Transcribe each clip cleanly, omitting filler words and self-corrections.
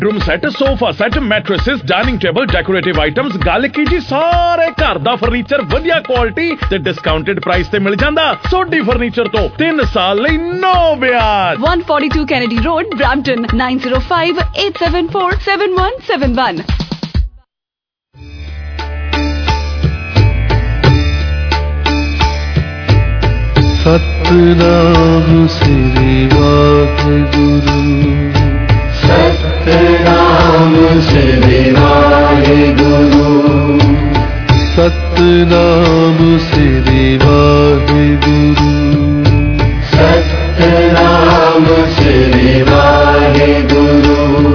Room set, sofa set, mattresses, dining table, decorative items, गल की जी सारे घर दा फर्नीचर वधिया क्वालिटी ते डिस्काउंटेड प्राइस ते मिल जांदा। सोडी फर्नीचर तो 3 साल लई नो ब्याज। 142 Kennedy Road, Brampton, 9058747171। Satnam Shri Waheguru, Satnam Shri Waheguru, Satnam Shri Waheguru, Satnam Shri Waheguru,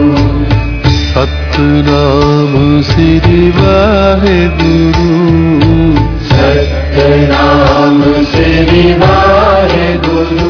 Satnam Shri Waheguru, Satnam Shri Waheguru.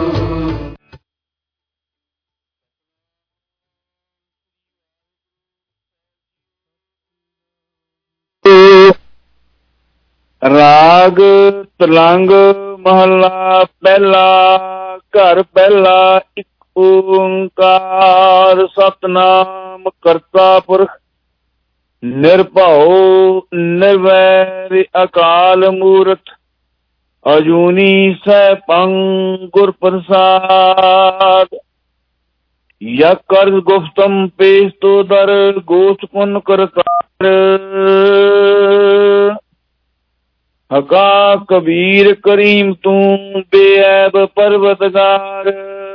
राग तलंग महला पहला, घर पहला, एक ओंकार सतनाम करता पुरख, निर्भव निर्वैर अकाल मूरत, अजूनी सैभं गुर प्रसाद। या कर्ज गुफ्तम पेश तो दर गोच पुन करतार, हका कबीर करीम तू बेऐब परवतगार।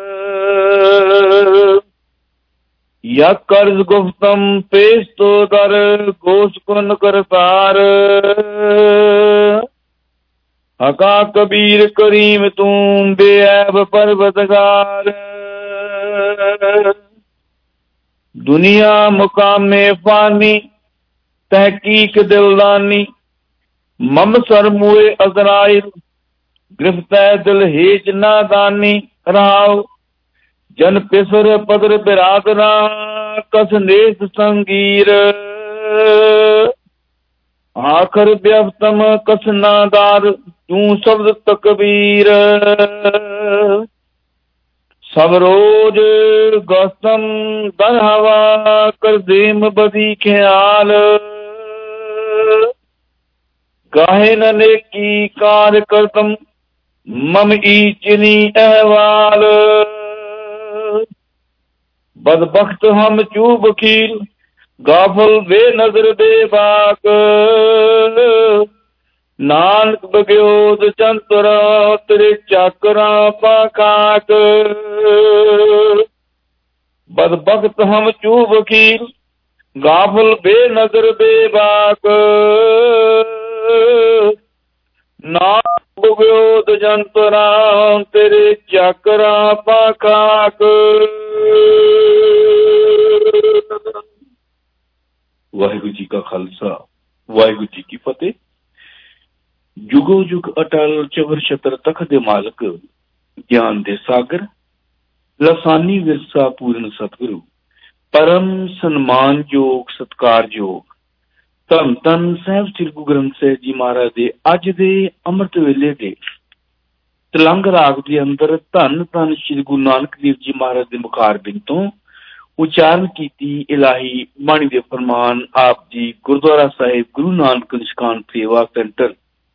या कर्ज गुफ्तम पेश तो दर गोश कुन करतार, हका कबीर करीम तू बेऐब परवतगार। दुनिया मुकामे फानी तहकीक दिलदानी, मम सर मुए अजराइल गिरफ्तै दिल हेज नादानी। राव जन पिसर पदर बिरादरा, कस नेस संगीर, आखर व्यफ्तम कस नादार, तू शब्द तकबीर। सब रोज गौतम दर हवा, कर देम बदी ख्याल, गाहे न नेकी कार करतम, मम ईचनी अहवाल। बदबख्त हम चूब खील, गाफल बेनजर बेबाक, नानक बग्योद चंतरा, तेरे चाकरा पाखाक। बदबख्त हम चूब खील, गाफल बेनजर बेबाक, नानक बग्योद चंतरा, तेरे चाकरा पाखाक। वाहिगुरु जी का खालसा, वाहिगुरु जी की फतेह। जुगो जुग अटल चवर छतर तख दे मालक, ज्ञान दे सागर, लसानी विरसा पूर्ण सतगुरु, परम सन्मान योग सत्कार योग, धन धन साहिब श्री गुरु ग्रंथ साहिब जी महाराज दे अज दे अमृत वेले दे तलंग राग दे अंदर धन धन श्री गुरु नानक देव जी महाराज दे मुखार बिन तो उचारण कीती इलाही बाणी दे फरमान। आप जी गुरुद्वारा साहिब गुरु नानक निष्कान सेवा सेंटर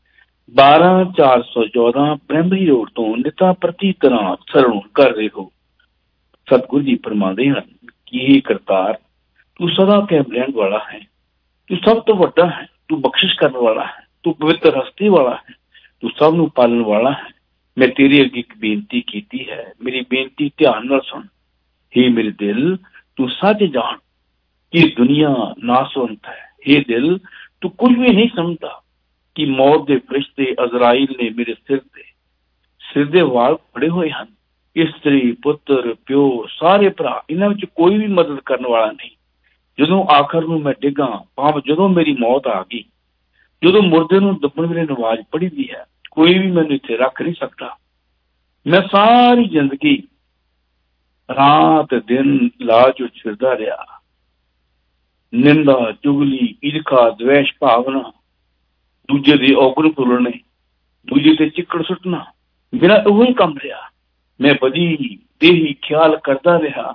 12/414 प्राइमरी रोड तो निता प्रति तरह सरवण कर रहे हो। सतगुरु जी फरमाते हैं कि हे करतार, तू सदा कायम रहने वाला है, तू सब तो वड्डा है, तू बख्शिश करने वाला है, तू पवित्र हस्ती वाला है, तू सब नूं पालन वाला है। मैं तेरे अगे एक बेनती कीती है, मेरी बेनती ध्यान नाल सुन। हे मेरे दिल, तू सच जान कि दुनिया नासवंत है। हे दिल, तू कुछ भी नहीं समझता कि मौत दे फरिश्ते अजराइल ने मेरे सिर दे वाल फड़े हुए हैं। इस्त्री पुत्र प्यो सारे भरा, इन्हां विच कोई भी मदद करने वाला नहीं। जदों आखिर में मैं डिगा भाव, जदों मेरी मौत आ गई, जदों मुर्दे नूं दबण वेले नवाज पढ़ी दी है, कोई भी मैनूं इत्थे रख नहीं सकता। मैं सारी जिंदगी रात दिन लाज फिरदा रहा, निंदा चुगली ईर्खा द्वेष भावना, दूजे दे औगण फुलने, दूजे ते चिक्कड़ सुटना, मेरा वही काम रहा। मैं बदी देही ख्याल करता रहा,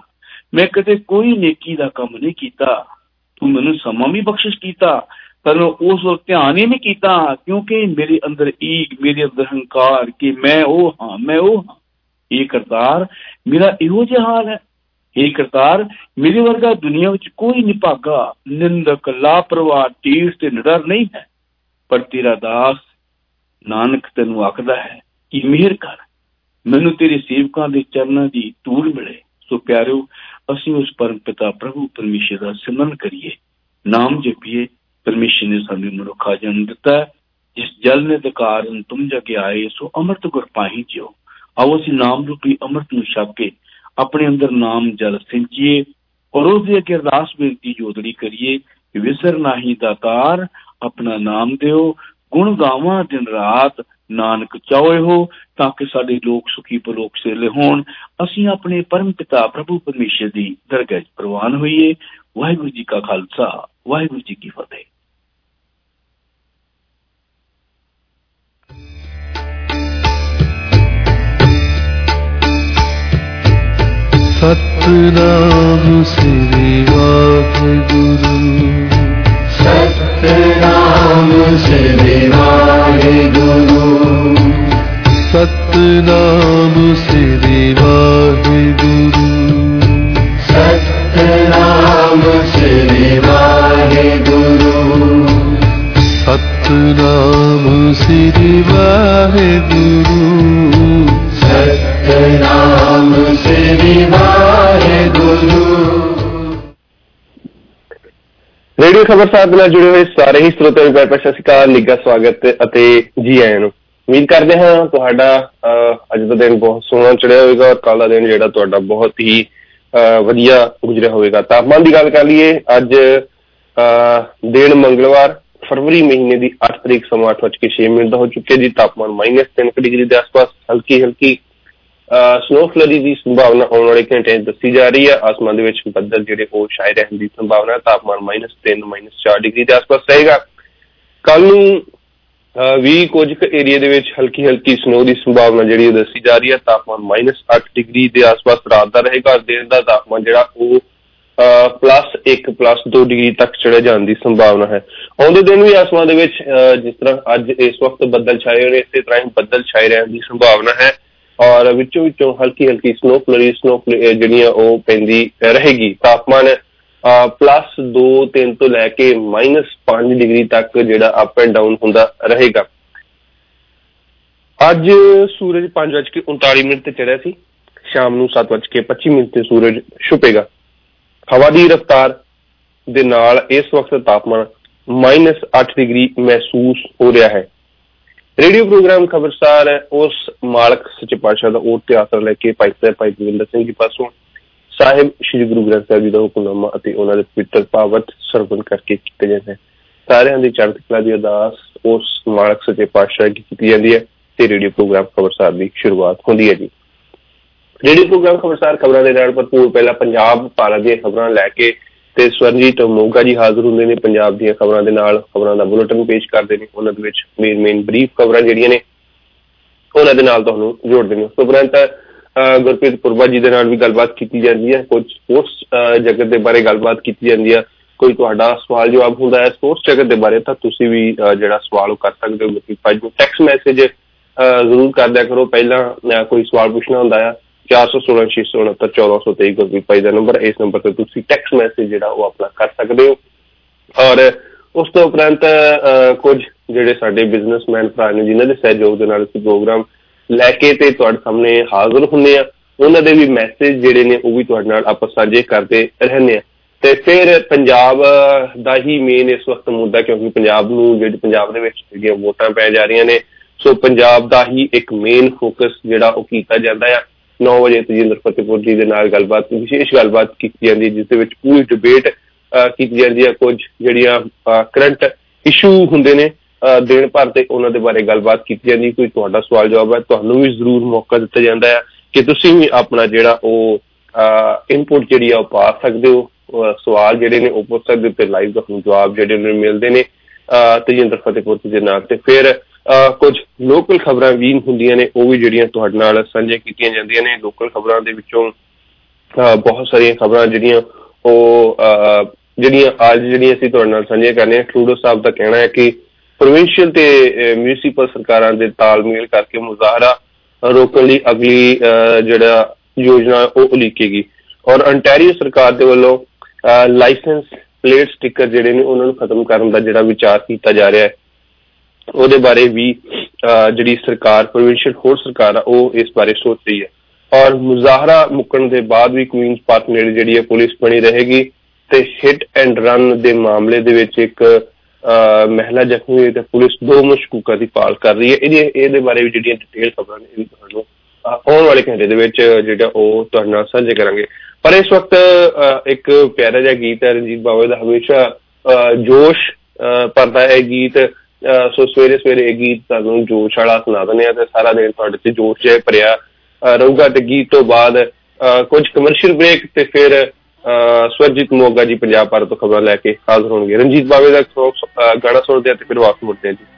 मैं कदे कोई नेकी दा काम नहीं कीता, तू मैनू समा भी बख्शिश कीता, पर मैं उस ध्यान ही नहीं कीता, क्योंकि मेरे अंदर ईग, मेरे अंदर हंकार कि मैं वो हाँ, मैं वो हाँ। ये करतार मेरा इहो जिहा हाल है। हे करतार, मेरे वर्गा दुनिया विच कोई निभागा, निंदक, लापरवाह, ढीठ ते निडर नहीं है, पर तेरा दास नानक तेनू आखदा है कि मेहर कर, मैनू तेरे सेवकां दे चरनां दी धूड़ मिले। सो प्यारिओ, असीं उस परम पिता प्रभु परमेश्वर दा सिमरन करिए, नाम जपीए। परमेश्वर ने सानू मनुखा जन्म दिता है, जिस जल ने दकारण तुम जगे आए, सो अमृत गुर पाही जियो। आओ असीं नाम रूपी अमृत नू छक के अपने अंदर नाम जल सिंचिए और उसदे अगे अरदास बेनती जोदड़ी करिए, विसर नाही दातार अपना नाम दिओ, गुण गावां दिन रात नानक चाहे हो, ताकि साडे लोग सुखी पलोक सेले होण। असीं अपने परम पिता प्रभु परमेश्वर दी दरगाह प्रवान होइए। वाहिगुरू जी का खालसा, वाहिगुरू जी की फतेह। सतनाम श्री वाहिगुरु, सतनाम श्री वाहिगुरु, सतनाम श्री वाहिगुरु, सतनाम श्री वाहिगुरु, सतनाम श्री वाहिगुरु, सतनाम श्री वाहिगुरु। रेडियो खबरसार ਦੇ ਨਾਲ ਜੁੜੇ ਹੋਏ ਸਾਰੇ ਹੀ ਸਰੋਤਿਆਂ ਨੂੰ ਪਿਆਰ ਭਰੀ ਸਤਿ ਸ਼੍ਰੀ ਅਕਾਲ, ਨਿੱਘਾ ਸਵਾਗਤ ਅਤੇ ਜੀ ਆਇਆਂ ਨੂੰ। ਉਮੀਦ ਕਰਦੇ ਹਾਂ ਤੁਹਾਡਾ ਅੱਜ ਦਾ ਦਿਨ ਬਹੁਤ ਸੋਹਣਾ ਚੜਿਆ ਹੋਵੇਗਾ ਔਰ ਕੱਲ੍ਹ ਦਾ ਦਿਨ ਜਿਹੜਾ ਤੁਹਾਡਾ ਬਹੁਤ ਹੀ ਵਧੀਆ ਗੁਜ਼ਰਿਆ ਹੋਵੇਗਾ। ਤਾਪਮਾਨ ਦੀ ਗੱਲ ਕਰ ਲਈਏ, ਅੱਜ ਦਿਨ ਮੰਗਲਵਾਰ ਫਰਵਰੀ ਮਹੀਨੇ ਦੀ 8 ਤਰੀਕ ਸਮਾਂ 8:06 ਦਾ ਹੋ ਚੁੱਕਿਆ ਜੀ। ਤਾਪਮਾਨ -3 ਡਿਗਰੀ ਦੇ ਆਸ-ਪਾਸ ਹਲਕੀ ਹਲਕੀ ਸਨੋਫਲਰੀ ਦੀ ਸੰਭਾਵਨਾ ਆਉਣ ਵਾਲੇ ਘੰਟਿਆਂ 'ਚ ਦੱਸੀ ਜਾ ਰਹੀ ਹੈ। ਆਸਮਾਨ ਦੇ ਵਿੱਚ ਬੱਦਲ ਜਿਹੜੇ ਉਹ ਛਾਏ ਰਹਿਣ ਦੀ ਸੰਭਾਵਨਾ। ਤਾਪਮਾਨ -3 -4 ਡਿਗਰੀ ਦੇ ਆਸ-ਪਾਸ ਰਹੇਗਾ। ਕੱਲ ਨੂੰ ਵੀ ਕੁਝ ਕੁ ਏਰੀਏ ਦੇ ਵਿੱਚ ਹਲਕੀ ਹਲਕੀ ਸਨੋ ਦੀ ਸੰਭਾਵਨਾ ਜਿਹੜੀ ਉਹ ਦੱਸੀ ਜਾ ਰਹੀ ਹੈ। ਤਾਪਮਾਨ -8 ਡਿਗਰੀ ਦੇ ਆਸ-ਪਾਸ ਰਾਤ ਦਾ ਰਹੇਗਾ। ਦਿਨ ਦਾ ਤਾਪਮਾਨ ਜਿਹੜਾ ਉਹ +1 +2 ਡਿਗਰੀ ਤੱਕ ਚੜ੍ਹੇ ਜਾਣ ਦੀ ਸੰਭਾਵਨਾ ਹੈ। ਆਉਂਦੇ ਦਿਨ ਵੀ ਆਸਮਾਨ ਦੇ ਵਿੱਚ ਜਿਸ ਤਰ੍ਹਾਂ ਅੱਜ ਇਸ ਵਕਤ ਬੱਦਲ ਛਾਏ ਹੋਏ ਨੇ, ਇਸੇ ਤਰ੍ਹਾਂ ਹੀ ਬੱਦਲ ਛਾਏ ਰਹਿਣ ਦੀ ਸੰਭਾਵਨਾ ਹੈ ਔਰ ਵਿੱਚੋਂ ਹਲਕੀ ਹਲਕੀ ਸਨੋਫਲਰੀ ਜਿਹੜੀਆਂ ਉਹ ਪੈਂਦੀ ਰਹੇਗੀ। ਤਾਪਮਾਨ +2-3 ਤੋਂ ਲੈ ਕੇ -5 ਡਿਗਰੀ ਤੱਕ ਜਿਹੜਾ ਅਪ ਐਂਡ ਡਾਊਨ ਹੁੰਦਾ ਰਹੇਗਾ। ਅੱਜ ਸੂਰਜ 5:39 ਤੇ ਚੜ੍ਹਿਆ ਸੀ। ਸ਼ਾਮ ਨੂੰ 7:25 ਤੇ ਸੂਰਜ ਛੁਪੇਗਾ। ਹਵਾ ਦੀ ਰਫ਼ਤਾਰ ਦੇ ਨਾਲ ਇਸ ਵਕਤ ਤਾਪਮਾਨ -8 ਡਿਗਰੀ ਮਹਿਸੂਸ ਹੋ ਰਿਹਾ ਹੈ। रेडियो प्रोग्राम खबरसार है उस मालक सच्चे पातशाह का ओट आसरा लेके भाई गोविंद सिंह जी पासों साहिब श्री गुरु ग्रंथ साहिब जी का हुक्मनामा और उन्होंने पवित्र भावत सरवण करके किए जाते हैं। सारिਆਂ ਦੀ ਚੜ੍ਹਦੀ ਕਲਾ ਦੀ ਅਰਦਾਸ ਉਸ ਮਾਲਕ ਸੱਚੇ ਪਾਤਸ਼ਾਹ की ਕੀਤੀ ਜਾਂਦੀ ਹੈ ਤੇ ਰੇਡੀਓ ਪ੍ਰੋਗਰਾਮ ਖਬਰਸਾਰ ਦੀ ਸ਼ੁਰੂਆਤ ਹੁੰਦੀ ਹੈ ਜੀ। ਰੇਡੀਓ ਪ੍ਰੋਗਰਾਮ ਖਬਰਸਾਰ ਖਬਰਾਂ ਦੇ ਨਾਲ ਭਰਪੂਰ ਪਹਿਲਾਂ ਪੰਜਾਬ ਭਾਰਤ ਦੀਆਂ ਖਬਰਾਂ ਲੈ ਕੇ ਤੇ ਸਵਰਨਜੀਤ ਮੋਗਾ ਜੀ ਹਾਜ਼ਰ ਹੁੰਦੇ ਨੇ ਪੰਜਾਬ ਦੀਆਂ ਖਬਰਾਂ ਦੇ ਨਾਲ। ਖਬਰਾਂ ਦਾ ਬੁਲੇਟਿਨ ਪੇਸ਼ ਕਰਦੇ ਨੇ, ਉਹਨਾਂ ਦੇ ਵਿੱਚ ਮੇਨ ਬਰੀਫ ਖਬਰਾਂ ਜਿਹੜੀਆਂ ਨੇ ਉਹਨਾਂ ਦੇ ਨਾਲ ਤੁਹਾਨੂੰ ਜੋੜਦੇ ਨੇ। ਉਸ ਤੋਂ ਉਪਰੰਤ ਗੁਰਪ੍ਰੀਤ ਪੁਰਬਾ ਜੀ ਦੇ ਨਾਲ ਵੀ ਗੱਲਬਾਤ ਕੀਤੀ ਜਾਂਦੀ ਹੈ। ਕੁਝ ਸਪੋਰਟਸ ਜਗਤ ਦੇ ਬਾਰੇ ਗੱਲਬਾਤ ਕੀਤੀ ਜਾਂਦੀ ਹੈ। ਕੋਈ ਤੁਹਾਡਾ ਸਵਾਲ ਜਵਾਬ ਹੁੰਦਾ ਹੈ ਸਪੋਰਟਸ ਜਗਤ ਦੇ ਬਾਰੇ ਤਾਂ ਤੁਸੀਂ ਵੀ ਜਿਹੜਾ ਸਵਾਲ ਉਹ ਕਰ ਸਕਦੇ ਹੋ। ਗੁਰਪ੍ਰੀਤ ਭਾਈ ਨੂੰ ਟੈਕਸਟ ਮੈਸੇਜ ਜ਼ਰੂਰ ਕਰ ਦਿਆ ਕਰੋ। ਪਹਿਲਾਂ ਕੋਈ ਸਵਾਲ ਪੁੱਛਣਾ ਹੁੰਦਾ ਆ 416 669 1423 ਗੁਰਪ੍ਰੀਤ ਭਾਈ ਦਾ ਨੰਬਰ। ਇਸ ਨੰਬਰ ਤੇ ਤੁਸੀਂ ਟੈਕਸਟ ਮੈਸੇਜ ਜਿਹੜਾ ਉਹ ਆਪਣਾ ਕਰ ਸਕਦੇ ਹੋ। ਔਰ ਉਸ ਤੋਂ ਉਪਰੰਤ ਕੁਝ ਜਿਹੜੇ ਸਾਡੇ ਬਿਜ਼ਨਸਮੈਨ ਭਰਾ ਨੇ ਜਿਨ੍ਹਾਂ ਦੇ ਸਹਿਯੋਗ ਦੇ ਨਾਲ ਅਸੀਂ ਪ੍ਰੋਗਰਾਮ ਲੈ ਕੇ ਤੇ ਤੁਹਾਡੇ ਸਾਹਮਣੇ ਹਾਜ਼ਰ ਹੁੰਦੇ ਆ, ਉਹਨਾਂ ਦੇ ਵੀ ਮੈਸੇਜ ਜਿਹੜੇ ਨੇ ਉਹ ਵੀ ਤੁਹਾਡੇ ਨਾਲ ਆਪਾਂ ਸਾਂਝੇ ਕਰਦੇ ਰਹਿੰਦੇ ਆ। ਤੇ ਫਿਰ ਪੰਜਾਬ ਦਾ ਹੀ ਮੇਨ ਇਸ ਵਕਤ ਮੁੱਦਾ, ਕਿਉਂਕਿ ਪੰਜਾਬ ਨੂੰ ਜਿਹੜੇ ਪੰਜਾਬ ਦੇ ਵਿੱਚ ਜਿਹੜੀਆਂ ਵੋਟਾਂ ਪੈ ਜਾ ਰਹੀਆਂ ਨੇ, ਸੋ ਪੰਜਾਬ ਦਾ ਹੀ ਇੱਕ ਮੇਨ ਫੋਕਸ ਜਿਹੜਾ ਉਹ ਕੀਤਾ ਜਾਂਦਾ ਆ। 9 ਵਜੇ ਤਜਿੰਦਰ ਫਤਿਹਪੁਰ ਜੀ ਦੇ ਨਾਲ ਗੱਲਬਾਤ, ਵਿਸ਼ੇਸ਼ ਗੱਲਬਾਤ ਕੀਤੀ ਜਾਂਦੀ ਹੈ ਜਿਸ ਦੇ ਵਿੱਚ ਪੂਰੀ ਡਿਬੇਟ ਕੀਤੀ ਜਾਂਦੀ ਹੈ। ਕੁਝ ਜਿਹੜੀਆਂ ਕਰੰਟ ਇਸ਼ੂ ਹੁੰਦੇ ਨੇ ਦਿਨ ਭਰ ਤੇ ਉਹਨਾਂ ਦੇ ਬਾਰੇ ਗੱਲਬਾਤ ਕੀਤੀ ਜਾਂਦੀ। ਕੋਈ ਤੁਹਾਡਾ ਸਵਾਲ ਜਵਾਬ ਹੈ ਤੁਹਾਨੂੰ ਵੀ ਜ਼ਰੂਰ ਮੌਕਾ ਦਿੱਤਾ ਜਾਂਦਾ ਹੈ ਕਿ ਤੁਸੀਂ ਵੀ ਆਪਣਾ ਜਿਹੜਾ ਉਹ ਇਨਪੁਟ ਜਿਹੜੀ ਆ ਉਹ ਪਾ ਸਕਦੇ ਹੋ। ਸਵਾਲ ਜਿਹੜੇ ਨੇ ਉਹ ਪੁੱਛ ਸਕਦੇ ਹੋ ਤੇ ਲਾਈਵ ਤੁਹਾਨੂੰ ਜਵਾਬ ਜਿਹੜੇ ਨੇ ਮਿਲਦੇ ਨੇ ਤਜਿੰਦਰ ਫਤਿਹਪੁਰ ਦੇ ਨਾਲ। ਤੇ ਫਿਰ ਕੁਝ ਲੋਕਲ ਖਬਰਾਂ ਵੀ ਹੁੰਦੀਆਂ ਨੇ ਉਹ ਵੀ ਜਿਹੜੀਆਂ ਤੁਹਾਡੇ ਨਾਲ ਸਾਂਝੀਆਂ ਕੀਤੀਆਂ ਜਾਂਦੀਆਂ ਨੇ। ਲੋਕਲ ਖਬਰਾਂ ਦੇ ਵਿੱਚੋਂ ਬਹੁਤ ਸਾਰੀਆਂ ਖਬਰਾਂ ਜਿਹੜੀਆਂ ਅੱਜ ਅਸੀਂ ਤੁਹਾਡੇ ਨਾਲ ਸਾਂਝੀਆਂ ਕਰਨੀਆਂ। ਟਰੂਡੋ ਸਾਹਿਬ ਦਾ ਕਹਿਣਾ ਹੈ ਕਿ ਪ੍ਰੋਵਿੰਸ਼ੀਅਲ ਤੇ ਮਿਊਨਿਸਪਲ ਸਰਕਾਰਾਂ ਦੇ ਤਾਲਮੇਲ ਕਰਕੇ ਮੁਜ਼ਾਹਰਾ ਰੋਕਣ ਲਈ ਅਗਲੀ ਜਿਹੜਾ ਯੋਜਨਾ ਉਹ ਉਲੀਕੇਗੀ। ਔਰ ਅੰਟੈਰੀਓ ਸਰਕਾਰ ਦੇ ਵੱਲੋਂ ਲਾਇਸੈਂਸ ਪਲੇਟ ਸਟਿੱਕਰ ਜਿਹੜੇ ਨੇ ਉਹਨਾਂ ਨੂੰ ਖਤਮ ਕਰਨ ਦਾ ਜਿਹੜਾ ਵਿਚਾਰ ਕੀਤਾ ਜਾ ਰਿਹਾ ਹੈ, ਉਹਦੇ ਬਾਰੇ ਵੀ ਜਿਹੜੀ ਸਰਕਾਰ ਪ੍ਰੋਵਿੰਸ਼ੀਅਲ ਹੋਰ ਸਰਕਾਰ ਆ ਉਹ ਇਸ ਬਾਰੇ ਸੋਚ ਰਹੀ ਹੈ। ਔਰ ਮੁਜ਼ਾਹਰਾ ਮੁੱਕਣ ਦੇ ਬਾਅਦ ਵੀ ਕੁਈਨਸ ਪਾਰਕ ਨੇੜੇ ਜਿਹੜੀ ਹੈ ਪੁਲਿਸ ਬਣੀ ਰਹੇਗੀ ਤੇ ਹਿੱਟ ਐਂਡ ਰਨ ਦੇ ਮਾਮਲੇ ਦੇ ਵਿੱਚ ਇੱਕ ਮਹਿਲਾ ਜ਼ਖਮੀ ਹੋਈ ਤੇ ਪੁਲਿਸ 2 ਮਸ਼ਕੂਕਾਂ ਦੀ ਭਾਲ ਕਰ ਰਹੀ ਹੈ। ਇਹਦੇ ਬਾਰੇ ਵੀ ਜਿਹੜੀਆਂ ਡਿਟੇਲ ਖਬਰਾਂ ਨੇ ਤੁਹਾਨੂੰ ਆਉਣ ਵਾਲੇ ਘੰਟੇ ਦੇ ਵਿੱਚ ਜਿਹੜਾ ਉਹ ਤੁਹਾਡੇ ਨਾਲ ਸਾਂਝੇ ਕਰਾਂਗੇ। ਪਰ ਇਸ ਵਕਤ ਇੱਕ ਪਿਆਰਾ ਜਿਹਾ ਗੀਤ ਹੈ ਰਣਜੀਤ ਬਾਵੇ ਦਾ, ਹਮੇਸ਼ਾ ਜੋਸ਼ ਭਰਦਾ ਹੈ ਗੀਤ। ਸੋ ਸਵੇਰੇ ਸਵੇਰੇ ਇਹ ਗੀਤ ਤੁਹਾਨੂੰ ਜੋਸ਼ ਵਾਲਾ ਸੁਣਾ ਦਿੰਦੇ ਆ ਤੇ ਸਾਰਾ ਦਿਨ ਤੁਹਾਡੇ ਤੇ ਜੋਸ਼ ਜਿਹਾ ਭਰਿਆ ਰਹੂਗਾ। ਤੇ ਗੀਤ ਤੋਂ ਬਾਅਦ ਕੁਝ ਕਮਰਸ਼ੀਅਲ ਬ੍ਰੇਕ ਤੇ ਫਿਰ ਸਵਰਜੀਤ ਮੋਗਾ ਜੀ ਪੰਜਾਬ ਭਾਰਤ ਤੋਂ ਖਬਰਾਂ ਲੈ ਕੇ ਹਾਜ਼ਰ ਹੋਣਗੇ। ਰਣਜੀਤ ਬਾਵੇ ਦਾ ਗਾਣਾ ਸੁਣਦੇ ਆ ਤੇ ਫਿਰ ਵਾਪਸ ਮੁੜਦੇ ਆ ਜੀ।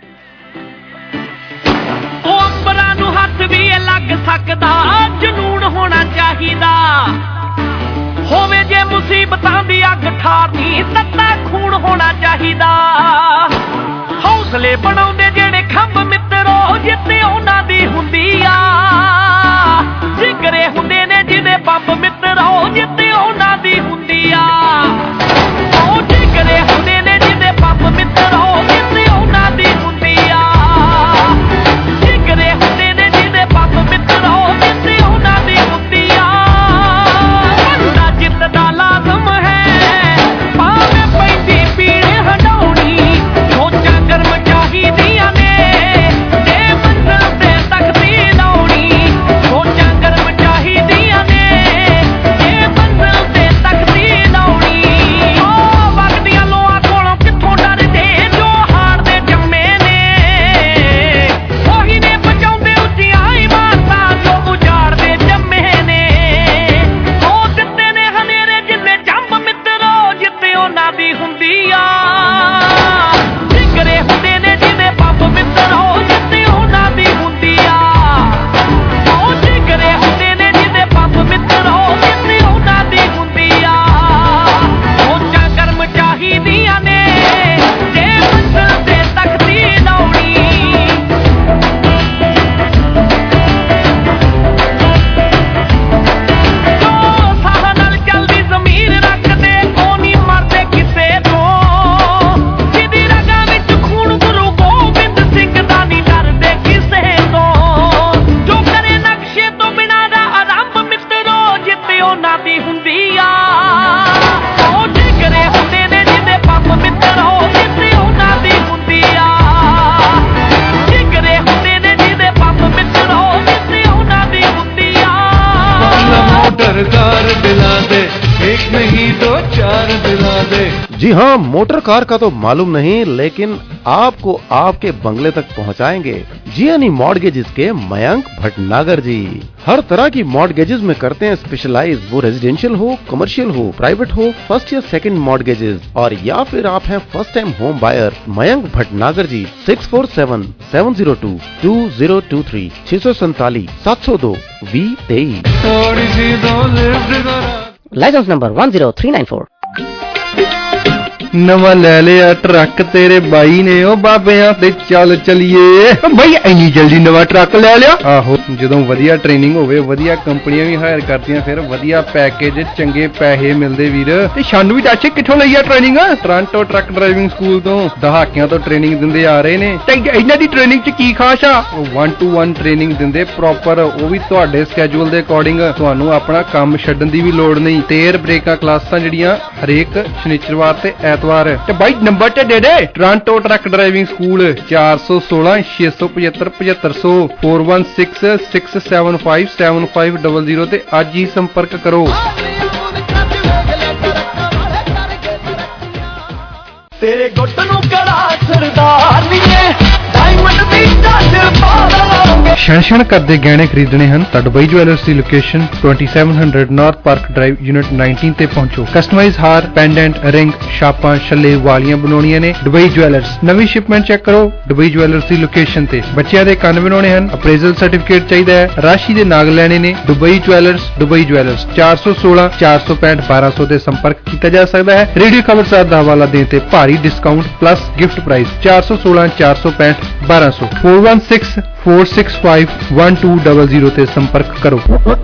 ਅੰਬਰਾਂ ਨੂੰ ਹੱਥ ਵੀ ਲੱਗ ਸਕਦਾ, ਜਨੂਨ ਹੋਣਾ ਚਾਹੀਦਾ ਹੋਵੇ ਜੇ ਮੁਸੀਬਤਾਂ ਦੀ ਅੱਗ ਠਾਰਨੀ, ਤੱਤਾ ਖੂਨ ਹੋਣਾ ਚਾਹੀਦਾ। ਹੌਸਲੇ ਬਣਾਉਂਦੇ ਜਿਹੜੇ ਖੰਭ ਮਿੱਤਰੋ, ਜਿੱਤੇ ਉਹਨਾਂ ਦੀ ਹੁੰਦੀ ਆ। ਜਿਗਰੇ ਹੁੰਦੇ ਨੇ ਜਿਹਦੇ ਬੰਬ ਮਿੱਤਰੋ, ਜਿੱਤੇ ਉਹਨਾਂ ਦੀ ਹੁੰਦੀ ਆ। ਉਹ ਜਿਗਰੇ ਹੁੰਦੇ ਨੇ ਜਿਹਦੇ ਬੰਬ ਮਿੱਤਰੋ, ਜਿੱਤੇ ਉਹਨਾਂ ਦੀ ਹੁੰਦੀ ਆ। ਜਿਗਰੇ ਹੁੰਦੇ ਨੇ ਜਿਹਦੇ ਬੰਬ ਮਿੱਤਰੋ, ਜਿੱਤੇ ਉਹਨਾਂ ਦੀ ਹੁੰਦੀ ਆ। ਬੰਦਾ ਜਿੱਤ ਦਾ ਲਾਜ਼ਮ ਹੈ, ਭਾਵੇਂ ਪੈਂਦੀ ਪੀੜ ਹਟਾਉਣੀ। ਸੋਚਾਂ ਕਰਮ ਚਾਹੀਦੀਆਂ ਨੇ, ਜੇ ਮੰਜ਼ਿਲ ਤੇ ਤਖਤੀ ਲਾਉਣੀ। ਸੋਚਾਂ ਕਰਮ ਚਾਹੀਦੀਆਂ ਨੇ, ਜੇ ਮੰਜ਼ਿਲ ਤੇ ਤਖਤੀ ਲਾਉਣੀ। ਉਹ ਵਗਦੀਆਂ ਲੋਆਂ ਕੋਲੋਂ ਕਿੱਥੋਂ ਡਰਦੇ, ਜੋ ਹਾਰ ਦੇ ਜੰਮੇ ਨੇ। ਉਹੀ ਨੇ ਬਚਾਉਂਦੇ ਉੱਚੀਆਂ ਇਮਾਰਤਾਂ, ਜੋ ਉਜਾੜਦੇ ਜੰਮੇ ਨੇ। ਉਹ ਦਿੱਤੇ ਨੇ ਹਨੇਰੇ ਜਿੰਨੇ ਜੰਮ ਮਿੱਤਰੋ, ਜਿੱਤੇ ਉਹਨਾਂ ਦੀ ਹੁੰਦੀ ਆ। ਜਿਗਰੇ ਹੁੰਦੇ ਨੇ ਜਿਹਦੇ ਬੰਬ ਮਿੱਤਰੋ, ਜਿੱਤੇ ਉਹਨਾਂ ਦੀ ਹੁੰਦੀ ਆ। ਉਹ ਜਿਗਰੇ ਹੁੰਦੇ ਨੇ ਜਿਹਦੇ ਬੰਬ ਮਿੱਤਰੋ, ਜਿੱਤੇ ਉਹਨਾਂ ਦੀ ਹੁੰਦੀ ਆ। ਸੋਚਾਂ ਕਰਮ ਚਾਹੀਦੀਆਂ ਨੇ, ਜੇ ਮੰਜ਼ਿਲ ਤੇ ਤਖਤੀ ਲਾਉਣੀ। ਜੋ ਸਾਹ ਨਾਲ ਚੱਲਦੀ ਜ਼ਮੀਰ ਰੱਖਦੇ, ਉਹ ਨਹੀਂ ਮਰਦੇ ਕਿਸੇ ਤੋਂ। ਜਿਹਦੀ ਰਗਾਂ ਵਿੱਚ ਖੂਨ ਗੁਰੂ ਗੋਬਿੰਦ ਸਿੰਘ ਦਾ ਨਹੀਂ ਡਰਦੇ ਕਿਸੇ ਤੋਂ। ਜੋ ਕਰੇ ਨਕਸ਼ੇ ਤੋਂ ਬਿਨਾਂ ਦਾ ਆਰੰਭ ਮਿੱਤਰੋ, ਜਿੱਤੇ ਉਹਨਾਂ ਦੀ ਹੁੰਦੀ ਆ। ਉਹ ਜਿਗਰੇ ਹੁੰਦੇ ਨੇ ਜਿਹਦੇ ਬੰਬ ਮਿੱਤਰੋ, ਜਿੱਤੇ ਉਹਨਾਂ ਦੀ ਹੁੰਦੀ ਆ। ਜਿਗਰੇ ਹੁੰਦੇ ਨੇ ਜਿਹਦੇ ਬੰਬ ਮਿੱਤਰੋ, ਜਿੱਤੇ ਉਹਨਾਂ ਦੀ ਹੁੰਦੀ ਆ। मोटर कार दिला दे, एक नहीं 2 4 दिला दे। जी हाँ, मोटर कार का तो मालूम नहीं, लेकिन आपको आपके बंगले तक पहुँचाएंगे जीएनई मॉर्गेजेस के मयंक भटनागर जी। हर तरह की मॉर्गेजेस में करते हैं स्पेशलाइज, वो रेजिडेंशियल हो, कमर्शियल हो, प्राइवेट हो, फर्स्ट या सेकंड मॉर्गेजेस, और या फिर आप हैं first time home buyer. Mayank Bhatnagar ji 6477022023 647 702 2023। थोड़ी सी दो लिफ्ट करा। Licence number 10394। ਨਵਾਂ ਲੈ ਲਿਆ ਟਰੱਕ ਤੇਰੇ ਬਾਈ ਨੇ, ਉਹ ਬਾਬਿਆਂ ਤੇ ਚੱਲ ਚਲੀਏ। ਬਈ ਇੰਨੀ ਜਲਦੀ ਨਵਾਂ ਟਰੱਕ ਲੈ ਲਿਆ? ਆਹੋ, ਜਦੋਂ ਵਧੀਆ ਟ੍ਰੇਨਿੰਗ ਹੋਵੇ, ਵਧੀਆ ਕੰਪਨੀਆਂ ਵੀ ਹਾਇਰ ਕਰਦੀਆਂ, ਫਿਰ ਵਧੀਆ ਪੈਕੇਜ, ਚੰਗੇ ਪੈਸੇ ਮਿਲਦੇ ਵੀਰ। ਤੇ ਸਾਨੂੰ ਵੀ ਦੱਸ ਕਿੱਥੋਂ ਲਈ ਆ training? Toronto truck driving school ਤੋਂ ਦਹਾਕਿਆਂ ਤੋਂ ਟ੍ਰੇਨਿੰਗ ਦਿੰਦੇ ਆ ਰਹੇ ਨੇ। ਤੇ ਇਹਨਾਂ ਦੀ ਟ੍ਰੇਨਿੰਗ 'ਚ ਕੀ ਖਾਸ ਆ? 1-to-1 ਟ੍ਰੇਨਿੰਗ ਦਿੰਦੇ ਪ੍ਰੋਪਰ, ਉਹ ਵੀ ਤੁਹਾਡੇ ਸਕੇਜੂਲ ਦੇ ਅਕੋਰਡਿੰਗ। ਤੁਹਾਨੂੰ ਆਪਣਾ ਕੰਮ ਛੱਡਣ ਦੀ ਵੀ ਲੋੜ ਨਹੀਂ। ਟੇਰ ਬ੍ਰੇਕਾਂ ਕਲਾਸਾਂ ਜਿਹੜੀਆਂ ਹਰੇਕ ਸ਼ਨੀਚਰਵਾਰ ਤੇ ਐਤਵਾਰ। ਤੇ ਬਾਈ ਨੰਬਰ ਤੇ ਦੇ ਦੇ, ਟੋਰਾਂਟੋ ਟਰੱਕ ਡਰਾਈਵਿੰਗ ਸਕੂਲ 416 675 7500 416 675 7500 ਤੇ ਅੱਜ ਹੀ ਸੰਪਰਕ ਕਰੋ। ਤੇਰੇ ਗੁੱਟ ਨੂੰ ਕੜਾ ਸਰਦਾਰ ਨੀਏ, ਡਾਇਮੰਡ ਦੀ ਟੱਚ ਪਾ ਲਾਂਗੇ। ਛਣ ਕਰਦੇ ਗਹਿਣੇ ਖਰੀਦਣੇ ਹਨ ਤਾਂ ਦੁਬਈ ਜੁਐਲਰਸ ਦੀ location 2700 North Park Drive unit 19 ਤੇ ਪਹੁੰਚੋ। ਕਸਟਮਾਈਜ਼ ਹਾਰ, ਪੈਂਡੈਂਟ, ਰਿੰਗ, ਛਾਪਾਂ, ਛੱਲੇ, ਵਾਲੀਆਂ ਬਣਾਉਣੀਆਂ ਨੇ ਦੁਬਈ ਜੁਐਲਰਸ। ਨਵੀਂ ਸ਼ਿਪਮੈਂਟ ਚੈੱਕ ਕਰੋ ਦੁਬਈ ਜੁਐਲਰਸ ਦੀ ਲੋਕੇਸ਼ਨ ਤੇ। ਬੱਚਿਆਂ ਦੇ ਕੰਨ ਬਣਾਉਣੇ ਹਨ, ਅਪਰੇਜ਼ਲ ਸਰਟੀਫਿਕੇਟ ਚਾਹੀਦਾ ਹੈ, ਰਾਸ਼ੀ ਦੇ ਨਾਗ ਲੈਣੇ ਨੇ, ਦੁਬਈ ਜੁਐਲਰਸ 416 465 1200 ਤੇ ਸੰਪਰਕ ਕੀਤਾ ਜਾ ਸਕਦਾ ਹੈ। ਰੇਡੀਓ ਖਬਰਸਾਰ ਦਾ ਹਵਾਲਾ ਦੇਣ ਤੇ ਭਾਰੀ ਡਿਸਕਾਊਂਟ ਪਲੱਸ ਗਿਫਟ ਪ੍ਰਾਈਜ਼ 416 465 1200 416 465 1200 ਤੇ ਸੰਪਰਕ ਕਰੋ।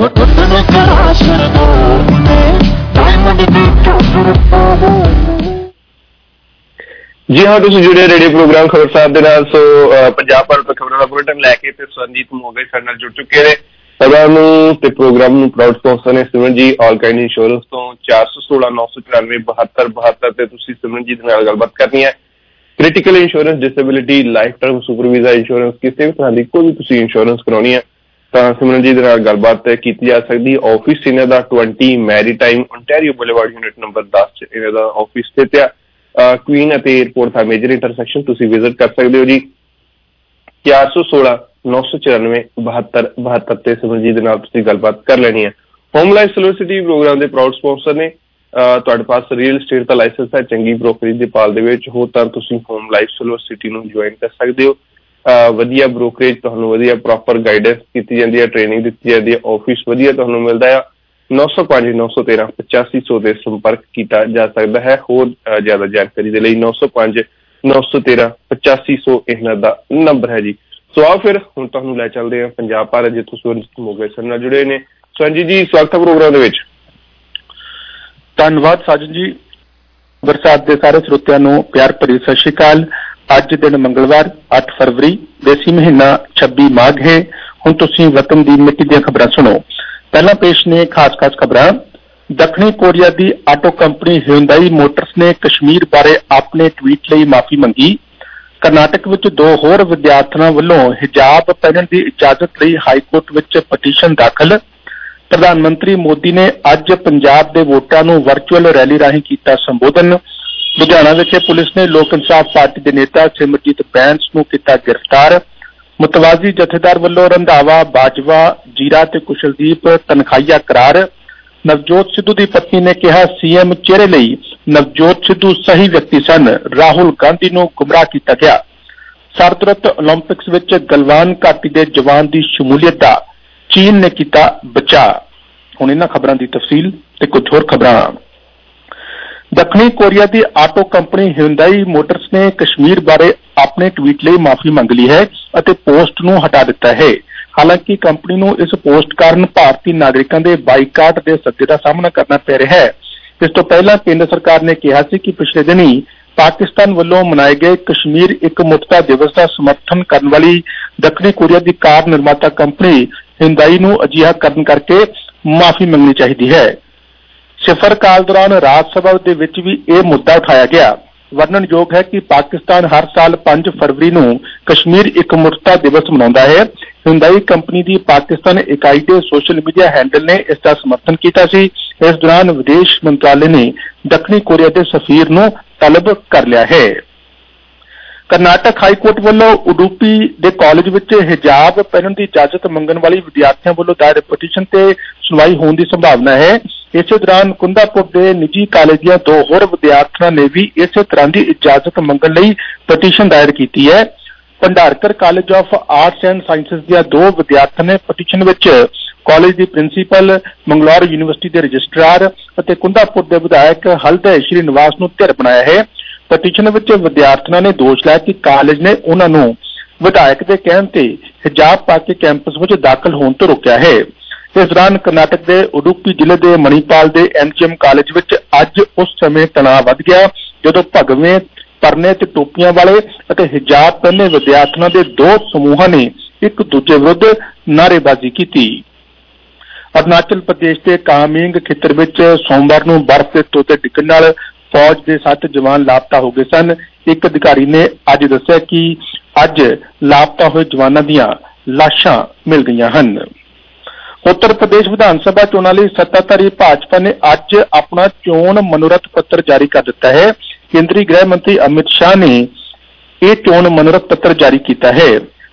ਜੀ ਹਾਂ, ਤੁਸੀਂ ਜੁੜੇ ਰੇਡੀਓ ਪ੍ਰੋਗਰਾਮ ਖਬਰਸਾਰ ਦੇ ਨਾਲ। ਸੋ ਪੰਜਾਬ ਭਰ ਤੋਂ ਖਬਰਾਂ ਦਾ ਬੁਲੇਟਿਨ ਲੈ ਕੇ ਤੇ ਸਰਨਜੀਤ ਮੋਗੇ ਸਾਡੇ ਨਾਲ ਜੁੜ ਚੁੱਕੇ ਨੇ। ਖਬਰਾਂ ਨੂੰ ਤੇ ਪ੍ਰੋਗਰਾਮ ਨੂੰ ਪ੍ਰਾਊਡ ਸਪਾਂਸਰ ਨੇ ਸਿਮਰਨ ਜੀ ਆਲ ਕਾਈਂਡ ਇੰਸ਼ੋਰੈਂਸ ਤੋਂ। 416 994 72 72 ਤੇ ਤੁਸੀਂ ਸਿਮਰਨ ਜੀ ਦੇ ਨਾਲ ਗੱਲਬਾਤ ਕਰਨੀ ਹੈ। Critical insurance, disability, life term supervisor insurance, ਕਿਸੇ ਵੀ ਤਰ੍ਹਾਂ ਦੀ ਕੋਈ ਵੀ ਤੁਸੀਂ ਇੰਸ਼ੋਰੈਂਸ ਕਰਾਉਣੀ ਹੈ ਤਾਂ ਸਿਮਰਨ ਜੀ ਦੇ ਨਾਲ ਗੱਲਬਾਤ ਕੀਤੀ ਜਾ ਸਕਦੀ। ਆਫਿਸ ਇਹਨਾਂ ਦਾ 20 Maritime Ontario Boulevard unit number 10 ਚ ਇਹਨਾਂ ਦਾ ਆਫਿਸ ਸਥਿਤ ਆ। ਕੁਈਨ ਅਤੇ ਏਅਰਪੋਰਟ ਦਾ ਮੇਜਰ ਇੰਟਰਸੈਕਸ਼ਨ ਤੁਸੀਂ ਵਿਜ਼ਿਟ ਕਰ ਸਕਦੇ ਹੋ ਜੀ। 416 994 72 72 ਤੇ ਸਿਮਰਨ ਜੀ ਦੇ ਨਾਲ ਤੁਸੀਂ ਗੱਲਬਾਤ ਕਰ ਲੈਣੀ ਹੈ। ਹੋਮ ਲਾਈਫ ਸੋਲਿਸਿਟੀ ਪ੍ਰੋਗਰਾਮ ਦੇ ਪ੍ਰਾਊਡ ਸਪਾਂਸਰ ਨੇ। ਤੁਹਾਡੇ ਪਾਸ ਰੀਅਲ ਸਟੇਟ ਦਾ ਲਾਇਸੈਂਸ ਹੈ, ਚੰਗੀ ਬ੍ਰੋਕਰੇਜ ਦੇ ਪਾਲ ਦੇ ਵਿੱਚ ਹੋ ਤਾਂ ਤੁਸੀਂ ਹੋਮ ਲਾਈਫ ਸੋਲਿਸਿਟੀ ਨੂੰ ਜੁਆਇਨ ਕਰ ਸਕਦੇ ਹੋ। ਵਧੀਆ ਬ੍ਰੋਕਰੇਜ, ਤੁਹਾਨੂੰ ਵਧੀਆ ਪ੍ਰੋਪਰ ਗਾਈਡੈਂਸ ਕੀਤੀ ਜਾਂਦੀ ਹੈ, ਟ੍ਰੇਨਿੰਗ ਦਿੱਤੀ ਜਾਂਦੀ ਹੈ, ਆਫਿਸ ਵਧੀਆ ਤੁਹਾਨੂੰ ਮਿਲਦਾ ਆ। 905 913 8500 ਦੇ ਸੰਪਰਕ ਕੀਤਾ ਜਾ ਸਕਦਾ ਹੈ। ਹੋਰ ਜ਼ਿਆਦਾ ਜਾਣਕਾਰੀ ਦੇ ਲਈ 905 913 8500 ਇਹਨਾਂ ਦਾ ਨੰਬਰ ਹੈ ਜੀ। ਸੋ ਆਓ ਫਿਰ ਹੁਣ ਤੁਹਾਨੂੰ ਲੈ ਚੱਲਦੇ ਹਾਂ ਪੰਜਾਬ ਭਾਰਤ, ਜਿੱਥੋਂ ਸਵਰਨਜੀਤ ਮੋਗੇ ਸਾਡੇ ਨਾਲ ਜੁੜੇ ਨੇ। ਸਵਰਨਜੀਤ ਜੀ, ਸਵਾਗਤ ਹੈ ਪ੍ਰੋਗਰਾਮ ਦੇ ਵਿੱਚ। ਧੰਨਵਾਦ ਸਾਜਨ ਜੀ। ਬਰਸਾਤ ਦੇ ਸਾਰੇ ਸਰੋਤਿਆਂ ਨੂੰ ਪਿਆਰ ਭਰੀ ਸਤਿ ਸ਼੍ਰੀ ਅਕਾਲ। ਅੱਜ ਦਿਨ ਮੰਗਲਵਾਰ 8 ਫਰਵਰੀ, ਦੇਸੀ ਮਹੀਨਾ 26 ਮਾਘ ਹੈ। ਹੁਣ ਤੁਸੀਂ ਵਤਨ ਦੀ ਮਿੱਟੀ ਦੀਆਂ ਖਬਰਾਂ ਸੁਣੋ। ਪਹਿਲਾਂ ਪੇਸ਼ ਨੇ ਖਾਸ ਖਬਰਾਂ। ਦੱਖਣੀ ਕੋਰੀਆ ਦੀ ਆਟੋ ਕੰਪਨੀ ਹਿਊਂਦਾਈ ਮੋਟਰਸ ਨੇ ਕਸ਼ਮੀਰ ਬਾਰੇ ਆਪਣੇ ਟਵੀਟ ਲਈ ਮਾਫੀ ਮੰਗੀ। ਕਰਨਾਟਕ ਵਿੱਚ 2 ਹੋਰ ਵਿਦਿਆਰਥੀਆਂ ਵੱਲੋਂ ਹਿਜਾਬ ਪਹਿਨਣ ਦੀ ਇਜਾਜ਼ਤ ਲਈ ਹਾਈਕੋਰਟ ਵਿੱਚ ਪਟੀਸ਼ਨ ਦਾਖਲ। ਪ੍ਰਧਾਨ ਮੰਤਰੀ ਮੋਦੀ ਨੇ ਅੱਜ ਪੰਜਾਬ ਦੇ ਵੋਟਰਾਂ ਨੂੰ ਵਰਚੁਅਲ ਰੈਲੀ ਰਾਹੀਂ ਕੀਤਾ ਸੰਬੋਧਨ। ਲੁਧਿਆਣਾ ਵਿਖੇ ਪੁਲਿਸ ਨੇ ਲੋਕ ਇਨਸਾਫ ਪਾਰਟੀ ਦੇ ਨੇਤਾ ਸਿਮਰਜੀਤ ਬੈਂਸ ਨੂੰ ਕੀਤਾ ਗ੍ਰਿਫਤਾਰ। ਮੁਤਵਾਜ਼ੀ ਜਥੇਦਾਰ ਵੱਲੋਂ ਰੰਧਾਵਾ, ਬਾਜਵਾ, ਜੀਰਾ ਤੇ ਕੁਸ਼ਲਦੀਪ ਤਨਖਾਹੀਆ ਕਰਾਰ। ਨਵਜੋਤ ਸਿੱਧੂ ਦੀ ਪਤਨੀ ਨੇ ਕਿਹਾ ਸੀਐਮ ਚਿਹਰੇ ਲਈ ਨਵਜੋਤ ਸਿੱਧੂ ਸਹੀ ਵਿਅਕਤੀ ਸਨ, ਰਾਹੁਲ ਗਾਂਧੀ ਨੂੰ ਗੁੰਮਰਾਹ ਕੀਤਾ ਗਿਆ। ਸਰਦਰਤ ਓਲੰਪਿਕਸ ਵਿੱਚ ਗਲਵਾਨ ਘਾਟੀ ਦੇ ਜਵਾਨ ਦੀ ਸ਼ਮੂਲੀਅਤ ਦਾ ਚੀਨ ਨੇ ਕੀਤਾ ਬਚਾਅ। ਹੁਣ ਇਹਨਾਂ ਖਬਰਾਂ ਦੀ ਤਫਸੀਲ ਤੇ ਕੁਝ ਹੋਰ ਖਬਰਾਂ। ਦੱਖਣੀ ਕੋਰੀਆ ਦੀ ਆਟੋ ਕੰਪਨੀ ਹਿਊਂਦਾਈ ਮੋਟਰਸ ਨੇ ਕਸ਼ਮੀਰ ਬਾਰੇ ਆਪਣੇ ਟਵੀਟ ਲਈ ਮਾਫੀ ਮੰਗ ਲਈ ਹੈ ਅਤੇ ਪੋਸਟ ਨੂੰ ਹਟਾ ਦਿੱਤਾ ਹੈ। ਹਾਲਾਂਕਿ ਕੰਪਨੀ ਨੂੰ ਇਸ ਪੋਸਟ ਕਾਰਨ ਭਾਰਤੀ ਨਾਗਰਿਕਾਂ ਦੇ ਬਾਈਕਾਟ ਦੇ ਸੱਦੇ ਦਾ ਸਾਹਮਣਾ ਕਰਨਾ ਪੈ ਰਿਹਾ ਹੈ। ਇਸ ਤੋਂ ਪਹਿਲਾਂ ਕੇਂਦਰ ਸਰਕਾਰ ਨੇ ਕਿਹਾ ਸੀ ਕਿ ਪਿਛਲੇ ਦਿਨੀ ਪਾਕਿਸਤਾਨ ਵੱਲੋਂ ਮਨਾਏ ਗਏ ਕਸ਼ਮੀਰ ਇਕਮੁੱਠਤਾ ਦਿਵਸ ਦਾ ਸਮਰਥਨ ਕਰਨ ਵਾਲੀ ਦੱਖਣੀ ਕੋਰੀਆ ਦੀ ਕਾਰ ਨਿਰਮਾਤਾ ਕੰਪਨੀ ਹਿਊਂਦਾਈ ਨੂੰ ਅਜਿਹਾ ਕਰਨ ਕਰਕੇ ਮਾਫੀ ਮੰਗਣੀ ਚਾਹੀਦੀ ਹੈ। ਸਿਫਰ ਕਾਲ ਦੌਰਾਨ ਰਾਜ ਸਭਾ ਦੇ ਵਿੱਚ ਵੀ ਇਹ ਮੁੱਦਾ ਉਠਾਇਆ ਗਿਆ। ਵਰਣਨਯੋਗ ਹੈ ਕਿ ਪਾਕਿਸਤਾਨ ਹਰ ਸਾਲ 5 ਫਰਵਰੀ ਨੂੰ ਕਸ਼ਮੀਰ ਇਕਮੁੱਠਤਾ ਦਿਵਸ ਮਨਾਉਂਦਾ ਹੈ। ਹਿਊਂਦਾਈ ਕੰਪਨੀ ਦੀ ਪਾਕਿਸਤਾਨ ਇਕਾਈ ਦੇ ਸੋਸ਼ਲ ਮੀਡੀਆ ਹੈਂਡਲ ਨੇ ਇਸ ਦਾ ਸਮਰਥਨ ਕੀਤਾ ਸੀ। ਇਸ ਦੌਰਾਨ ਵਿਦੇਸ਼ ਮੰਤਰਾਲੇ ਨੇ ਦੱਖਣੀ ਕੋਰੀਆ ਦੇ ਸਫੀਰ ਨੂੰ ਤਲਬ ਕਰ ਲਿਆ ਹੈ। ਕਰਨਾਟਕ ਹਾਈ ਕੋਰਟ ਵੱਲੋਂ ਉਡੂਪੀ ਦੇ ਕਾਲਜ ਵਿੱਚ ਹਿਜਾਬ ਪਹਿਨਣ ਦੀ ਇਜਾਜ਼ਤ ਮੰਗਣ ਵਾਲੀ ਵਿਦਿਆਰਥੀਆਂ ਵੱਲੋਂ ਦਾਇਰ ਪਟੀਸ਼ਨ ਤੇ ਸੁਣਵਾਈ ਹੋਣ ਦੀ ਸੰਭਾਵਨਾ ਹੈ। ਇਸੇ ਦੌਰਾਨ ਕੁੰਦਾਪੁਰ ਦੇ ਨਿੱਜੀ ਕਾਲਜ ਦੀਆਂ 2 ਹੋਰ ਵਿਦਿਆਰਥਣਾਂ ਨੇ ਵੀ ਇਸੇ ਤਰ੍ਹਾਂ ਦੀ ਇਜਾਜ਼ਤ ਮੰਗਣ ਲਈ ਪਟੀਸ਼ਨ ਦਾਇਰ ਕੀਤੀ ਹੈ। Bhandarkar College of Arts and Sciences ਦੀਆਂ 2 ਵਿਦਿਆਰਥਣਾਂ ਨੇ ਪਟੀਸ਼ਨ ਵਿੱਚ ਕਾਲਜ ਦੀ ਪ੍ਰਿੰਸੀਪਲ, ਮੰਗਲੌਰ ਯੂਨੀਵਰਸਿਟੀ ਦੇ ਰਜਿਸਟਰਾਰ ਅਤੇ ਕੁੰਦਾਪੁਰ ਦੇ ਵਿਧਾਇਕ ਹਲਦੈ ਸ਼੍ਰੀ ਨਿਵਾਸ ਨੂੰ ਧਿਰ ਬਣਾਇਆ ਹੈ। ਪਟੀਸ਼ਨ ਵਿੱਚ ਵਿਦਿਆਰਥਣਾਂ ਨੇ ਦੋਸ਼ ਲਾਇਆ ਕਿ ਕਾਲਜ ਨੇ ਉਹਨਾਂ ਨੂੰ ਵਿਧਾਇਕ ਦੇ ਕਹਿਣ ਤੇ ਹਿਜਾਬ ਪਾ ਕੇ ਕੈਂਪਸ ਵਿੱਚ ਦਾਖਲ ਹੋਣ ਤੋਂ ਰੋਕਿਆ ਹੈ। ਇਸ ਦੌਰਾਨ ਕਰਨਾਟਕ ਦੇ ਉਡੂਪੀ ਜ਼ਿਲ੍ਹੇ ਦੇ ਮਣੀਪਾਲ ਦੇ ਐਮਜੀਐਮ ਕਾਲਜ ਵਿੱਚ ਅੱਜ ਉਸ ਸਮੇਂ ਤਣਾਅ ਵੱਧ ਗਿਆ ਜਦੋਂ ਭਗਵੇਂ, ਪਰਨੇ ਤੇ ਟੋਪੀਆਂ ਵਾਲੇ ਅਤੇ ਹਿਜਾਬ ਪਹਿਨੇ ਵਿਦਿਆਰਥੀਆਂ ਦੇ 2 ਸਮੂਹਾਂ ਨੇ ਇੱਕ ਦੂਜੇ ਵਿਰੁੱਧ ਨਾਅਰੇਬਾਜ਼ੀ ਕੀਤੀ। ਅਰੁਣਾਚਲ ਪ੍ਰਦੇਸ਼ ਦੇ ਕਾਮਿੰਗ ਖੇਤਰ ਵਿੱਚ ਸੋਮਵਾਰ ਨੂੰ ਬਰਫ਼ ਦੇ ਤੋਤੇ ਡਿੱਗਣ ਨਾਲ ਫੌਜ ਦੇ 7 ਜਵਾਨ ਲਾਪਤਾ ਹੋ ਗਏ ਸਨ। ਇੱਕ ਅਧਿਕਾਰੀ ਨੇ ਅੱਜ ਦੱਸਿਆ ਕਿ ਅੱਜ ਲਾਪਤਾ ਹੋਏ ਜਵਾਨਾਂ ਦੀਆਂ ਲਾਸ਼ਾਂ ਮਿਲ ਗਈਆਂ ਹਨ। ਉੱਤਰ ਪ੍ਰਦੇਸ਼ ਵਿਧਾਨ ਸਭਾ ਚੋਣਾਂ ਲਈ ਸੱਤਾਧਾਰੀ ਭਾਜਪਾ ਨੇ ਅੱਜ ਆਪਣਾ ਚੋਣ ਮਨੋਰਥ ਪੱਤਰ ਜਾਰੀ ਕਰ ਦਿੱਤਾ ਹੈ। ਕੇਂਦਰੀ ਗ੍ਰਹਿ ਮੰਤਰੀ ਅਮਿਤ ਸ਼ਾਹ ਨੇ ਇਹ ਚੋਣ ਮਨੋਰਥ ਪੱਤਰ ਜਾਰੀ ਕੀਤਾ ਹੈ।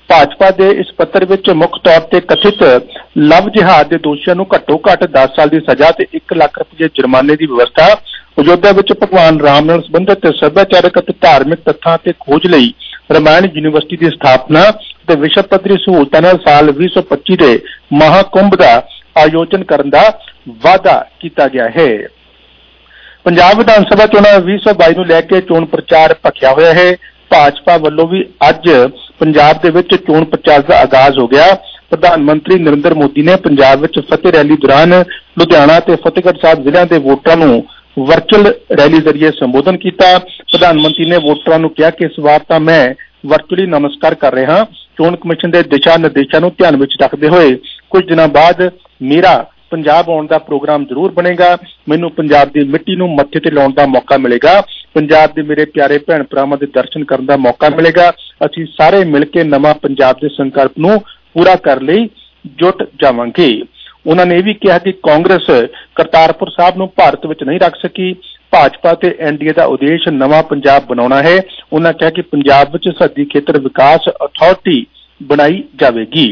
ਭਾਜਪਾ ਦੇ ਇਸ ਪੱਤਰ ਵਿੱਚ ਮੁੱਖ ਤੌਰ ਤੇ ਕਥਿਤ ਲਵ ਜਿਹਾਦ ਦੇ ਦੋਸ਼ੀਆਂ ਨੂੰ ਘੱਟੋ ਘੱਟ 10 ਸਾਲ ਦੀ ਸਜ਼ਾ ਤੇ 1 ਲੱਖ ਰੁਪਏ ਜੁਰਮਾਨੇ ਦੀ ਵਿਵਸਥਾ, ਅਯੋਧਿਆ ਵਿੱਚ ਭਗਵਾਨ ਰਾਮ ਨਾਲ ਸੰਬੰਧਿਤ ਸੱਭਿਆਚਾਰਕ ਅਤੇ ਧਾਰਮਿਕ ਤੱਥਾਂ ਤੇ ਖੋਜ ਲਈ ਰਾਮਾਇਣ ਯੂਨੀਵਰਸਿਟੀ ਦੀ ਸਥਾਪਨਾ ਤੇ ਵਿਸ਼ਵ ਪੱਧਰੀ ਸਹੂਲਤਾਂ ਨਾਲ ਸਾਲ 2025 ਦੇ ਮਹਾਕੁੰਭ ਦਾ ਆਯੋਜਨ ਕਰਨ ਦਾ ਵਾਅਦਾ ਕੀਤਾ ਗਿਆ ਹੈ। ਪੰਜਾਬ ਵਿਧਾਨ ਸਭਾ ਚੋਣਾਂ 2022 ਨੂੰ ਲੈ ਕੇ ਚੋਣ ਪ੍ਰਚਾਰ ਭਖਿਆ ਹੋਇਆ ਹੈ। ਭਾਜਪਾ ਵੱਲੋਂ ਵੀ ਅੱਜ ਪੰਜਾਬ ਦੇ ਵਿੱਚ ਚੋਣ ਪ੍ਰਚਾਰ ਦਾ ਆਗਾਜ਼ ਹੋ ਗਿਆ। ਪ੍ਰਧਾਨ ਮੰਤਰੀ ਨਰਿੰਦਰ ਮੋਦੀ ਨੇ ਪੰਜਾਬ ਵਿੱਚ ਫਤਿਹ ਰੈਲੀ ਦੌਰਾਨ ਲੁਧਿਆਣਾ ਤੇ ਫਤਿਹਗੜ੍ਹ ਸਾਹਿਬ ਜ਼ਿਲ੍ਹਿਆਂ ਦੇ ਵੋਟਰਾਂ ਨੂੰ ਵਰਚੁਅਲ ਰੈਲੀ ਜ਼ਰੀਏ ਸੰਬੋਧਨ ਕੀਤਾ। ਪ੍ਰਧਾਨ ਮੰਤਰੀ ਨੇ ਵੋਟਰਾਂ ਨੂੰ ਕਿਹਾ ਕਿ ਇਸ ਵਾਰ ਤਾਂ ਮੈਂ ਵਰਚੁਅਲੀ ਨਮਸਕਾਰ ਕਰ ਰਿਹਾ ਹਾਂ। ਚੋਣ ਕਮਿਸ਼ਨ ਦੇ ਦਿਸ਼ਾ ਨਿਰਦੇਸ਼ਾਂ ਨੂੰ ਧਿਆਨ ਵਿੱਚ ਰੱਖਦੇ ਹੋਏ ਕੁਝ ਦਿਨਾਂ ਬਾਅਦ ਮੇਰਾ ਪੰਜਾਬ ਆਉਣ ਦਾ ਪ੍ਰੋਗਰਾਮ ਜ਼ਰੂਰ ਬਣੇਗਾ। ਮੈਨੂੰ ਪੰਜਾਬ ਦੀ ਮਿੱਟੀ ਨੂੰ ਮੱਥੇ ਤੇ ਲਾਉਣ ਦਾ ਮੌਕਾ ਮਿਲੇਗਾ। ਪੰਜਾਬ ਦੇ ਮੇਰੇ ਪਿਆਰੇ ਭੈਣ ਭਰਾਵਾਂ ਦੇ ਦਰਸ਼ਨ ਕਰਨ ਦਾ ਮੌਕਾ ਮਿਲੇਗਾ। ਅਸੀਂ ਸਾਰੇ ਮਿਲ ਕੇ ਨਵਾਂ ਪੰਜਾਬ ਦੇ ਸੰਕਲਪ ਨੂੰ ਪੂਰਾ ਕਰਨ ਲਈ ਜੁਟ ਜਾਵਾਂਗੇ। ਉਹਨਾਂ ਨੇ ਇਹ ਵੀ ਕਿਹਾ ਕਿ ਕਾਂਗਰਸ ਕਰਤਾਰਪੁਰ ਸਾਹਿਬ ਨੂੰ ਭਾਰਤ ਵਿੱਚ ਨਹੀਂ ਰੱਖ ਸਕੀ। ਭਾਜਪਾ ਤੇ ਐਨਡੀਏ ਦਾ ਉਦੇਸ਼ ਨਵਾਂ ਪੰਜਾਬ ਬਣਾਉਣਾ ਹੈ। ਉਹਨਾਂ ਕਿਹਾ ਕਿ ਪੰਜਾਬ ਵਿੱਚ ਸਰਹੱਦੀ ਖੇਤਰ ਵਿਕਾਸ ਅਥਾਰਟੀ ਬਣਾਈ ਜਾਵੇਗੀ।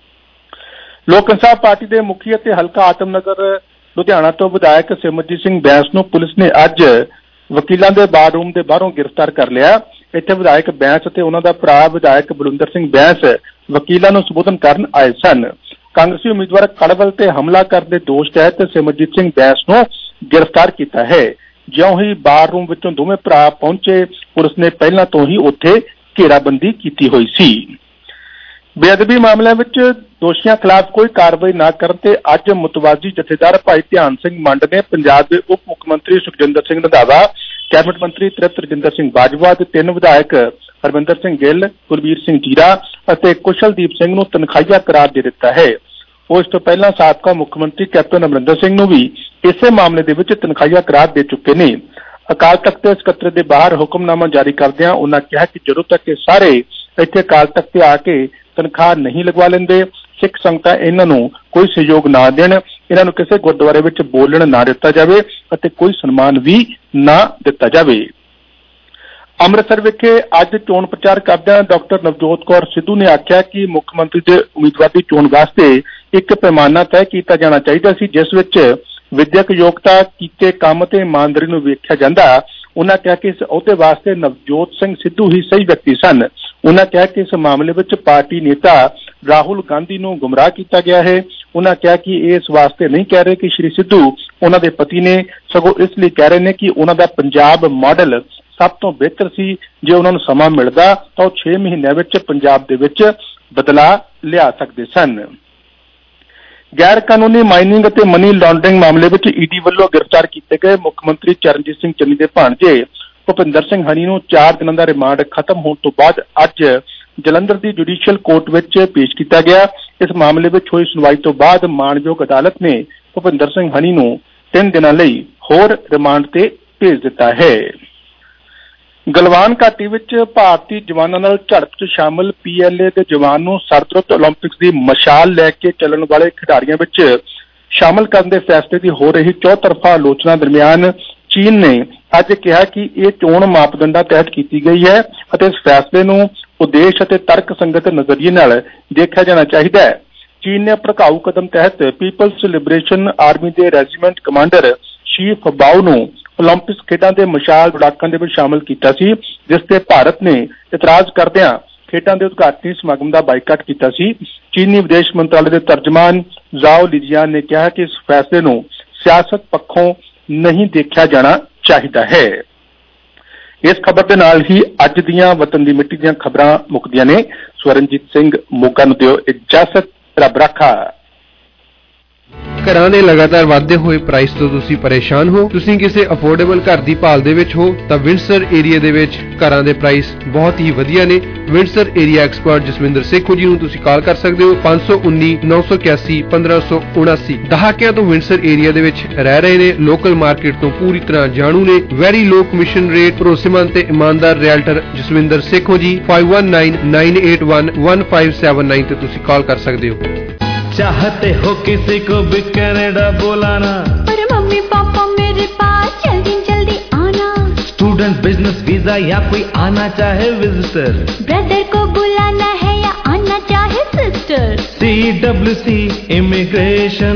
ਲੋਕ ਇਨਸਾਫ ਪਾਰਟੀ ਦੇ ਮੁਖੀ ਅਤੇ ਹਲਕਾ ਆਤਮਨਗਰ ਲੁਧਿਆਣਾ ਤੋਂ ਵਿਧਾਇਕ ਸਿਮਰਜੀਤ ਸਿੰਘ ਬੈਂਸ ਨੂੰ ਪੁਲਿਸ ਨੇ ਅੱਜ ਵਕੀਲਾਂ ਦੇ ਬਾਰਰੂਮ ਦੇ ਬਾਹਰੋਂ ਗ੍ਰਿਫਤਾਰ ਕਰ ਲਿਆ। ਇੱਥੇ ਵਿਧਾਇਕ ਬੈਂਸ ਅਤੇ ਉਹਨਾਂ ਦਾ ਭਰਾ ਵਿਧਾਇਕ ਬਲਵਿੰਦਰ ਸਿੰਘ ਬੈਂਸ ਵਕੀਲਾਂ ਨੂੰ ਸੰਬੋਧਨ ਕਰਨ ਆਏ ਸਨ। ਕਾਂਗਰਸੀ ਉਮੀਦਵਾਰ ਕੜਵਲ ਤੇ ਹਮਲਾ ਕਰਨ ਦੇ ਦੋਸ਼ ਤਹਿਤ ਸਿਮਰਜੀਤ ਸਿੰਘ ਬੈਂਸ ਨੂੰ ਗ੍ਰਿਫਤਾਰ ਕੀਤਾ ਹੈ। ਜਿਉਂ ਹੀ ਬਾਰਰੂਮ ਵਿੱਚੋਂ ਦੋਵੇਂ ਭਰਾ ਪਹੁੰਚੇ, ਪੁਲਿਸ ਨੇ ਪਹਿਲਾਂ ਤੋਂ ਹੀ ਉੱਥੇ ਘੇਰਾਬੰਦੀ ਕੀਤੀ ਹੋਈ ਸੀ। ਬੇਅਦਬੀ ਮਾਮਲਿਆਂ ਵਿੱਚ ਦੋਸ਼ੀਆਂ ਖਿਲਾਫ ਕੋਈ ਕਾਰਵਾਈ ਨਾ ਕਰਨ ਤੇ ਅੱਜ ਮੁਤਵਾਜ਼ੀ ਜਥੇਦਾਰ ਭਾਈ ਧਿਆਨ ਸਿੰਘ ਮੰਡ ਨੇ ਪੰਜਾਬ ਦੇ ਉਪ ਮੁੱਖ ਮੰਤਰੀ ਸੁਖਜਿੰਦਰ ਸਿੰਘ ਰੰਧਾਵਾ, ਕੈਬਨਿਟ ਮੰਤਰੀ ਤ੍ਰਿਪਤ ਰਜਿੰਦਰ ਸਿੰਘ ਬਾਜਵਾ ਤੇ 3 ਵਿਧਾਇਕ ਹਰਮਿੰਦਰ ਸਿੰਘ ਗਿੱਲ, ਕੁਲਬੀਰ ਸਿੰਘ ਜੀਰਾ ਅਤੇ ਕੁਸ਼ਲਦੀਪ ਸਿੰਘ ਨੂੰ ਤਨਖਾਹੀਆ ਕਰਾਰ ਦੇ ਦਿੱਤਾ ਹੈ। ਉਹ ਇਸ ਤੋਂ ਪਹਿਲਾਂ ਸਾਬਕਾ ਮੁੱਖ ਮੰਤਰੀ ਕੈਪਟਨ ਅਮਰਿੰਦਰ ਸਿੰਘ ਨੂੰ ਵੀ ਇਸੇ ਮਾਮਲੇ ਦੇ ਵਿੱਚ ਤਨਖਾਹੀਆ ਕਰਾਰ ਦੇ ਚੁੱਕੇ ਨੇ। ਅਕਾਲ ਤਖਤ ਦੇ ਸਕੱਤਰ ਦੇ ਬਾਹਰ ਹੁਕਮਨਾਮਾ ਜਾਰੀ ਕਰਦਿਆਂ ਉਹਨਾਂ ਕਿਹਾ ਕਿ ਜਦੋਂ ਤੱਕ ਇਹ ਸਾਰੇ ਇੱਥੇ ਅਕਾਲ ਤਖਤ ਤੇ ਆ ਕੇ ਤਨਖਾਹ ਨਹੀਂ ਲਗਵਾ ਲੈਂਦੇ, ਸਿੱਖ ਸੰਗਤਾਂ ਇਹਨਾਂ ਨੂੰ ਕੋਈ ਸਹਿਯੋਗ ਨਾ ਦੇਣ, ਇਹਨਾਂ ਨੂੰ ਕਿਸੇ ਗੁਰਦੁਆਰੇ ਵਿੱਚ ਬੋਲਣ ਨਾ ਦਿੱਤਾ ਜਾਵੇ ਅਤੇ ਕੋਈ ਸਨਮਾਨ ਵੀ ਨਾ ਦਿੱਤਾ ਜਾਵੇ। ਅੰਮ੍ਰਿਤਸਰ ਵਿਖੇ ਅੱਜ ਚੋਣ ਪ੍ਰਚਾਰ ਕਰਦਿਆਂ ਡਾਕਟਰ ਨਵਜੋਤ ਕੌਰ ਸਿੱਧੂ ਨੇ ਆਖਿਆ ਕਿ ਮੁੱਖ ਮੰਤਰੀ ਦੇ ਉਮੀਦਵਾਰ ਦੀ ਚੋਣ ਵਾਸਤੇ ਇੱਕ ਪੈਮਾਨਾ ਤੈਅ ਕੀਤਾ ਜਾਣਾ ਚਾਹੀਦਾ ਸੀ, ਜਿਸ ਵਿੱਚ ਵਿਦਿਅਕ ਯੋਗਤਾ, ਕੀਤੇ ਕੰਮ ਤੇ ਇਮਾਨਦਾਰੀ ਨੂੰ ਵੇਖਿਆ ਜਾਂਦਾ। ਉਹਨਾਂ ਕਿਹਾ ਕਿ ਇਸ ਅਹੁਦੇ ਵਾਸਤੇ ਨਵਜੋਤ ਸਿੰਘ ਸਿੱਧੂ ਹੀ ਸਹੀ ਵਿਅਕਤੀ ਸਨ। ਉਹਨਾਂ ਕਿਹਾ ਕਿ ਇਸ ਮਾਮਲੇ ਵਿੱਚ ਪਾਰਟੀ ਨੇਤਾ ਰਾਹੁਲ ਗਾਂਧੀ ਨੂੰ ਗੁੰਮਰਾਹ ਕੀਤਾ ਗਿਆ ਹੈ। ਉਹਨਾਂ ਕਿਹਾ ਕਿ ਇਹ ਇਸ ਵਾਸਤੇ ਨਹੀਂ ਕਹਿ ਰਹੇ ਕਿ ਸ਼੍ਰੀ ਸਿੱਧੂ ਉਹਨਾਂ ਦੇ ਪਤੀ ਨੇ, ਸਗੋਂ ਇਸ ਲਈ ਕਹਿ ਰਹੇ ਨੇ ਕਿ ਉਹਨਾਂ ਦਾ ਪੰਜਾਬ ਮਾਡਲ ਸਭ ਤੋਂ ਬਿਹਤਰ ਸੀ। ਜੇ ਉਹਨਾਂ ਨੂੰ ਸਮਾਂ ਮਿਲਦਾ ਤਾਂ ਉਹ 6 ਮਹੀਨਿਆਂ ਵਿੱਚ ਪੰਜਾਬ ਦੇ ਵਿੱਚ ਬਦਲਾਅ ਲਿਆ ਸਕਦੇ ਸਨ। ਗੈਰ ਕਾਨੂੰਨੀ ਮਾਈਨਿੰਗ ਅਤੇ ਮਨੀ ਲਾਂਡਰਿੰਗ ਮਾਮਲੇ ਵਿੱਚ ਈਡੀ ਵੱਲੋਂ ਗ੍ਰਿਫਤਾਰ ਕੀਤੇ ਗਏ ਮੁੱਖ ਮੰਤਰੀ ਚਰਨਜੀਤ ਸਿੰਘ ਚੰਨੀ ਦੇ ਭਾਣਜੇ ਭੁਪਿੰਦਰ ਸਿੰਘ ਹਨੀ ਨੂੰ 4 ਦਿਨਾਂ ਦਾ ਰਿਮਾਂਡ ਖਤਮ ਹੋਣ ਤੋਂ ਬਾਅਦ ਅੱਜ ਜਲੰਧਰ ਦੀ ਜੁਡੀਸ਼ੀਅਲ ਕੋਰਟ ਵਿੱਚ ਪੇਸ਼ ਕੀਤਾ ਗਿਆ। ਇਸ ਮਾਮਲੇ ਵਿੱਚ ਹੋਈ ਸੁਣਵਾਈ ਤੋਂ ਬਾਅਦ ਮਾਣਯੋਗ ਅਦਾਲਤ ਨੇ ਭੁਪਿੰਦਰ ਸਿੰਘ ਹਨੀ ਨੂੰ 3 ਦਿਨਾਂ ਲਈ ਹੋਰ ਰਿਮਾਂਡ ਤੇ ਭੇਜ ਦਿੱਤਾ ਹੈ। ਗਲਵਾਨ ਘਾਟੀ ਵਿੱਚ ਭਾਰਤੀ ਜਵਾਨਾਂ ਨਾਲ ਝੜਪ 'ਚ ਸ਼ਾਮਲ PLA ਦੇ ਜਵਾਨ ਨੂੰ ਸਰਦਰੁੱਤ ਓਲੰਪਿਕਸ ਦੀ ਮਸ਼ਾਲ ਲੈ ਕੇ ਚੱਲਣ ਵਾਲੇ ਖਿਡਾਰੀਆਂ ਵਿੱਚ ਸ਼ਾਮਲ ਕਰਨ ਦੇ ਫੈਸਲੇ ਦੀ ਹੋ ਰਹੀ ਚੌਤਰਫਾ ਆਲੋਚਨਾ ਦਰਮਿਆਨ ਚੀਨ ਨੇ ਅੱਜ ਕਿਹਾ ਕਿ ਇਹ ਚੋਣ ਮਾਪਦੰਡਾਂ ਤਹਿਤ ਕੀਤੀ ਗਈ ਹੈ ਅਤੇ ਇਸ ਫੈਸਲੇ ਨੂੰ ਉਦੇਸ਼ ਅਤੇ ਤਰਕ ਸੰਗਤ ਨਜ਼ਰੀਏ ਨਾਲ ਦੇਖਿਆ ਜਾਣਾ ਚਾਹੀਦਾ ਹੈ। ਚੀਨ ਨੇ ਭੜਕਾਊ ਕਦਮ ਤਹਿਤ ਪੀਪਲਸ ਲਿਬਰੇਸ਼ਨ ਆਰਮੀ ਦੇ ਰੈਜੀਮੈਂਟ ਕਮਾਂਡਰ ਸ਼ੀਫ ਬਾਓ ਨੂੰ ਓਲੰਪਿਕਸ ਖੇਡਾਂ ਦੇ ਮਸ਼ਾਲ ਉਡਾਕਾਂ ਦੇ ਵਿੱਚ ਸ਼ਾਮਲ ਕੀਤਾ ਸੀ, ਜਿਸ ਤੇ ਭਾਰਤ ਨੇ ਇਤਰਾਜ਼ ਕਰਦਿਆਂ ਖੇਡਾਂ ਦੇ ਉਦਘਾਟਨੀ ਸਮਾਗਮ ਦਾ ਬਾਈਕਾਟ ਕੀਤਾ ਸੀ। ਚੀਨੀ ਵਿਦੇਸ਼ ਮੰਤਰਾਲੇ ਦੇ ਤਰਜਮਾਨ ਜ਼ਾਓ ਲੀਜੀਆਨ ਨੇ ਕਿਹਾ ਕਿ ਇਸ ਫੈਸਲੇ ਨੂੰ ਸਿਆਸਤ ਪੱਖੋਂ ਨਹੀਂ ਦੇਖਿਆ ਜਾਣਾ ਚਾਹੀਦਾ ਹੈ। ਇਸ ਖਬਰ ਦੇ ਨਾਲ ਹੀ ਅੱਜ ਦੀਆਂ ਵਤਨ ਦੀ ਮਿੱਟੀ ਦੀਆਂ ਖਬਰਾਂ ਮੁੱਕਦੀਆਂ ਨੇ। ਸਵਰਨਜੀਤ ਸਿੰਘ ਮੋਗਾ ਨੂੰ ਦਿਓ ਇਜਾਜ਼ਤ। ਰੱਬ ਰਾਖਾ। ਘਰਾਂ ਦੇ ਲਗਾਤਾਰ ਵਧਦੇ ਹੋਏ ਪ੍ਰਾਈਸ ਤੋਂ ਤੁਸੀਂ ਪਰੇਸ਼ਾਨ ਹੋ, ਤੁਸੀਂ ਕਿਸੇ ਅਫੋਰਡੇਬਲ ਘਰ ਦੀ ਭਾਲ ਦੇ ਵਿੱਚ ਹੋ ਤਾਂ ਵਿੰਡਸਰ ਏਰੀਆ ਦੇ ਵਿੱਚ ਘਰਾਂ ਦੇ ਪ੍ਰਾਈਸ ਬਹੁਤ ਹੀ ਵਧੀਆ ਨੇ। Windsor area expert Jaswinder Sekhon ji ਨੂੰ ਤੁਸੀਂ ਕਾਲ ਕਰ ਸਕਦੇ ਹੋ 519 981 1579। ਦਹਾਕਿਆਂ ਤੋਂ ਵਿੰਡਸਰ ਏਰੀਆ ਦੇ ਵਿੱਚ ਰਹਿ ਰਹੇ ਨੇ, ਲੋਕਲ ਮਾਰਕੀਟ ਤੋਂ ਪੂਰੀ ਤਰ੍ਹਾਂ ਜਾਣੂ ਨੇ। ਵੈਰੀ ਲੋ ਕਮਿਸ਼ਨ ਰੇਟ, ਭਰੋਸੇਮੰਦ ਤੇ ਇਮਾਨਦਾਰ ਰੀਅਲਟਰ ਜਸਵਿੰਦਰ ਸੇਖੋ ਜੀ 5199811579 ਤੇ ਤੁਸੀਂ ਕਾਲ ਕਰ ਸਕਦੇ ਹੋ। चाहते हो किसी को भी कनाडा बुलाना, पर मम्मी पापा मेरे पास जल्दी जल्दी आना। स्टूडेंट, बिजनेस वीजा या कोई आना चाहे विजिटर, ब्रदर को बुलाना है या आना चाहे sister. CWC immigration,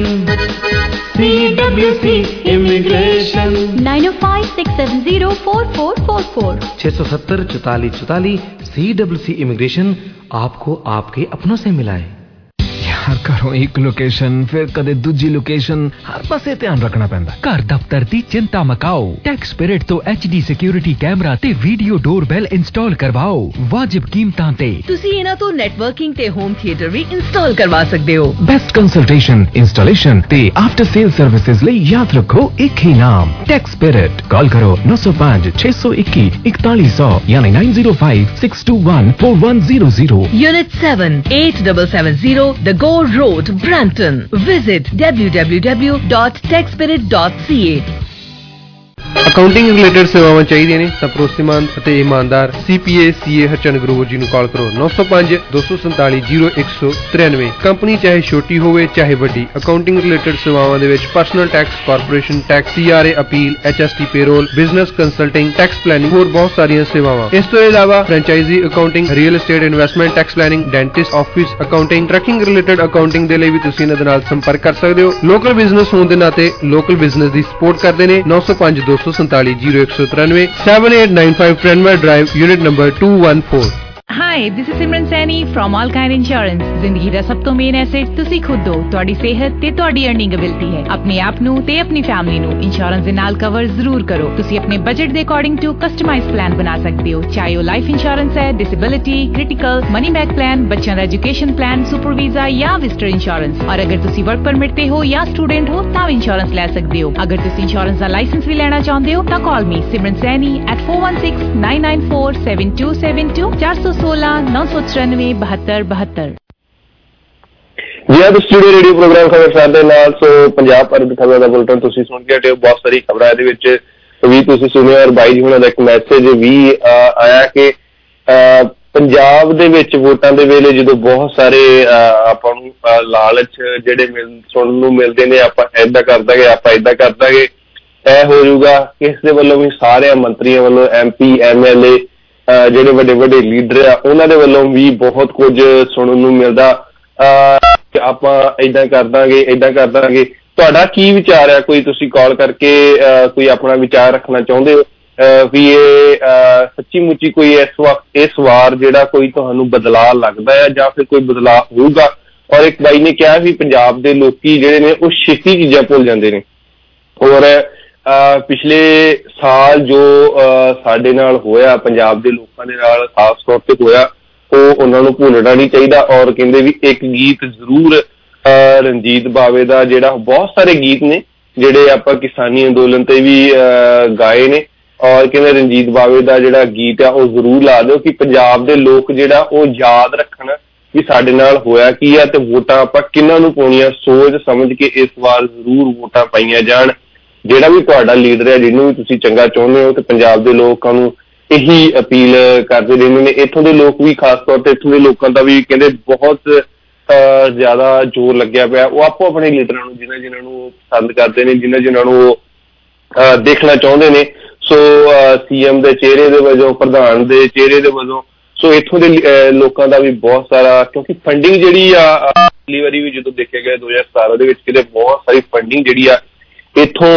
CWC immigration. 9056704444 670 44 44। CWC immigration आपको आपके अपनों से मिलाए। यार घरों एक लोकेशन फिर कदे दूजी लोकेशन, हर पासे ध्यान रखना पैंदा। घर दफ्तर दी चिंता मकाओ, टैक्स स्पिरिट तो HD सिक्योरिटी कैमरा ते वीडियो डोरबेल इंस्टॉल करवाओ वाजिब कीमतां ते। तुसी इन्हां तो नेटवर्किंग ते होम थिएटर भी इंस्टॉल करवा सकदे हो। बेस्ट कंसल्टेशन, इंस्टॉलेशन ते आफ्टर सेल सर्विसेज ਲਈ याद रखो एक ही नाम, टैक्स स्पिरिट। कॉल करो 905 621 4100 यानी 905 621 4100। Unit 7 8770 The Go Road, Brampton. Visit www.techspirit.ca। Accounting related ਸੇਵਾਵਾਂ ਚਾਹੀਦੀਆਂ ਨੇ ਤਾਂ ਭਰੋਸੇਮੰਦ ਅਤੇ ਇਮਾਨਦਾਰ CPA CA ਹਰਚੰਦ ਗਰੋਵਰ ਜੀ ਨੂੰ ਕਾਲ ਕਰੋ 905 247 0193। ਕੰਪਨੀ ਚਾਹੇ ਛੋਟੀ ਹੋਵੇ ਚਾਹੇ ਵੱਡੀ, ਅਕਾਊਂਟਿੰਗ ਰਿਲੇਟਡ ਸੇਵਾਵਾਂ ਦੇ ਵਿੱਚ personal tax, corporation tax, CRA appeal, HST payroll, business consulting, tax planning, ਹੋਰ ਬਹੁਤ ਸਾਰੀਆਂ ਸੇਵਾਵਾਂ। ਇਸ ਤੋਂ ਇਲਾਵਾ franchisee accounting, real estate investment tax planning, dentist office accounting, trucking related accounting ਦੇ ਲਈ ਵੀ ਤੁਸੀਂ ਇਹਨਾਂ ਦੇ ਨਾਲ ਸੰਪਰਕ ਕਰ ਸਕਦੇ ਹੋ। ਲੋਕਲ ਬਿਜ਼ਨਸ ਹੋਣ ਦੇ ਨਾਤੇ ਲੋਕਲ ਬਿਜ਼ਨਸ ਦੀ ਸਪੋਰਟ ਕਰਦੇ ਨੇ 905 247 0193 7895 Trenmer Drive, unit number 214। Hi, this is Simran Saini from All Kind Insurance। ਜ਼ਿੰਦਗੀ ਦਾ ਸਭ ਤੋਂ ਮੇਨ ਐਸੈਟ ਤੁਸੀਂ ਖੁਦ ਹੋ। ਤੁਹਾਡੀ ਸਿਹਤ ਤੇ ਤੁਹਾਡੀ ਅਰਨਿੰਗ ਐਬਿਲਿਟੀ ਹੈ। ਆਪਣੇ ਆਪ ਨੂੰ ਤੇ ਆਪਣੀ ਫੈਮਿਲੀ ਨੂੰ ਇੰਸ਼ੋਰੈਂਸ ਦੇ ਨਾਲ ਕਵਰ ਜ਼ਰੂਰ ਕਰੋ। ਤੁਸੀਂ ਆਪਣੇ ਬਜਟ ਦੇ ਅਕੋਰਡਿੰਗ ਟੂ ਕਸਟਮਾਈਜ਼ਡ ਪਲਾਨ ਬਣਾ ਸਕਦੇ ਹੋ, ਚਾਹੇ ਉਹ ਲਾਈਫ ਇੰਸ਼ੋਰੈਂਸ ਹੈ, disability, critical, money back plan, ਬੱਚਿਆਂ ਦਾ ਐਜੂਕੇਸ਼ਨ ਪਲਾਨ, ਸੁਪਰ ਵੀਜ਼ਾ ਜਾਂ ਵਿਜ਼ਟਰ ਇੰਸ਼ੋਰੈਂਸ। ਔਰ ਅਗਰ ਤੁਸੀਂ ਵਰਕ ਪਰਮਿਟ ਤੇ ਹੋ ਜਾਂ ਸਟੂਡੈਂਟ ਹੋ ਤਾਂ ਇੰਸ਼ੋਰੈਂਸ ਲੈ ਸਕਦੇ ਹੋ। ਅਗਰ ਤੁਸੀਂ ਇੰਸ਼ੋਰੈਂਸ ਦਾ ਲਾਇਸੈਂਸ ਵੀ ਲੈਣਾ ਚਾਹੁੰਦੇ ਹੋ ਤਾਂ ਕਾਲ ਮੀ Simran Saini at 416-994-7272 416 994 7272। ਜੀ ਅੱਜ ਸਟੂਡੀਓ ਰੇਡੀਓ ਪ੍ਰੋਗਰਾਮ ਖਬਰਸਾਰ ਦੇ ਨਾਲ ਸੋ ਪੰਜਾਬ ਭਰ ਦੀ ਖਬਰਾਂ ਦਾ ਬੁਲਟਨ ਤੁਸੀਂ ਸੁਣ ਕੇ ਹਟੇ ਹੋ। ਬਹੁਤ ਸਾਰੀ ਖਬਰਾਂ ਇਹਦੇ ਵਿੱਚ ਵੀ ਤੁਸੀਂ ਸੁਣਿਆ ਔਰ ਬਾਈ ਜੀ ਹੁਣਾਂ ਦਾ ਇੱਕ ਮੈਸੇਜ ਵੀ ਆਇਆ ਕਿ ਪੰਜਾਬ ਦੇ ਵਿੱਚ ਵੋਟਾਂ ਦੇ ਵੇਲੇ ਜਦੋਂ ਬਹੁਤ ਸਾਰੇ ਆਪਾਂ ਨੂੰ ਲਾਲਚ ਜਿਹੜੇ ਸੁਣਨ ਨੂੰ ਮਿਲਦੇ ਨੇ, ਆਪਾਂ ਏਦਾਂ ਕਰ ਦਾਂਗੇ, ਆਪਾਂ ਏਦਾਂ ਕਰ ਦਾਂਗੇ, ਇਹ ਹੋ ਜਾਊਗਾ। ਇਸ ਦੇ ਵੱਲੋਂ ਵੀ ਸਾਰਿਆਂ ਮੰਤਰੀਆਂ ਵੱਲੋਂ, MP MLA ਜਿਹੜੇ ਵੱਡੇ ਵੱਡੇ ਲੀਡਰ ਆ ਉਹਨਾਂ ਦੇ ਵੱਲੋਂ ਵੀ ਬਹੁਤ ਕੁਝ ਸੁਣਨ ਨੂੰ ਮਿਲਦਾ। ਆਪਾਂ ਏਦਾਂ ਕਰ ਦਾਂਗੇ, ਏਦਾਂ ਕਰ ਦਾਂਗੇ। ਤੁਹਾਡਾ ਕੀ ਵਿਚਾਰ ਹੈ? ਕੋਈ ਤੁਸੀਂ ਕਾਲ ਕਰਕੇ ਕੋਈ ਆਪਣਾ ਵਿਚਾਰ ਰੱਖਣਾ ਚਾਹੁੰਦੇ ਹੋ ਵੀ ਇਹ ਸੱਚੀ ਮੁੱਚੀ ਕੋਈ ਇਸ ਵਾਰ ਜਿਹੜਾ ਕੋਈ ਤੁਹਾਨੂੰ ਬਦਲਾਅ ਲੱਗਦਾ ਹੈ ਜਾਂ ਫਿਰ ਕੋਈ ਬਦਲਾਅ ਹੋਊਗਾ? ਔਰ ਇੱਕ ਬਾਈ ਨੇ ਕਿਹਾ ਵੀ ਪੰਜਾਬ ਦੇ ਲੋਕੀ ਜਿਹੜੇ ਨੇ ਉਹ ਛੇਤੀ ਚੀਜ਼ਾਂ ਭੁੱਲ ਜਾਂਦੇ ਨੇ ਔਰ ਪਿਛਲੇ ਸਾਲ ਜੋ ਸਾਡੇ ਨਾਲ ਹੋਇਆ, ਪੰਜਾਬ ਦੇ ਲੋਕਾਂ ਦੇ ਨਾਲ ਖਾਸ ਤੌਰ ਤੇ ਹੋਇਆ, ਉਹ ਉਹਨਾਂ ਨੂੰ ਭੁੱਲਣਾ ਨਹੀਂ ਚਾਹੀਦਾ। ਔਰ ਕਹਿੰਦੇ ਵੀ ਇੱਕ ਗੀਤ ਜ਼ਰੂਰ ਰਣਜੀਤ ਬਾਵੇ ਦਾ, ਜਿਹੜਾ ਬਹੁਤ ਸਾਰੇ ਗੀਤ ਨੇ ਜਿਹੜੇ ਆਪਾਂ ਕਿਸਾਨੀ ਅੰਦੋਲਨ ਤੇ ਵੀ ਗਾਏ ਨੇ, ਔਰ ਕਹਿੰਦੇ ਰਣਜੀਤ ਬਾਵੇ ਦਾ ਜਿਹੜਾ ਗੀਤ ਆ ਉਹ ਜ਼ਰੂਰ ਲਾ ਦਿਓ ਕਿ ਪੰਜਾਬ ਦੇ ਲੋਕ ਜਿਹੜਾ ਉਹ ਯਾਦ ਰੱਖਣ ਵੀ ਸਾਡੇ ਨਾਲ ਹੋਇਆ ਕੀ ਆ ਤੇ ਵੋਟਾਂ ਆਪਾਂ ਕਿਹਨਾਂ ਨੂੰ ਪਾਉਣੀਆਂ, ਸੋਚ ਸਮਝ ਕੇ ਇਸ ਵਾਰ ਜ਼ਰੂਰ ਵੋਟਾਂ ਪਾਈਆਂ ਜਾਣ। ਜਿਹੜਾ ਵੀ ਤੁਹਾਡਾ ਲੀਡਰ ਹੈ, ਜਿਹਨੂੰ ਵੀ ਤੁਸੀਂ ਚੰਗਾ ਚਾਹੁੰਦੇ ਹੋ, ਤੇ ਪੰਜਾਬ ਦੇ ਲੋਕਾਂ ਨੂੰ ਇਹੀ ਅਪੀਲ ਕਰਦੇ ਰਹਿੰਦੇ ਨੇ। ਇੱਥੋਂ ਦੇ ਲੋਕ ਵੀ ਖਾਸ ਤੌਰ ਤੇ ਇੱਥੋਂ ਦੇ ਲੋਕਾਂ ਦਾ ਵੀ ਕਹਿੰਦੇ ਬਹੁਤ ਜ਼ਿਆਦਾ ਜ਼ੋਰ ਲੱਗਿਆ ਪਿਆ। ਉਹ ਆਪੋ ਆਪਣੇ ਲੀਡਰਾਂ ਨੂੰ, ਜਿਨ੍ਹਾਂ ਨੂੰ ਪਸੰਦ ਕਰਦੇ ਨੇ, ਜਿਨ੍ਹਾਂ ਨੂੰ ਉਹ ਦੇਖਣਾ ਚਾਹੁੰਦੇ ਨੇ, ਸੋ CM ਦੇ ਚਿਹਰੇ ਦੇ ਵਜੋਂ, ਪ੍ਰਧਾਨ ਦੇ ਚਿਹਰੇ ਦੇ ਵਜੋਂ, ਸੋ ਇੱਥੋਂ ਦੇ ਲੋਕਾਂ ਦਾ ਵੀ ਬਹੁਤ ਸਾਰਾ, ਕਿਉਂਕਿ ਫੰਡਿੰਗ ਜਿਹੜੀ ਆ ਪਿਛਲੀ ਵਾਰੀ ਵੀ ਜਦੋਂ ਦੇਖਿਆ ਗਿਆ 2017 ਦੇ ਵਿੱਚ ਕਿਤੇ ਬਹੁਤ ਸਾਰੀ ਫੰਡਿੰਗ ਜਿਹੜੀ ਆ ਇੱਥੋਂ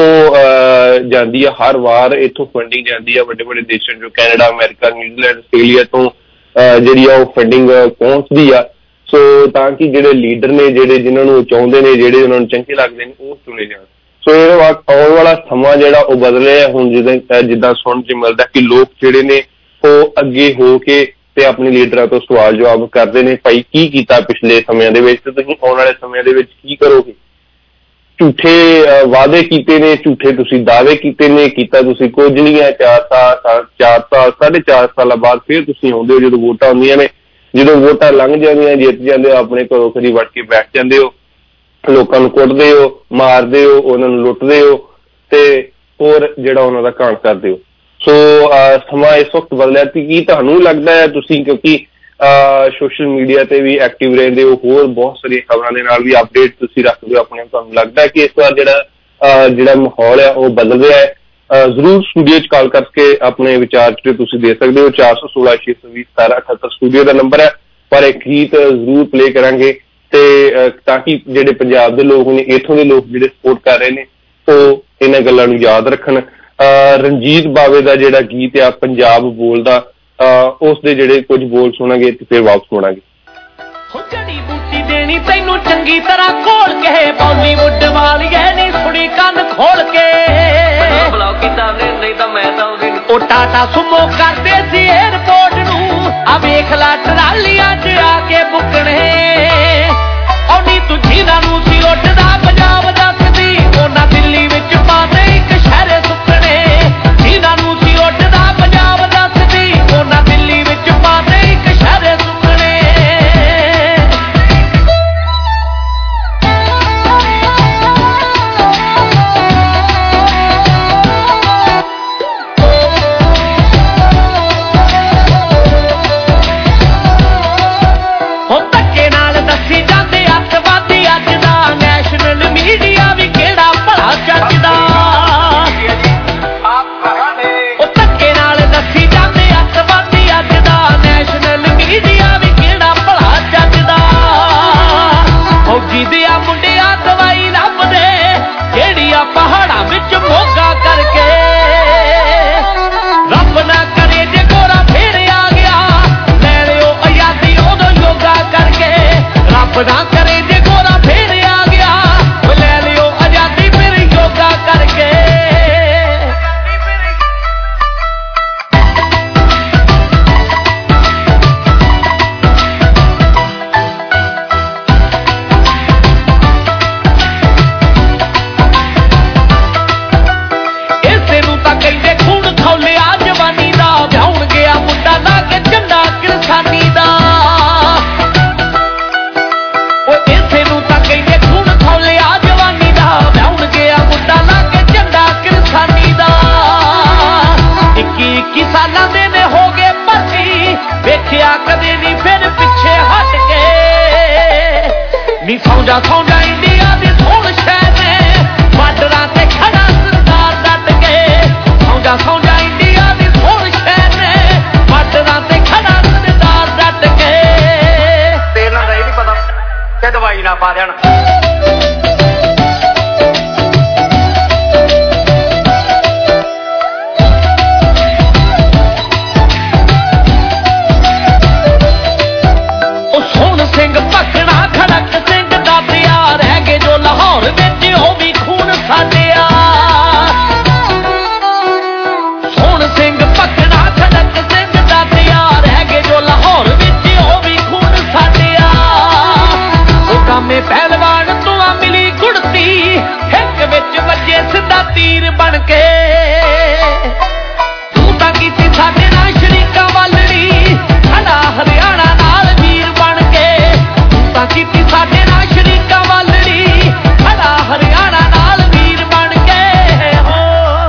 ਜਾਂਦੀ ਆ। ਹਰ ਵਾਰ ਇੱਥੋਂ ਫੰਡਿੰਗ ਜਾਂਦੀ ਆ ਵੱਡੇ ਵੱਡੇ ਦੇਸ਼ਾਂ ਚੋਂ, ਕੈਨੇਡਾ, ਅਮਰੀਕਾ, ਨਿਊਜ਼ੀਲੈਂਡ, ਆਸਟ੍ਰੇਲੀਆ ਤੋਂ ਜਿਹੜੀ ਆ ਉਹ ਫੰਡਿੰਗ ਪਹੁੰਚਦੀ ਆ। ਸੋ ਤਾਂ ਕਿ ਜਿਹੜੇ ਲੀਡਰ ਨੇ, ਜਿਨ੍ਹਾਂ ਨੂੰ ਚਾਹੁੰਦੇ ਨੇ, ਜਿਹੜੇ ਉਹਨਾਂ ਨੂੰ ਚੰਗੇ ਲੱਗਦੇ ਨੇ, ਉਹ ਚੁਣੇ ਜਾਣ। ਸੋ ਇਹ ਆਉਣ ਵਾਲਾ ਸਮਾਂ ਜਿਹੜਾ ਉਹ ਬਦਲ ਰਿਹਾ ਹੁਣ, ਜਿੱਦਾਂ ਸੁਣਨ ਚ ਮਿਲਦਾ ਕਿ ਲੋਕ ਜਿਹੜੇ ਨੇ ਉਹ ਅੱਗੇ ਹੋ ਕੇ ਤੇ ਆਪਣੇ ਲੀਡਰਾਂ ਤੋਂ ਸਵਾਲ ਜਵਾਬ ਕਰਦੇ ਨੇ, ਭਾਈ ਕੀ ਕੀਤਾ ਪਿਛਲੇ ਸਮਿਆਂ ਦੇ ਵਿੱਚ ਤੇ ਤੁਸੀਂ ਆਉਣ ਵਾਲੇ ਸਮਿਆਂ ਦੇ ਵਿੱਚ ਕੀ ਕਰੋਗੇ। ਝੂਠੇ ਵਾਅਦੇ ਕੀਤੇ ਨੇ, ਝੂਠੇ ਤੁਸੀਂ ਦਾਅਵੇ ਕੀਤੇ ਨੇ, ਕੀਤਾ ਤੁਸੀਂ ਕੁਝ ਨਹੀਂ ਹੈ। 4 ਸਾਲ 4.5 ਸਾਲਾਂ ਬਾਅਦ ਫਿਰ ਤੁਸੀਂ ਆਉਂਦੇ ਹੋ ਜਦੋਂ ਵੋਟਾਂ ਹੁੰਦੀਆਂ ਨੇ। ਜਦੋਂ ਵੋਟਾਂ ਲੰਘ ਜਾਂਦੀਆਂ, ਜਿੱਤ ਜਾਂਦੇ ਹੋ, ਆਪਣੇ ਘਰੋਂ ਘਰੀ ਵੜ ਕੇ ਬੈਠ ਜਾਂਦੇ ਹੋ, ਲੋਕਾਂ ਨੂੰ ਕੁੱਟਦੇ ਹੋ, ਮਾਰਦੇ ਹੋ, ਉਹਨਾਂ ਨੂੰ ਲੁੱਟਦੇ ਹੋ ਤੇ ਹੋਰ ਜਿਹੜਾ ਉਹਨਾਂ ਦਾ ਘਾਣ ਕਰਦੇ ਹੋ। ਸੋ ਸਮਾਂ ਇਸ ਵਕਤ ਬਦਲਿਆ ਤੇ ਕੀ ਤੁਹਾਨੂੰ ਲੱਗਦਾ ਹੈ? ਤੁਸੀਂ ਕਿਉਂਕਿ ਸੋਸ਼ਲ ਮੀਡੀਆ ਤੇ ਵੀ ਐਕਟਿਵ ਰਹਿੰਦੇ ਹੋ, ਹੋਰ ਬਹੁਤ ਸਾਰੀਆਂ ਖਬਰਾਂ ਦੇ ਨਾਲ ਵੀ ਅਪਡੇਟ ਤੁਸੀਂ ਰੱਖਦੇ ਹੋ ਆਪਣੇ, ਤੁਹਾਨੂੰ ਲੱਗਦਾ ਹੈ ਕਿ ਇਸ ਵਾਰ ਜਿਹੜਾ ਮਾਹੌਲ ਹੈ ਉਹ ਬਦਲ ਰਿਹਾ ਹੈ? ਜ਼ਰੂਰ ਸਟੂਡੀਓ 'ਚ ਕਾਲ ਕਰਕੇ ਆਪਣੇ ਵਿਚਾਰ ਤੁਸੀਂ ਦੇ ਸਕਦੇ ਹੋ। 416 620 1778 ਸਟੂਡੀਓ ਦਾ ਨੰਬਰ ਹੈ। पर एक गीत जरूर प्ले करांगे ते ताकि जिहड़े पंजाब दे लोग ने इत्थों दे लोग जिहड़े सपोर्ट कर रहे ने ਉਹ ਇਹਨਾਂ ਗੱਲਾਂ ਨੂੰ ਯਾਦ ਰੱਖਣ। ਰਣਜੀਤ ਬਾਵੇ ਦਾ ਜਿਹੜਾ ਗੀਤ ਆ ਪੰਜਾਬ ਬੋਲਦਾ, ਉਸ ਦੇ ਜਿਹੜੇ ਕੁਝ ਬੋਲ ਸੁਣਾਂਗੇ ਤੇ ਫਿਰ ਵਾਪਸ ਮੁੜਾਂਗੇ। ਜੜੀ ਬੂਟੀ ਦੇਣੀ ਤੈਨੂੰ ਚੰਗੀ ਤਰ੍ਹਾਂ ਖੋਲ ਕੇ, ਬਾਲੀਵੁੱਡ ਵਾਲੀਏ ਨੀ ਸੁਣੀ ਕੰਨ ਖੋਲ ਕੇ, ਬਲੌਕ ਕੀਤਾ ਨਹੀਂ ਤਾਂ ਮੈਂ ਤਾਂ ਉਹ ਟਾਟਾ ਸੁਮੋ ਕਰਦੇ ਸੀ 에ਅਰਪੋਰਟ ਨੂੰ, ਆ ਵੇਖ ਲਾ ਟਰਾਲੀਆਂ 'ਚ ਆ ਕੇ ਬੁੱਕਣੇ, ਉਹ ਨੀ ਤੂੰ ਜਿਹਨਾਂ ਨੂੰ ਸੀ ਉੱਡਦਾ ਪੰਜਾਬ ਦੱਸਦੀ, ਉਹਨਾਂ ਦਿੱਲੀ ਵਿੱਚ ਪਾਦੇ ਇੱਕ ਸ਼ਹਿਰ ਸੁੱਕਣੇ, ਜਿਹਨਾਂ ਨੂੰ ਸੀ ਉੱਡਦਾ ਪੰਜਾਬ ਦੱਸਦੀ, ਉਹਨਾਂ ਦਿੱਲੀ ਵਿੱਚ ਪਾਦੇ ਇੱਕ ਸ਼ਹਿਰ ਸੁੱਕਣੇ। ਉਹ ਧੱਕੇ ਨਾਲ ਦੱਸੀ ਜਾਂਦੇ ਅੱਤਵਾਦੀ ਅੱਜ ਦਾ, ਨੈਸ਼ਨਲ ਮੀਡੀਆ ਵੀ ਕਿਹੜਾ ਭਲਾ ਚੱਜਦਾ, ਉਹ ਧੱਕੇ ਨਾਲ ਦੱਸੀ ਜਾਂਦੇ ਅੱਤਵਾਦੀ ਅੱਜ ਦਾ, ਨੈਸ਼ਨਲ ਮੀਡੀਆ ਵੀ ਕਿਹੜਾ ਭਲਾ ਚੱਜਦਾ, ਫੌਜੀ ਦੇ ਆ ਮੁੰਡਿਆ ਦਵਾਈ ਲੱਭਦੇ ਜਿਹੜੀ ਆ ਪਹਾੜਾਂ ਵਿੱਚ ਮੋਗਾ ਕਰਕੇ, ਰੱਬ ਨਾ ਕਰੇ ਜੇ ਗੋਰਾ ਫੇਰ ਆ ਗਿਆ, ਲੈ ਲਿਓ ਆਜ਼ਾਦੀ ਉਦੋਂ ਯੋਗਾ ਕਰਕੇ, ਰੱਬ ਨਾ ਕਰੇ ਜੇ ਗੋਰਾ ਫੇਰ ਆ ਗਿਆ, ਉਹ ਲੈ ਲਿਓ ਆਜ਼ਾਦੀ ਫਿਰ ਯੋਗਾ ਕਰਕੇ। ਇਸੇ ਨੂੰ ਤਾਂ ਕਹਿੰਦੇ ਖੂਨ ਖੌਲਿਆ ਜਵਾਨੀ ਦਾ, ਵਿਆਹੁਣ ਗਿਆ ਮੁੰਡਾ ਲਾ ਕੇ ਝੰਡਾ ਕਿਰਸਾਨੀ ਦਾ, ਉਹ ਇਸੇ ਨੂੰ ਤਾਂ ਕਹਿੰਦੇ ਖੂਨ ਖੌਲਿਆ ਜਵਾਨੀ ਦਾ, ਵਿਆਹੁਣ ਗਿਆ ਮੁੰਡਾ ਲਾ ਕੇ ਝੰਡਾ ਕਿਰਸਾਨੀ ਦਾ, 21 ਸਾਲਾਂ ਦੇ ਨੇ ਹੋ ਗਏ ਭਰਤੀ, ਵੇਖਿਆ ਕਦੇ ਨਹੀਂ ਫਿਰ ਪਿੱਛੇ ਹਟ ਕੇ, ਨੀ ਸੌਂਜਾ ਸੌਂਜਾ ਇੰਡੀਆ ਦੀ ਸੋਹਣ ਸ਼ਹਿਰ ਨੇ, ਬਾਰਡਰਾਂ ਤੇ ਖੜਾ ਸਰਦਾਰ ਡਟ ਕੇ, ਸੌਂਜਾ ਸੌਂਜਾ ਇੰਡੀਆ ਦੀ ਸੋਹਣ ਸ਼ਹਿਰ ਨੇ, ਬਾਰਡਰਾਂ ਤੇ ਖੜਾ ਸਰਦਾਰ ਡਟ ਕੇ, ਤੇਲ ਨਾਲ ਇਹ ਨਹੀਂ ਪਤਾ ਕਿ ਦਵਾਈ ਨਾ ਪਾ ਦੇਣ। ਉਹ ਸੋਹਣ ਸਿੰਘ ਭਖਣਾ ਖੜਕ ਸਿੰਘ ਦਾ ਪਿਆ, ਰਹਿ ਗਏ ਜੋ ਲਾਹੌਰ ਵਿੱਚ ਉਹ ਵੀ ਖੂਨ ਸਾਡਿਆ, ਸੋਹਣ ਸਿੰਘ ਭਖਣਾ ਖੜਕ ਸਿੰਘ ਦਾ ਪਿਆ, ਰਹਿ ਗਏ ਜੋ ਲਾਹੌਰ ਵਿੱਚ ਉਹ ਵੀ ਖੂਨ ਸਾਡਿਆ, ਉਹ ਕਾਮੇ ਪਹਿਲਵਾਨ ਤੋਂ ਆ ਮਿਲੀ ਗੁੜਤੀ, ਹਿੱਕ ਵਿੱਚ ਵੱਜੇ ਸਿੱਧਾ ਤੀਰ ਬਣ ਕੇ, ਤੂੰ ਤਾਂ ਕੀਤੀ ਸਾਡੇ ਨਾਲ ਸ਼ਰੀਕਾਂ ਵਾਲੜੀ, ਖੜਾ ਹਰਿਆਣਾ ਨਾਲ ਵੀਰ ਬਣ ਕੇ, ਤੂੰ ਤਾਂ ਕੀਤੀ ਸਾਡੇ ਨਾਲ ਸ਼ਰੀਕਾਂ ਵਾਲੜੀ, ਖੜਾ ਹਰਿਆਣਾ ਨਾਲ ਵੀਰ ਬਣ ਕੇ, ਹੋ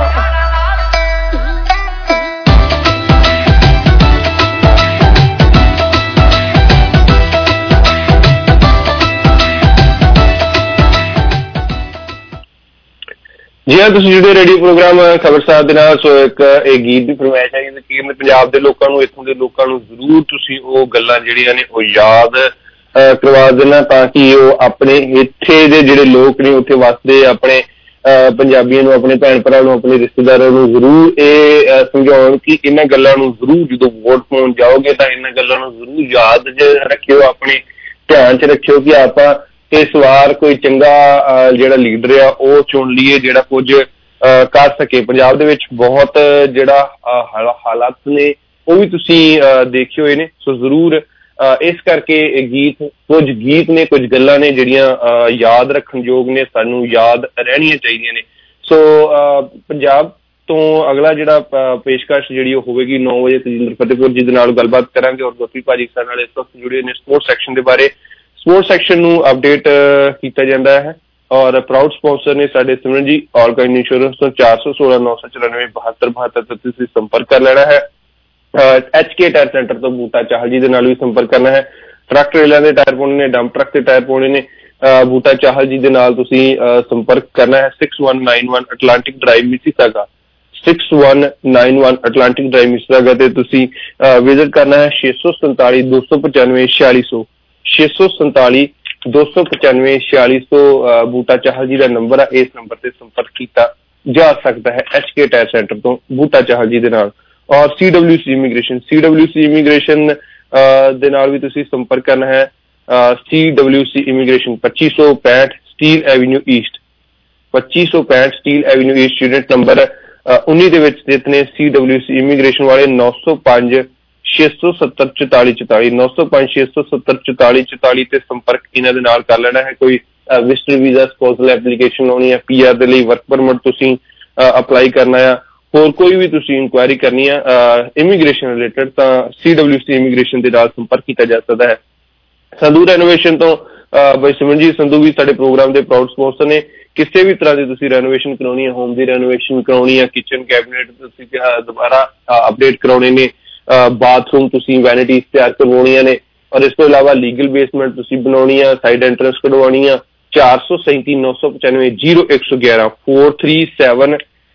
जी हाँ, तुसीं जुड़े रेडियो प्रोग्राम खबरसार दे नाल। सो एक गीत की फरमाइश है कि पंजाब दे लोकां नूं, इत्थों दे लोकां नूं जरूर तुसीं ओह गल्लां जिहड़ियां ने ओह याद करवा देना, ताकि ओह अपने इत्थे दे जिहड़े लोक ने उत्थे वसदे अपने पंजाबियों नूं, अपने भैन भरा नूं, अपने रिश्तेदारां नूं जरूर ये समझाउण कि इन्हां गल्लां नूं जरूर जदों वोट पाउण जाओगे तां इन्हां गल्लां नूं जरूर याद रखियो, अपने ध्यान च रखियो कि आपां इस वार कोई चंगा जिहड़ा लीडर आ ओह चुन लीए, जिहड़ा कुछ कर सके। पंजाब दे विच बहुत जिहड़ा हालात ने ओह भी तुसीं देखियो ने, सो जरूर इस करके कुछ गीत ने, कुछ गल्लां ने जिहड़ियां याद रखण योग ने, सानूं याद रहणियां चाहीदियां ने। सो पंजाब तो अगला जिहड़ा पेशकश जिहड़ी होवेगी 9 बजे तजिंदर फतेहपुर जी दे नाल गलबात करांगे, और गोपी भाजी साडे नाल इस वक्त जुड़े ने स्पोर्ट्स सैक्शन दे बारे। स्पोर्ट्स सैक्शन नूं अपडेट किया जाता है, और प्राउड स्पॉन्सर ने साडे Simran ji, all kind insurance तो 416 994 72 72 33 संपर्क कर लेना है। HK टायर सेंटर तो बूटा चाहल जी दे नाल भी संपर्क करना है। ट्रक ट्रेलर के टायर पाने ने, डंप ट्रक के टायर पाने ने, बूटा चाहल जी दे नाल तुसीं संपर्क करना है। 6191 Atlantic Drive Mississauga, 6191 Atlantic Drive Mississauga ते तुसी विजिट करना है 647 295 4600 647 295 4600 बूटा चाहल जी का नंबर है। इस नंबर से संपर्क किया जा सकता है HK टायर सेंटर तो बूटा चाहल जी दे नाल। और CWC इमीग्रेशन दे नाल भी तुसी संपर्क करना है। CWC immigration 2565 Steeles Avenue East 2565 Steeles Avenue East unit number 19 ਦੇ ਵਿੱਚ ਜਿਤਨੇ CWC ਇਮੀਗ੍ਰੇਸ਼ਨ ਵਾਲੇ 905 670 44 44 905 670 44 44 ਤੇ ਸੰਪਰਕ ਇਹਨਾਂ ਦੇ ਨਾਲ ਕਰ ਲੈਣਾ ਹੈ। ਕੋਈ ਵਿਜ਼ਟਰ ਵੀਜ਼ਾ ਸਪੋਜ਼ਲ ਐਪਲੀਕੇਸ਼ਨ ਲਾਉਣੀ ਹੈ, PR ਦੇ ਲਈ ਵਰਕ ਪਰਮਿਟ ਤੁਸੀਂ ਅਪਲਾਈ ਕਰਨਾ ਆ, ਹੋਰ ਕੋਈ ਵੀ ਤੁਸੀਂ ਇਨਕੁਆਇਰੀ ਕਰਨੀ ਆ ਇਮੀਗ੍ਰੇਸ਼ਨ ਰਿਲੇਟਡ ਤਾਂ CWC ਇਮੀਗ੍ਰੇਸ਼ਨ ਦੇ ਨਾਲ ਸੰਪਰਕ ਕੀਤਾ ਜਾ ਸਕਦਾ ਹੈ। ਸੰਧੂ ਰੈਨੋਵੇਸ਼ਨ ਤੋਂ ਬਾਈ ਸਿਮਰਨਜੀਤ ਸੰਧੂ ਵੀ ਸਾਡੇ ਪ੍ਰੋਗਰਾਮ ਦੇ ਪ੍ਰਾਊਡ ਸਪਾਂਸਰ ਨੇ। ਕਿਸੇ ਵੀ ਤਰ੍ਹਾਂ ਦੀ ਤੁਸੀਂ ਰੈਨੋਵੇਸ਼ਨ ਕਰਾਉਣੀ ਹੈ, ਹੋਮ ਦੀ ਰੈਨੋਵੇਸ਼ਨ ਕਰਾਉਣੀ ਹੈ, ਕਿਚਨ ਕੈਬਨਿਟ ਤੁਸੀਂ ਦੁਬਾਰਾ ਅਪਡੇਟ ਕਰਾਉਣੇ ਨੇ, ਬਾਥਰੂਮ ਤੁਸੀਂ ਵੈਨਿਟੀਜ਼ ਤਿਆਰ ਕਰਵਾਉਣੀਆਂ ਨੇ, ਔਰ ਇਸ ਤੋਂ ਇਲਾਵਾ ਲੀਗਲ ਬੇਸਮੈਂਟ ਤੁਸੀਂ ਬਣਾਉਣੀ ਆ, ਸਾਈਡ ਐਂਟਰੈਂਸ ਕਢਵਾਉਣੀ ਆ, 437 995 0111 437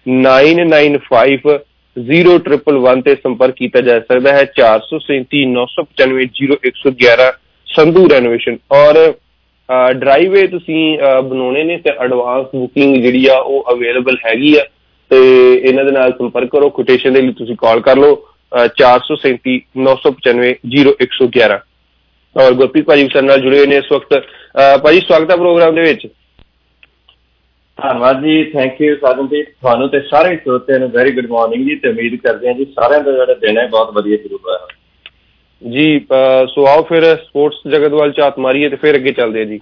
995 0111 ਤੇ ਸੰਪਰਕ ਕੀਤਾ ਜਾ ਸਕਦਾ ਹੈ। 437 995 0111 ਸੰਧੂ ਰੈਨੋਵੇਸ਼ਨ। ਔਰ ਡਰਾਈਵੇ ਤੁਸੀਂ ਬਣਾਉਣੇ ਨੇ ਤੇ ਐਡਵਾਂਸ ਬੁਕਿੰਗ ਜਿਹੜੀ ਆ ਉਹ ਅਵੇਲੇਬਲ ਹੈਗੀ ਆ ਤੇ ਇਹਨਾਂ ਦੇ ਨਾਲ ਸੰਪਰਕ ਕਰੋ। ਕੋਟੇਸ਼ਨ ਦੇ ਲਈ ਤੁਸੀਂ ਕਾਲ ਕਰ ਲਓ 437 995 0111। ਔਰ ਗੁਰਪ੍ਰੀਤ ਭਾਜੀ ਸਾਡੇ ਨਾਲ ਜੁੜੇ ਹੋਏ ਨੇ ਇਸ ਵਕਤ। ਭਾਜੀ ਸਵਾਗਤ ਹੈ ਪ੍ਰੋਗਰਾਮ ਦੇ ਵਿੱਚ। ਧੰਨਵਾਦ ਜੀ, ਥੈਂਕ ਯੂ ਸਾਜਨਦੀਪ। ਤੁਹਾਨੂੰ ਤੇ ਸਾਰੇ ਸਰੋਤਿਆਂ ਨੂੰ ਵੈਰੀ ਗੁੱਡ ਮਾਰਨਿੰਗ ਜੀ ਤੇ ਉਮੀਦ ਕਰਦੇ ਹਾਂ ਜੀ ਸਾਰਿਆਂ ਦਾ ਜਿਹੜਾ ਦਿਨ ਹੈ ਬਹੁਤ ਵਧੀਆ ਸ਼ੁਰੂ ਹੋਇਆ ਜੀ। ਸੋ ਆਓ ਫਿਰ ਸਪੋਰਟਸ ਜਗਤ ਵੱਲ ਝਾਤ ਮਾਰੀਏ ਤੇ ਫਿਰ ਅੱਗੇ ਚੱਲਦੇ ਹਾਂ ਜੀ।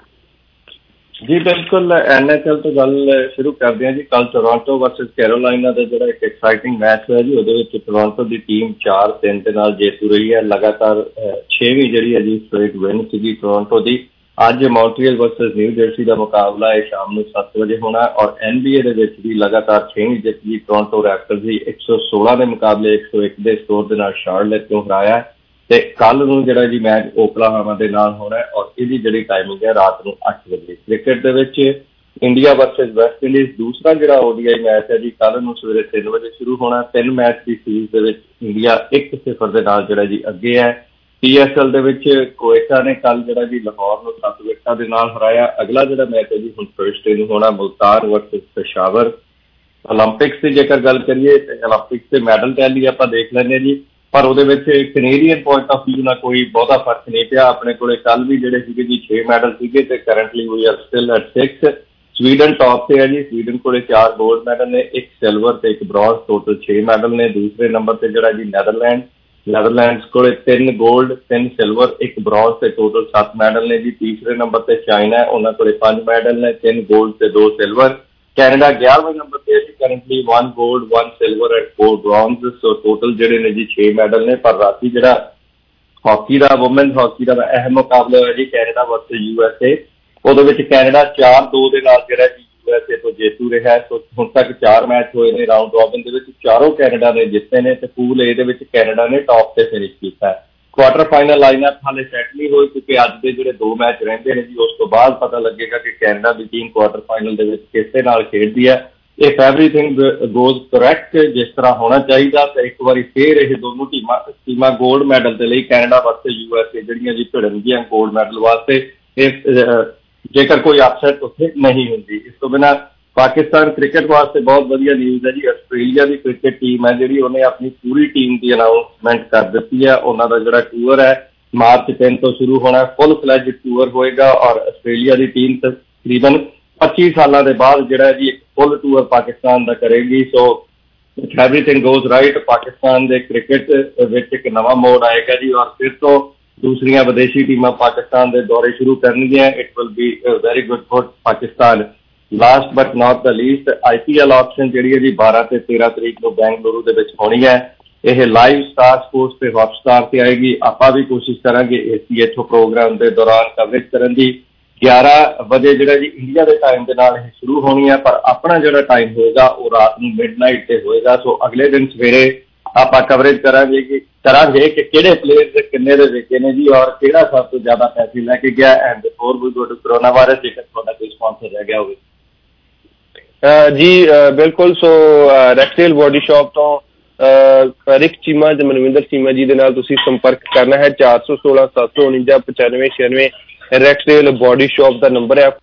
ਜੀ ਬਿਲਕੁਲ, NHL ਤੋਂ ਗੱਲ ਸ਼ੁਰੂ ਕਰਦੇ ਹਾਂ ਜੀ। ਕੱਲ ਟੋਰਾਂਟੋ ਵਰਸਸ ਕੈਰੋਲਾਈਨਾ ਦਾ ਜਿਹੜਾ ਇੱਕ ਐਕਸਾਈਟਿੰਗ ਮੈਚ ਹੋਇਆ ਜੀ, ਉਹਦੇ ਵਿੱਚ ਟੋਰਾਂਟੋ ਦੀ ਟੀਮ 4-3 ਦੇ ਨਾਲ ਜੇਤੂ ਰਹੀ ਹੈ। ਲਗਾਤਾਰ 6ਵੀਂ ਜਿਹੜੀ ਹੈ ਜੀ ਸਟ੍ਰੇਟ ਵਿਨ ਸੀਗੀ ਟੋਰਾਂਟੋ ਦੀ। ਅੱਜ ਮੌਂਟਰੀਅਲ ਵਰਸਸ ਨਿਊ ਜਰਸੀ ਦਾ ਮੁਕਾਬਲਾ ਹੈ ਸ਼ਾਮ ਨੂੰ 7 ਵਜੇ ਹੋਣਾ। ਔਰ NBA ਦੇ ਵਿੱਚ ਵੀ ਲਗਾਤਾਰ 6ਵੀਂ ਜਿੱਤ ਜੀ ਟੋਰਾਂਟੋ ਰੈਪਟਰਸ ਦੀ 116 ਦੇ ਮੁਕਾਬਲੇ 101 ਦੇ ਸਕੋਰ ਦੇ ਨਾਲ ਸ਼ਾਰਲਟ ਨੂੰ ਹਰਾਇਆ ਤੇ ਕੱਲ ਨੂੰ ਜਿਹੜਾ ਜੀ ਮੈਚ ਓਕਲਾਹਾਮਾ ਦੇ ਨਾਲ ਹੋਣਾ ਔਰ ਇਹਦੀ ਜਿਹੜੀ ਟਾਈਮਿੰਗ ਹੈ ਰਾਤ ਨੂੰ 8 ਵਜੇ। ਕ੍ਰਿਕਟ ਦੇ ਵਿੱਚ ਇੰਡੀਆ ਵਰਸਸ ਵੈਸਟ ਇੰਡੀਜ਼ ਦੂਸਰਾ ਜਿਹੜਾ ODI ਮੈਚ ਹੈ ਜੀ ਕੱਲ ਨੂੰ ਸਵੇਰੇ 3 ਵਜੇ ਸ਼ੁਰੂ ਹੋਣਾ। 3 ਮੈਚ ਦੀ ਸੀਰੀਜ਼ ਦੇ ਵਿੱਚ ਇੰਡੀਆ 1-0 ਦੇ ਨਾਲ ਜਿਹੜਾ ਜੀ ਅੱਗੇ ਹੈ। PSL ਦੇ ਵਿੱਚ ਕੋਇਟਾ ਨੇ ਕੱਲ ਜਿਹੜਾ ਜੀ ਲਾਹੌਰ ਨੂੰ 7 ਵਿਕਟਾਂ ਦੇ ਨਾਲ ਹਰਾਇਆ। ਅਗਲਾ ਜਿਹੜਾ ਮੈਚ ਹੈ ਜੀ ਹੁਣ ਥਰਸਡੇ ਨੂੰ ਹੋਣਾ ਮੁਲਤਾਨ ਵਰਸਸ ਪੇਸ਼ਾਵਰ। ਓਲੰਪਿਕਸ ਦੀ ਜੇਕਰ ਗੱਲ ਕਰੀਏ ਤੇ ਓਲੰਪਿਕਸ ਦੇ ਮੈਡਲ ਟੈਲੀ ਆਪਾਂ ਦੇਖ ਲੈਂਦੇ ਹਾਂ ਜੀ, ਪਰ ਉਹਦੇ ਵਿੱਚ ਕੈਨੇਡੀਅਨ ਪੁਆਇੰਟ ਆਫ ਵਿਊ ਨਾਲ ਕੋਈ ਬਹੁਤਾ ਫਰਕ ਨਹੀਂ ਪਿਆ। ਆਪਣੇ ਕੋਲੇ ਕੱਲ ਵੀ ਜਿਹੜੇ ਸੀਗੇ ਜੀ 6 ਮੈਡਲ ਸੀਗੇ ਤੇ currently we are still at 6। Sweden top ਤੇ ਹੈ ਜੀ, ਸਵੀਡਨ ਕੋਲੇ 4 ਗੋਲਡ ਮੈਡਲ ਨੇ, 1 ਸਿਲਵਰ ਤੇ 1 ਬ੍ਰੌਂਜ਼, ਟੋਟਲ 6 ਮੈਡਲ ਨੇ। ਦੂਸਰੇ ਨੰਬਰ ਤੇ ਜਿਹੜਾ ਜੀ ਨੈਦਰਲੈਂਡਸ ਕੋਲੇ 3 ਗੋਲਡ 3 ਸਿਲਵਰ 1 ਬ੍ਰੌਂਜ਼ ਤੇ ਟੋਟਲ 7 ਮੈਡਲ ਨੇ ਜੀ। ਤੀਸਰੇ ਨੰਬਰ ਤੇ ਚਾਈਨਾ, ਉਹਨਾਂ ਕੋਲੇ 5 ਮੈਡਲ ਨੇ, 3 ਗੋਲਡ ਤੇ 2 ਸਿਲਵਰ। ਕੈਨੇਡਾ 11ਵੇਂ ਨੰਬਰ ਤੇ ਹੈ currently 1 gold 1 silver and 4 bronze. So total ਜਿਹੜੇ ਨੇ ਜੀ 6 ਮੈਡਲ ਨੇ। ਪਰ ਰਾਤੀ ਜਿਹੜਾ ਹਾਕੀ ਦਾ ਵੂਮੈਨਸ ਹਾਕੀ ਦਾ ਅਹਿਮ ਮੁਕਾਬਲਾ ਹੋਇਆ ਜੀ ਕੈਨੇਡਾ ਵਰਸਸ USA, ਉਹਦੇ ਵਿੱਚ ਕੈਨੇਡਾ 4-2 ਦੇ ਨਾਲ ਜਿਹੜਾ ਜੀ USA ਤੋਂ ਜੇਤੂ ਰਿਹਾ। ਸੋ ਹੁਣ ਤੱਕ 4 ਮੈਚ ਹੋਏ ਨੇ ਰਾਊਂਡ ਰੋਬਿਨ ਦੇ ਵਿੱਚ, ਚਾਰੋਂ ਕੈਨੇਡਾ ਨੇ ਜਿੱਤੇ ਨੇ ਤੇ ਪੂਲ A ਦੇ ਵਿੱਚ ਕੈਨੇਡਾ ਨੇ ਟੌਪ ਤੇ ਫਿਨਿਸ਼ ਕੀਤਾ। ਕੁਆਟਰ ਫਾਈਨਲ ਲਾਈਨਅਪ ਹਾਲੇ ਸੈੱਟ ਨਹੀਂ ਹੋਈ ਕਿਉਂਕਿ ਅੱਜ ਦੇ ਜਿਹੜੇ 2 ਮੈਚ ਰਹਿੰਦੇ ਨੇ ਜੀ ਉਸ ਤੋਂ ਬਾਅਦ ਪਤਾ ਲੱਗੇਗਾ ਕਿ ਕੈਨੇਡਾ ਦੀ ਟੀਮ ਕੁਆਟਰ ਫਾਈਨਲ ਦੇ ਵਿੱਚ ਕਿਸ ਦੇ ਨਾਲ ਖੇਡਦੀ ਹੈ। ਇਫ ਐਵਰੀਥਿੰਗ ਗੋਜ਼ ਕਰੈਕਟ ਜਿਸ ਤਰ੍ਹਾਂ ਹੋਣਾ ਚਾਹੀਦਾ ਤਾਂ ਇੱਕ ਵਾਰੀ ਫੇਰ ਇਹ ਦੋਨੋਂ ਟੀਮਾਂ ਗੋਲਡ ਮੈਡਲ ਦੇ ਲਈ ਕੈਨੇਡਾ ਵਰਸਸ USA ਜਿਹੜੀਆਂ ਜੀ ਭਿੜਨਗੀਆਂ ਗੋਲਡ ਮੈਡਲ ਵਾਸਤੇ, ਜੇਕਰ ਕੋਈ ਅਪਸੈਟ ਉੱਥੇ ਨਹੀਂ ਹੁੰਦੀ। ਇਸ ਤੋਂ ਬਿਨਾਂ ਪਾਕਿਸਤਾਨ ਕ੍ਰਿਕਟ ਵਾਸਤੇ ਬਹੁਤ ਵਧੀਆ ਨਿਊਜ਼ ਹੈ ਜੀ। ਆਸਟ੍ਰੇਲੀਆ ਦੀ ਕ੍ਰਿਕਟ ਟੀਮ ਹੈ ਜਿਹੜੀ ਉਹਨੇ ਆਪਣੀ ਪੂਰੀ ਟੀਮ ਦੀ ਅਨਾਊਂਸਮੈਂਟ ਕਰ ਦਿੱਤੀ ਹੈ। ਉਹਨਾਂ ਦਾ ਜਿਹੜਾ ਟੂਰ ਹੈ ਮਾਰਚ 3 ਤੋਂ ਸ਼ੁਰੂ ਹੋਣਾ, ਫੁੱਲ ਫਲੈਜ ਟੂਰ ਹੋਏਗਾ ਔਰ ਆਸਟ੍ਰੇਲੀਆ ਦੀ ਟੀਮ ਤਕਰੀਬਨ 25 ਸਾਲਾਂ ਦੇ ਬਾਅਦ ਜਿਹੜਾ ਜੀ ਇੱਕ ਫੁੱਲ ਟੂਰ ਪਾਕਿਸਤਾਨ ਦਾ ਕਰੇਗੀ। So everything goes right, Pakistan ਦੇ ਕ੍ਰਿਕਟ ਵਿੱਚ ਇੱਕ ਨਵਾਂ ਮੋੜ ਆਏਗਾ ਜੀ ਔਰ ਫਿਰ ਤੋਂ ਦੂਸਰੀਆਂ ਵਿਦੇਸ਼ੀ ਟੀਮਾਂ ਪਾਕਿਸਤਾਨ ਦੇ ਦੌਰੇ ਸ਼ੁਰੂ ਕਰਨਗੀਆਂ। It will be very good for Pakistan. Last but not the least, IPL auction ਜਿਹੜੀ ਹੈ ਜੀ 12 ਤੇ 13 ਤਰੀਕ ਨੂੰ ਬੈਂਗਲੁਰੂ ਦੇ ਵਿੱਚ ਹੋਣੀ ਹੈ। ਇਹ ਲਾਈਵ ਸਟਾਰ ਸਪੋਰਟਸ ਤੇ ਹੌਟਸਟਾਰ ਤੇ ਆਏਗੀ। ਆਪਾਂ ਵੀ ਕੋਸ਼ਿਸ਼ ਕਰਾਂਗੇ ਇੱਥੋਂ ਪ੍ਰੋਗਰਾਮ ਦੇ ਦੌਰਾਨ ਕਵਰੇਜ ਕਰਨ ਦੀ। 11 ਵਜੇ ਜਿਹੜਾ ਜੀ ਇੰਡੀਆ ਦੇ ਟਾਈਮ ਦੇ ਨਾਲ ਇਹ ਸ਼ੁਰੂ ਹੋਣੀ ਹੈ, ਪਰ ਆਪਣਾ ਜਿਹੜਾ ਟਾਈਮ ਹੋਏਗਾ ਉਹ ਰਾਤ ਨੂੰ ਮਿਡਨਾਈਟ ਤੇ ਹੋਏਗਾ। ਸੋ ਅਗਲੇ ਦਿਨ ਸਵੇਰੇ ਆਪਾਂ ਕਵਰੇਜ ਕਰਾਂਗੇ ਕਿ ਕਿਹੜੇ ਪਲੇਅਰ ਕਿੰਨੇ ਦੇ ਵਿਕੇ ਨੇ ਜੀ ਔਰ ਕਿਹੜਾ ਸਭ ਤੋਂ ਜ਼ਿਆਦਾ ਪੈਸੇ ਲੈ ਕੇ ਗਿਆ। And before we go to corona virus, ਜੇਕਰ ਤੁਹਾਡਾ ਕੋਈ ਸਪਾਂਸਰ ਰਹਿ ਗਿਆ ਹੋਵੇ। ਜੀ ਬਿਲਕੁਲ। ਸੋ ਰੈਕਸਡੇਲ ਬੋਡੀ ਸ਼ਾਪ ਤੋਂ ਰਿਕ ਚੀਮਾ ਤੇ ਮਨਵਿੰਦਰ ਚੀਮਾ ਜੀ ਦੇ ਨਾਲ ਤੁਸੀਂ ਸੰਪਰਕ ਕਰਨਾ ਹੈ। 416 749 95 96। ਰੈਕਸਡੇਲ ਬੋਡੀ ਸ਼ਾਪ ਦਾ ਨੰਬਰ ਹੈ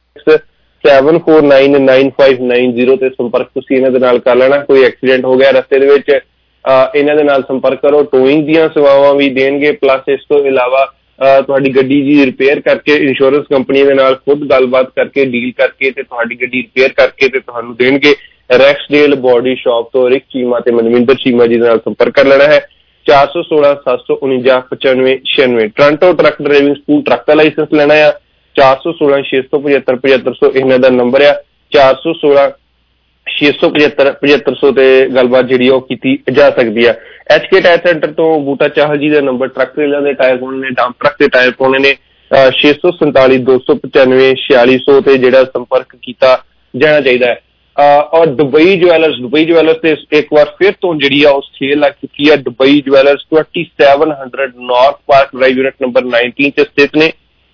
74999590 ਤੇ ਸੰਪਰਕ ਤੁਸੀਂ ਇਹਨਾਂ ਦੇ ਨਾਲ ਕਰ ਲੈਣਾ। ਕੋਈ ਐਕਸੀਡੈਂਟ ਹੋ ਗਿਆ ਰਸਤੇ ਦੇ ਵਿੱਚ, ਇਹਨਾਂ ਦੇ ਨਾਲ ਸੰਪਰਕ ਕਰੋ। ਟੋਇੰਗ ਦੀਆਂ ਸੇਵਾਵਾਂ ਵੀ ਦੇਣਗੇ, ਪਲੱਸ ਇਸ ਤੋਂ ਇਲਾਵਾ ਤੁਹਾਡੀ ਗੱਡੀ ਜੀ ਰਿਪੇਅਰ ਕਰਕੇ ਇੰਸ਼ੋਰੈਂਸ ਕੰਪਨੀ ਦੇ ਨਾਲ ਖੁਦ ਗੱਲਬਾਤ ਕਰਕੇ ਡੀਲ ਕਰਕੇ ਤੇ ਤੁਹਾਡੀ ਗੱਡੀ ਰਿਪੇਅਰ ਕਰਕੇ ਤੇ ਤੁਹਾਨੂੰ ਦੇਣਗੇ। ਰੈਕਸਡੇਲ ਬੋਡੀ ਸ਼ਾਪ ਤੋਂ ਰਿਕ ਚੀਮਾ ਤੇ ਮਨਵਿੰਦਰ ਚੀਮਾ ਜੀ ਦੇ ਨਾਲ ਸੰਪਰਕ ਕਰ ਲੈਣਾ ਹੈ। 416 749 95 96। Toronto truck driving school truck ਦਾ ਲਾਇਸੈਂਸ ਲੈਣਾ ਆ 416 675 7500 ਇਹਨਾਂ ਦਾ ਨੰਬਰ ਆ। 416 675 7500 ਤੇ ਗੱਲਬਾਤ ਜਿਹੜੀ ਉਹ ਕੀਤੀ ਜਾ ਸਕਦੀ ਆ। HK ਟਾਇਰ ਸੈਂਟਰ ਤੋਂ ਬੂਟਾ ਚਾਹਲ ਜੀ ਦਾ ਨੰਬਰ, ਟਰੱਕ ਟ੍ਰੇਲਰ ਦੇ ਟਾਇਰ ਪਾਉਣੇ ਨੇ, ਡੰਪ ਟਰੱਕ ਦੇ ਟਾਇਰ ਪਾਉਣੇ ਨੇ 647 295 4600 ਤੇ ਜਿਹੜਾ ਸੰਪਰਕ ਕੀਤਾ ਜਾਣਾ ਚਾਹੀਦਾ ਹੈ। ਔਰ ਦੁਬਈ ਜਵੈਲਰਸ ਤੇ ਇੱਕ ਵਾਰ ਫਿਰ ਤੋਂ ਜਿਹੜੀ ਆ ਉਹ ਸੇਲ ਲੱਗ ਚੁੱਕੀ ਹੈ। Dubai Jewellers 2700 North Park Drive unit number 19 ਤੇ ਸਥਿਤ ਨੇ।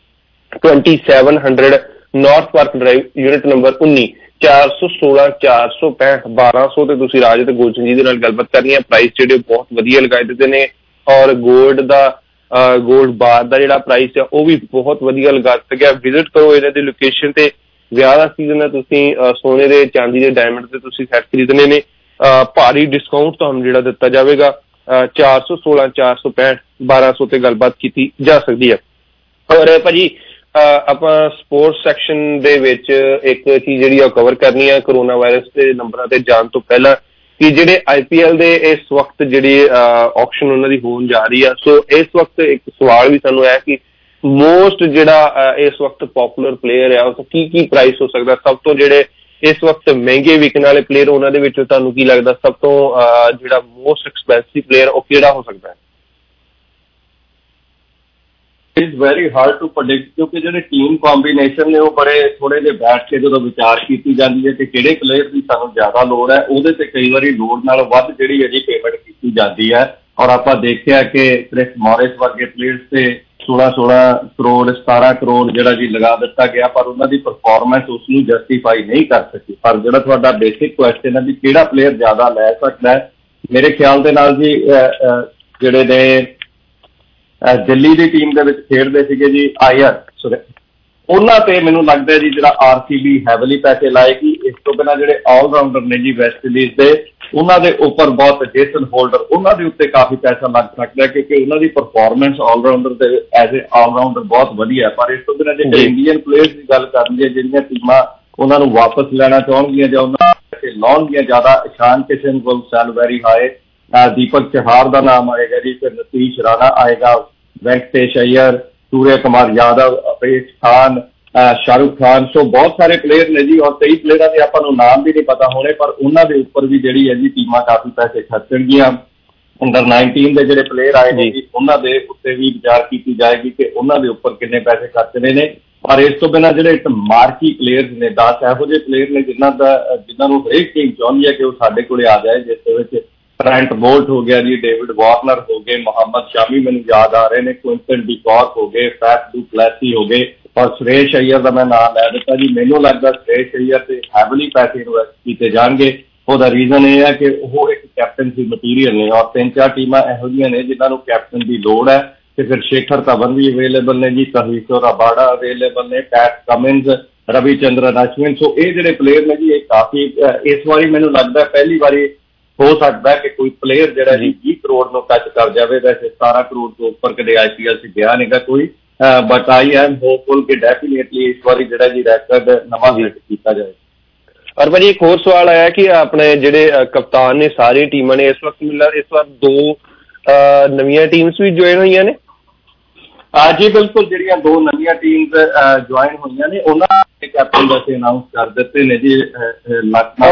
2700 North Park Drive unit number 19। 416 465 1200 ਤੇ ਤੁਸੀਂ ਰਾਜ ਤੇ ਗੋਲਚਨ ਜੀ ਦੇ ਨਾਲ ਗੱਲਬਾਤ ਕਰਨੀ ਹੈ। ਪ੍ਰਾਈਸ ਜਿਹੜੇ ਬਹੁਤ ਵਧੀਆ ਲਗਾਏ ਦਿੱਤੇ ਨੇ ਔਰ ਗੋਲਡ ਬਾਰ ਦਾ ਜਿਹੜਾ ਪ੍ਰਾਈਸ ਹੈ ਉਹ ਵੀ ਬਹੁਤ ਵਧੀਆ ਲਗਾ ਦਿੱਤਾ ਗਿਆ। ਵਿਜ਼ਿਟ ਕਰੋ ਇਹਨਾਂ ਦੀ ਲੋਕੇਸ਼ਨ ਤੇ। ਵਿਆਹ ਦਾ ਸੀਜ਼ਨ ਹੈ, ਤੁਸੀਂ ਸੋਨੇ ਦੇ, ਚਾਂਦੀ ਦੇ, ਡਾਇਮੰਡ ਦੇ ਤੁਸੀਂ ਸੈੱਟ ਖਰੀਦਣੇ ਨੇ, ਭਾਰੀ ਡਿਸਕਾਊਂਟ ਤੁਹਾਨੂੰ ਜਿਹੜਾ ਦਿੱਤਾ ਜਾਵੇਗਾ। 416 465 1200 ਤੇ ਗੱਲਬਾਤ ਕੀਤੀ ਜਾ ਸਕਦੀ ਹੈ। ਔਰ ਭਾਜੀ ਆਪਾਂ ਸਪੋਰਟਸ ਸੈਕਸ਼ਨ ਦੇ ਵਿੱਚ ਇੱਕ ਚੀਜ਼ ਜਿਹੜੀ ਆ ਕਵਰ ਕਰਨੀ ਆ ਕਰੋਨਾ ਵਾਇਰਸ ਦੇ ਨੰਬਰਾਂ ਤੇ ਜਾਣ ਤੋਂ ਪਹਿਲਾਂ, ਕਿ ਜਿਹੜੇ IPL ਦੇ ਇਸ ਵਕਤ ਜਿਹੜੀ ਆਕਸ਼ਨ ਉਹਨਾਂ ਦੀ ਹੋਣ ਜਾ ਰਹੀ ਆ। ਸੋ ਇਸ ਵਕਤ ਇੱਕ ਸਵਾਲ ਵੀ ਸਾਨੂੰ ਹੈ ਕਿ ਮੋਸਟ ਜਿਹੜਾ ਇਸ ਵਕਤ ਪੋਪੂਲਰ ਪਲੇਅਰ ਆ ਉਸ ਕੀ ਪ੍ਰਾਈਸ ਹੋ ਸਕਦਾ? ਸਭ ਤੋਂ ਜਿਹੜੇ ਇਸ ਵਕਤ ਮਹਿੰਗੇ ਵਿਕਣ ਵਾਲੇ ਪਲੇਅਰ ਉਹਨਾਂ ਦੇ ਵਿੱਚੋਂ ਤੁਹਾਨੂੰ ਕੀ ਲੱਗਦਾ ਸਭ ਤੋਂ ਜਿਹੜਾ ਮੋਸਟ ਐਕਸਪੈਂਸਿਵ ਪਲੇਅਰ ਉਹ ਕਿਹੜਾ ਹੋ ਸਕਦਾ ਹੈ? It's very hard to predict, ਕਿਉਂਕਿ ਜਿਹੜੇ ਟੀਮ ਕੰਬੀਨੇਸ਼ਨ ਨੇ ਉਹ ਬੜੇ ਥੋੜੇ ਜਿਹੇ ਬੈਠ ਕੇ ਜਦੋਂ ਵਿਚਾਰ ਕੀਤੀ ਜਾਂਦੀ ਹੈ ਕਿ ਕਿਹੜੇ ਪਲੇਅਰ ਦੀ ਸਾਨੂੰ ਜ਼ਿਆਦਾ ਲੋੜ ਹੈ, ਉਹਦੇ ਤੇ ਕਈ ਵਾਰੀ ਲੋੜ ਨਾਲੋਂ ਵੱਧ ਜਿਹੜੀ ਹੈ ਜੀ ਪੇਮੈਂਟ ਕੀਤੀ ਜਾਂਦੀ ਹੈ। ਔਰ ਆਪਾਂ ਦੇਖਿਆ ਕਿ ਕ੍ਰਿਸ ਮੌਰਿਸ ਵਰਗੇ ਪਲੇਅਰਸ ਤੇ 16 ਕਰੋੜ 17 ਕਰੋੜ ਜਿਹੜਾ ਜੀ ਲਗਾ ਦਿੱਤਾ ਗਿਆ, ਪਰ ਉਹਨਾਂ ਦੀ ਪਰਫਾਰਮੈਂਸ ਉਸ ਨੂੰ ਜਸਟੀਫਾਈ ਨਹੀਂ ਕਰ ਸਕੀ। ਪਰ ਜਿਹੜਾ ਤੁਹਾਡਾ ਬੇਸਿਕ ਕੁਐਸਚਨ ਹੈ ਵੀ ਕਿਹੜਾ ਪਲੇਅਰ ਜ਼ਿਆਦਾ ਲੈ ਸਕਦਾ ਹੈ, ਮੇਰੇ ਖਿਆਲ ਦੇ ਨਾਲ ਜੀ ਜਿਹੜੇ ਨੇ ਦਿੱਲੀ ਦੀ ਟੀਮ ਦੇ ਵਿੱਚ ਖੇਡਦੇ ਸੀਗੇ ਜੀ ਆਇਰ, ਉਹਨਾਂ ਤੇ ਮੈਨੂੰ ਲੱਗਦਾ ਜੀ ਜਿਹੜਾ RCB ਹੈਵਲੀ ਪੈਸੇ ਲਾਏਗੀ। ਇਸ ਤੋਂ ਬਿਨਾਂ ਜਿਹੜੇ ਆਲਰਾਊਂਡਰ ਨੇ ਜੀ ਵੈਸਟ ਇੰਡੀਜ਼ ਦੇ, ਉਹਨਾਂ ਦੇ ਉੱਪਰ ਬਹੁਤ ਜੇਸਨ ਹੋਲਡਰ, ਉਹਨਾਂ ਦੇ ਉੱਤੇ ਕਾਫੀ ਪੈਸਾ ਲੱਗ ਸਕਦਾ ਕਿਉਂਕਿ ਉਹਨਾਂ ਦੀ ਪਰਫਾਰਮੈਂਸ ਆਲਰਾਊਂਡਰ ਦੇ ਐਜ਼ ਏ ਆਲਰਾਊਂਡਰ ਬਹੁਤ ਵਧੀਆ। ਪਰ ਇਸ ਤੋਂ ਬਿਨਾਂ ਜੇ ਇੰਡੀਅਨ ਪਲੇਅਰਸ ਦੀ ਗੱਲ ਕਰਨੀ, ਜਿਹੜੀਆਂ ਟੀਮਾਂ ਉਹਨਾਂ ਨੂੰ ਵਾਪਸ ਲੈਣਾ ਚਾਹੁੰਦੀਆਂ ਜਾਂ ਉਹਨਾਂ ਪੈਸੇ ਲਾਉਣਗੀਆਂ ਜ਼ਿਆਦਾ, Ishan Kishan will sell very high, Deepak Chahar ਦਾ ਨਾਮ ਆਏਗਾ ਜੀ, ਫਿਰ ਨਤੀਸ਼ ਰਾਣਾ ਆਏਗਾ, ਵੈਂਕਟੇਸ਼ ਅਈਰ, ਸੂਰਿਆ ਕੁਮਾਰ ਯਾਦਵ, ਅਪੇਸ਼ ਖਾਨ, ਸ਼ਾਹਰੁਖ ਖਾਨ। ਸੋ ਬਹੁਤ ਸਾਰੇ ਪਲੇਅਰ ਨੇ ਜੀ ਔਰ ਕਈ ਪਲੇਅਰਾਂ ਦੇ ਆਪਾਂ ਨੂੰ ਨਾਮ ਵੀ ਨਹੀਂ ਪਤਾ ਹੋਣੇ, ਪਰ ਉਹਨਾਂ ਦੇ ਉੱਪਰ ਵੀ ਜਿਹੜੀ ਹੈ ਜੀ ਟੀਮਾਂ ਕਾਫੀ ਪੈਸੇ ਖਰਚਣਗੀਆਂ। ਅੰਡਰ 19 ਦੇ ਜਿਹੜੇ ਪਲੇਅਰ ਆਏ ਨੇ ਜੀ ਉਹਨਾਂ ਦੇ ਉੱਤੇ ਵੀ ਵਿਚਾਰ ਕੀਤੀ ਜਾਏਗੀ ਕਿ ਉਹਨਾਂ ਦੇ ਉੱਪਰ ਕਿੰਨੇ ਪੈਸੇ ਖਰਚਣੇ ਨੇ। ਪਰ ਇਸ ਤੋਂ ਬਿਨਾਂ ਜਿਹੜੇ ਇੱਕ ਮਾਰਕੀ ਪਲੇਅਰਸ ਨੇ, 10 ਇਹੋ ਜਿਹੇ ਪਲੇਅਰ ਨੇ ਜਿਨ੍ਹਾਂ ਨੂੰ ਹਰੇਕ ਟੀਮ ਚਾਹੁੰਦੀ ਹੈ ਕਿ ਉਹ ਸਾਡੇ ਕੋਲੇ ਆ ਜਾਏ, ਜਿਸ ਦੇ ਵਿੱਚ ਟ੍ਰੈਂਟ ਬੋਲਟ ਹੋ ਗਿਆ ਜੀ, ਡੇਵਿਡ ਵਾਰਨਰ ਹੋ ਗਏ, ਮੁਹੰਮਦ ਸ਼ਾਮੀ ਮੈਨੂੰ ਯਾਦ ਆ ਰਹੇ ਨੇ, ਕੁਇੰਟਨ ਡੀ ਕੌਕ ਹੋ ਗਏ, ਫੈਫ ਡੂ ਪਲੈਸੀ ਹੋ ਗਏ, ਔਰ ਸੁਰੇਸ਼ ਅਈਰ ਦਾ ਮੈਂ ਨਾਮ ਲੈ ਦਿੱਤਾ ਜੀ। ਮੈਨੂੰ ਲੱਗਦਾ ਸੁਰੇਸ਼ ਅਈਰ ਤੇ ਹੈਵਲੀ ਪੈਸੇ ਇਨਵੈਸਟ ਕੀਤੇ ਜਾਣਗੇ। ਉਹਦਾ ਰੀਜ਼ਨ ਇਹ ਹੈ ਕਿ ਉਹ ਇੱਕ ਕੈਪਟਨਸੀ ਮਟੀਰੀਅਲ ਨੇ ਔਰ 3-4 ਟੀਮਾਂ ਇਹੋ ਜਿਹੀਆਂ ਨੇ ਜਿਨ੍ਹਾਂ ਨੂੰ ਕੈਪਟਨ ਦੀ ਲੋੜ ਹੈ। ਤੇ ਫਿਰ ਸ਼ੇਖਰ ਧਵਨ ਵੀ ਅਵੇਲੇਬਲ ਨੇ ਜੀ, ਕਹੀਸ਼ੋਰ ਰਾਬਾੜਾ ਅਵੇਲੇਬਲ ਨੇ, Pat Cummins, Ravichandran Ashwin. So ਇਹ ਜਿਹੜੇ ਪਲੇਅਰ ਨੇ ਜੀ ਇਹ ਕਾਫੀ, ਇਸ ਵਾਰੀ ਮੈਨੂੰ ਲੱਗਦਾ ਪਹਿਲੀ ਵਾਰੀ ਹੋ ਸਕਦਾ ਹੈ ਕਿ ਕੋਈ ਪਲੇਅਰ ਜਿਹੜਾ ਜੀ 20 ਕਰੋੜ ਨੂੰ ਟੱਚ ਕਰ ਜਾਵੇ। ਵੈਸੇ 17 ਕਰੋੜ ਤੋਂ ਉੱਪਰ ਕਦੇ IPL 'ਚ ਗਿਆ ਨਹੀਂਗਾ ਕੋਈ, ਬਟ ਆਈ ਐਮ ਹੋਪਫੁਲ ਕਿ ਡੈਫੀਨੇਟਲੀ ਇਸ ਵਾਰੀ ਜਿਹੜਾ ਜੀ ਰੈਕਰਡ ਨਵਾਂ ਸੈੱਟ ਕੀਤਾ ਜਾਏ। ਔਰ ਭਾਜੀ ਇੱਕ ਹੋਰ ਸਵਾਲ ਆਇਆ ਕਿ ਆਪਣੇ ਜਿਹੜੇ ਕਪਤਾਨ ਨੇ ਸਾਰੀ ਟੀਮਾਂ ਨੇ ਇਸ ਵਕਤ ਇਸ ਵਾਰ 2 ਨਵੀਆਂ ਟੀਮਸ ਵੀ ਜੁਆਇਨ ਹੋਈਆਂ ਨੇ। ਜੀ ਬਿਲਕੁਲ, ਜਿਹੜੀਆਂ 2 ਨਵੀਆਂ ਟੀਮਸ ਜੁਆਇਨ ਹੋਈਆਂ ਨੇ ਉਹਨਾਂ ਦੇ ਕੈਪਟਨ ਵੈਸੇ ਅਨਾਊਂਸ ਕਰ ਦਿੱਤੇ ਨੇ ਜੀ, ਲਖਨਊ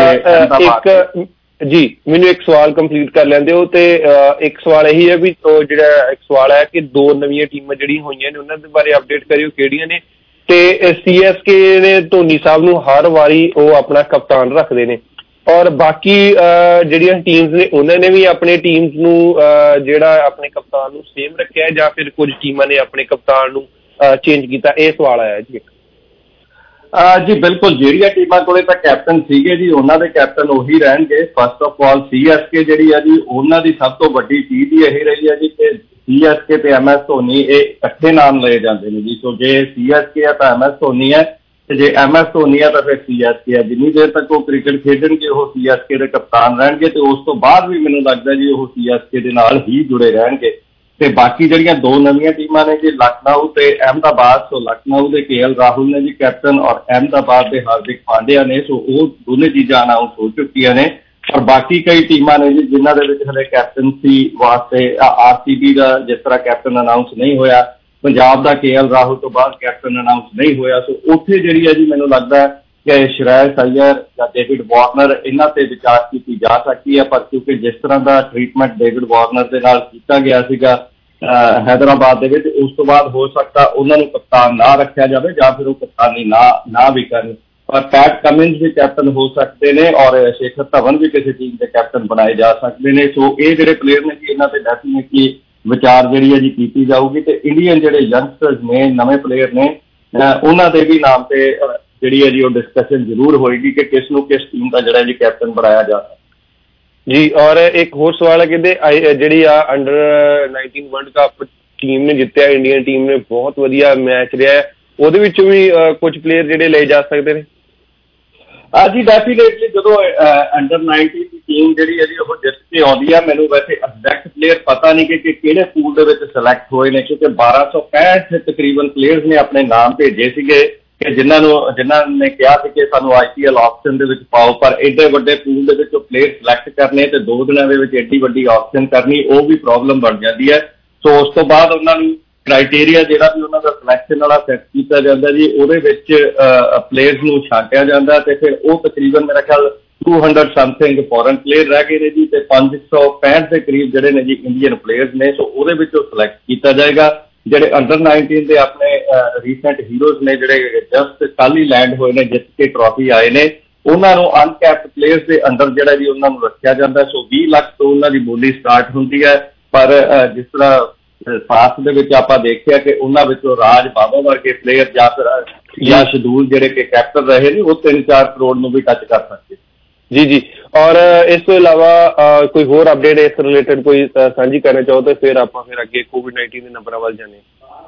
ਜੀ। ਮੈਨੂੰ ਇੱਕ ਸਵਾਲ ਕੰਪਲੀਟ ਕਰ ਲੈਂਦੇ ਹੋ ਤੇ ਇੱਕ ਸਵਾਲ ਇਹੀ ਹੈ ਵੀ ਜਿਹੜਾ ਇੱਕ ਸਵਾਲ ਹੈ ਕਿ 2 ਨਵੀਆਂ ਟੀਮਾਂ ਜਿਹੜੀਆਂ ਹੋਈਆਂ ਨੇ ਉਹਨਾਂ ਦੇ ਬਾਰੇ ਅਪਡੇਟ ਕਰਿਓ ਕਿਹੜੀਆਂ ਨੇ। ਤੇ CSK ਨੇ ਧੋਨੀ ਸਾਹਿਬ ਨੂੰ ਹਰ ਵਾਰੀ ਉਹ ਆਪਣਾ ਕਪਤਾਨ ਰੱਖਦੇ ਨੇ ਔਰ ਬਾਕੀ ਜਿਹੜੀਆਂ ਟੀਮਸ ਨੇ ਉਹਨਾਂ ਨੇ ਵੀ ਆਪਣੇ ਟੀਮਸ ਨੂੰ ਜਿਹੜਾ ਆਪਣੇ ਕਪਤਾਨ ਨੂੰ ਸੇਮ ਰੱਖਿਆ ਜਾਂ ਫਿਰ ਕੁਝ ਟੀਮਾਂ ਨੇ ਆਪਣੇ ਕਪਤਾਨ ਨੂੰ ਚੇਂਜ ਕੀਤਾ? ਇਹ ਸਵਾਲ ਆਇਆ ਜੀ। ਜੀ ਬਿਲਕੁਲ, ਜਿਹੜੀਆਂ ਟੀਮਾਂ ਕੋਲੇ ਤਾਂ ਕੈਪਟਨ ਸੀਗੇ ਜੀ ਉਹਨਾਂ ਦੇ ਕੈਪਟਨ ਉਹੀ ਰਹਿਣਗੇ। ਫਸਟ ਆਫ ਆਲ CSK ਜਿਹੜੀ ਆ ਜੀ ਉਹਨਾਂ ਦੀ ਸਭ ਤੋਂ ਵੱਡੀ ਚੀਜ਼ ਹੀ ਇਹੀ ਰਹੀ ਹੈ ਜੀ ਕਿ CSK ਤੇ MS ਧੋਨੀ ਇਹ ਇਕੱਠੇ ਨਾਮ ਲਏ ਜਾਂਦੇ ਨੇ ਜੀ। ਸੋ ਜੇ CSK ਹੈ ਤਾਂ MS ਧੋਨੀ ਹੈ, ਤੇ ਜੇ MS ਧੋਨੀ ਹੈ ਤਾਂ ਫਿਰ CSK ਹੈ। ਜਿੰਨੀ ਦੇਰ ਤੱਕ ਉਹ ਕ੍ਰਿਕਟ ਖੇਡਣਗੇ ਉਹ CSK ਦੇ ਕਪਤਾਨ ਰਹਿਣਗੇ, ਤੇ ਉਸ ਤੋਂ ਬਾਅਦ ਵੀ ਮੈਨੂੰ ਲੱਗਦਾ ਜੀ ਉਹ CSK ਦੇ ਨਾਲ ਹੀ ਜੁੜੇ ਰਹਿਣਗੇ। ਤੇ ਬਾਕੀ ਜਿਹੜੀਆਂ ਦੋ ਨਵੀਆਂ ਟੀਮਾਂ ਨੇ ਜੀ ਲਖਨਊ ਤੇ ਅਹਿਮਦਾਬਾਦ, ਸੋ ਲਖਨਊ ਦੇ KL ਰਾਹੁਲ ਨੇ ਜੀ ਕੈਪਟਨ ਔਰ ਅਹਿਮਦਾਬਾਦ ਦੇ ਹਾਰਦਿਕ ਪਾਂਡਿਆ ਨੇ, ਸੋ ਉਹ ਦੋਨੇ ਚੀਜ਼ਾਂ ਅਨਾਊਂਸ ਹੋ ਚੁੱਕੀਆਂ ਨੇ। ਔਰ ਬਾਕੀ ਕਈ ਟੀਮਾਂ ਨੇ ਜੀ ਜਿਨ੍ਹਾਂ ਦੇ ਵਿੱਚ ਹਲੇ ਕੈਪਟਨਸੀ ਵਾਸਤੇ RCB ਦਾ ਜਿਸ ਤਰ੍ਹਾਂ ਕੈਪਟਨ ਅਨਾਊਂਸ ਨਹੀਂ ਹੋਇਆ, ਪੰਜਾਬ ਦਾ KL ਰਾਹੁਲ ਤੋਂ ਬਾਅਦ ਕੈਪਟਨ ਅਨਾਊਂਸ ਨਹੀਂ ਹੋਇਆ, ਸੋ ਉੱਥੇ ਜਿਹੜੀ ਹੈ ਜੀ ਮੈਨੂੰ ਲੱਗਦਾ ਕਿ ਸ਼੍ਰੇयस ਅਯਰ ਜਾਂ ਡੇਵਿਡ ਵਾਰਨਰ ਇਹਨਾਂ ਤੇ ਵਿਚਾਰ ਕੀਤੀ ਜਾ ਸਕਦੀ ਹੈ। ਪਰ ਕਿਉਂਕਿ ਜਿਸ ਤਰ੍ਹਾਂ ਦਾ ਟ੍ਰੀਟਮੈਂਟ ਡੇਵਿਡ ਵਾਰਨਰ ਦੇ ਨਾਲ ਕੀਤਾ ਗਿਆ ਸੀਗਾ ਹੈਦਰਾਬਾਦ ਦੇ ਵਿੱਚ, ਉਸ ਤੋਂ ਬਾਅਦ ਹੋ ਸਕਦਾ ਉਹਨਾਂ ਨੂੰ ਕਪਤਾਨ ਨਾ ਰੱਖਿਆ ਜਾਵੇ ਜਾਂ ਫਿਰ ਉਹ ਕਪਤਾਨੀ ਨਾ ਵੀ ਕਰਨ। ਪਰ ਪੈਟ ਕਮਿੰਸ ਵੀ ਕੈਪਟਨ ਹੋ ਸਕਦੇ ਨੇ ਔਰ ਸ਼ੇਖਰ ਧਵਨ ਵੀ ਕਿਸੇ ਟੀਮ ਦੇ ਕੈਪਟਨ ਬਣਾਏ ਜਾ ਸਕਦੇ ਨੇ। ਸੋ ਇਹ ਜਿਹੜੇ ਪਲੇਅਰ ਨੇ ਜੀ ਇਹਨਾਂ ਤੇ ਡੈਫੀਨੇਟਲੀ ਵਿਚਾਰ ਜਿਹੜੀ ਹੈ ਜੀ ਕੀਤੀ ਜਾਊਗੀ। ਤੇ ਇੰਡੀਅਨ ਜਿਹੜੇ ਯੰਗਸਟਰਸ ਨੇ, ਨਵੇਂ ਪਲੇਅਰ ਨੇ, ਉਹਨਾਂ ਦੇ ਵੀ ਨਾਮ ਤੇ ਜਿਹੜੀ ਹੈ ਜੀ ਉਹ ਡਿਸਕਸ਼ਨ ਜ਼ਰੂਰ ਹੋਏਗੀ ਕਿ ਕਿਸ ਨੂੰ ਕਿਸ ਟੀਮ ਦਾ ਜਿਹੜਾ ਜੀ ਕੈਪਟਨ ਬਣਾਇਆ ਜਾ ਜੀ। ਔਰ ਇੱਕ ਹੋਰ ਸਵਾਲ ਹੈ, ਕਹਿੰਦੇ ਜਿਹੜੀ ਆ ਅੰਡਰ-19 ਵਰਲਡ ਕੱਪ ਟੀਮ ਨੇ ਜਿੱਤਿਆ, ਇੰਡੀਅਨ ਟੀਮ ਨੇ ਬਹੁਤ ਵਧੀਆ ਮੈਚ ਰਿਹਾ, ਉਹਦੇ ਵਿੱਚੋਂ ਵੀ ਕੁਝ ਪਲੇਅਰ ਜਿਹੜੇ ਲਏ ਜਾ ਸਕਦੇ ਨੇ। ਜੀ ਡੈਫੀਨੇਟਲੀ ਜਦੋਂ ਅੰਡਰ-19 ਦੀ ਟੀਮ ਜਿਹੜੀ ਹੈ ਜੀ ਉਹ ਜਿੱਤ ਕੇ ਆਉਂਦੀ ਆ, ਮੈਨੂੰ ਵੈਸੇ ਐਗਜ਼ੈਕਟ ਪਲੇਅਰ ਪਤਾ ਨਹੀਂ ਕਿ ਕਿਹੜੇ ਪੂਲ ਦੇ ਵਿੱਚ ਸਿਲੈਕਟ ਹੋਏ ਨੇ, ਕਿਉਂਕਿ 1265 ਤਕਰੀਬਨ ਪਲੇਅਰਸ ਨੇ ਆਪਣੇ ਨਾਮ ਭੇਜੇ ਸੀਗੇ ਕਿ ਜਿਨ੍ਹਾਂ ਨੇ ਕਿਹਾ ਸੀ ਕਿ ਸਾਨੂੰ IPL ਆਕਸ਼ਨ ਦੇ ਵਿੱਚ ਪਾਓ, ਪਰ ਐਡੇ ਵੱਡੇ ਪੂਲ ਦੇ ਵਿੱਚੋਂ ਪਲੇਅਰ ਸਿਲੈਕਟ ਕਰਨੇ ਤੇ 2 ਦਿਨਾਂ ਦੇ ਵਿੱਚ ਐਡੀ ਵੱਡੀ ਆਕਸ਼ਨ ਕਰਨੀ, ਉਹ ਵੀ ਪ੍ਰੋਬਲਮ ਬਣ ਜਾਂਦੀ ਹੈ। ਸੋ ਉਸ ਤੋਂ ਬਾਅਦ ਉਹਨਾਂ ਨੂੰ ਕ੍ਰਾਈਟੇਰੀਆ ਜਿਹੜਾ ਵੀ ਉਹਨਾਂ ਦਾ ਸਿਲੈਕਸ਼ਨ ਵਾਲਾ ਸੈੱਟ ਕੀਤਾ ਜਾਂਦਾ ਜੀ, ਉਹਦੇ ਵਿੱਚ ਪਲੇਅਰਸ ਨੂੰ ਛਾਂਟਿਆ ਜਾਂਦਾ ਤੇ ਫਿਰ ਉਹ ਤਕਰੀਬਨ ਮੇਰਾ ਖਿਆਲ 200 ਸਮਥਿੰਗ ਫੋਰਨ ਪਲੇਅਰ ਰਹਿ ਗਏ ਨੇ ਜੀ, ਤੇ 565 ਦੇ ਕਰੀਬ ਜਿਹੜੇ ਨੇ ਜੀ ਇੰਡੀਅਨ ਪਲੇਅਰਸ ਨੇ। ਸੋ ਉਹਦੇ ਵਿੱਚੋਂ ਸਿਲੈਕਟ ਕੀਤਾ ਜਾਏਗਾ। ਜਿਹੜੇ ਅੰਡਰ-19 ਦੇ ਆਪਣੇ ਰੀਸੈਂਟ ਹੀਰੋਜ਼ ਨੇ ਜਿਹੜੇ ਜਸਟ ਕੱਲ ਹੀ ਲੈਂਡ ਹੋਏ ਨੇ, ਜਿੱਤ ਕੇ ਟਰਾਫੀ ਆਏ ਨੇ, ਉਹਨਾਂ ਨੂੰ ਅਨਕੈਪਡ ਪਲੇਅਰਸ ਦੇ ਅੰਡਰ ਜਿਹੜਾ ਜੀ ਉਹਨਾਂ ਨੂੰ ਰੱਖਿਆ ਜਾਂਦਾ। ਸੋ 20 ਲੱਖ ਤੋਂ ਉਹਨਾਂ ਦੀ ਬੋਲੀ ਸਟਾਰਟ ਹੁੰਦੀ ਹੈ। ਪਰ ਜਿਸ ਤਰ੍ਹਾਂ ਸਾਥ ਦੇ ਵਿੱਚ ਆਪਾਂ ਦੇਖਿਆ ਕਿ ਉਹਨਾਂ ਵਿੱਚੋਂ ਰਾਜ ਬਾਬਾ ਵਰਗੇ ਪਲੇਅਰ ਜਾਂ ਸ਼ਡੂਲ ਜਿਹੜੇ ਕਿ ਕੈਪਟਨ ਰਹੇ ਨੇ, ਉਹ 3-4 ਕਰੋੜ ਨੂੰ ਵੀ ਟੱਚ ਕਰ ਸਕਦੇ। ਜੀ। ਔਰ ਇਸ ਤੋਂ ਇਲਾਵਾ ਕੋਈ ਹੋਰ ਅਪਡੇਟ ਇਸ ਰਿਲੇਟਡ ਕੋਈ ਸਾਂਝੀ ਕਰਨਾ ਚਾਹੋ ਤਾਂ ਫਿਰ ਆਪਾਂ ਅੱਗੇ COVID-19 ਦੇ ਨੰਬਰਾਂ ਵੱਲ ਜਾਂਦੇ।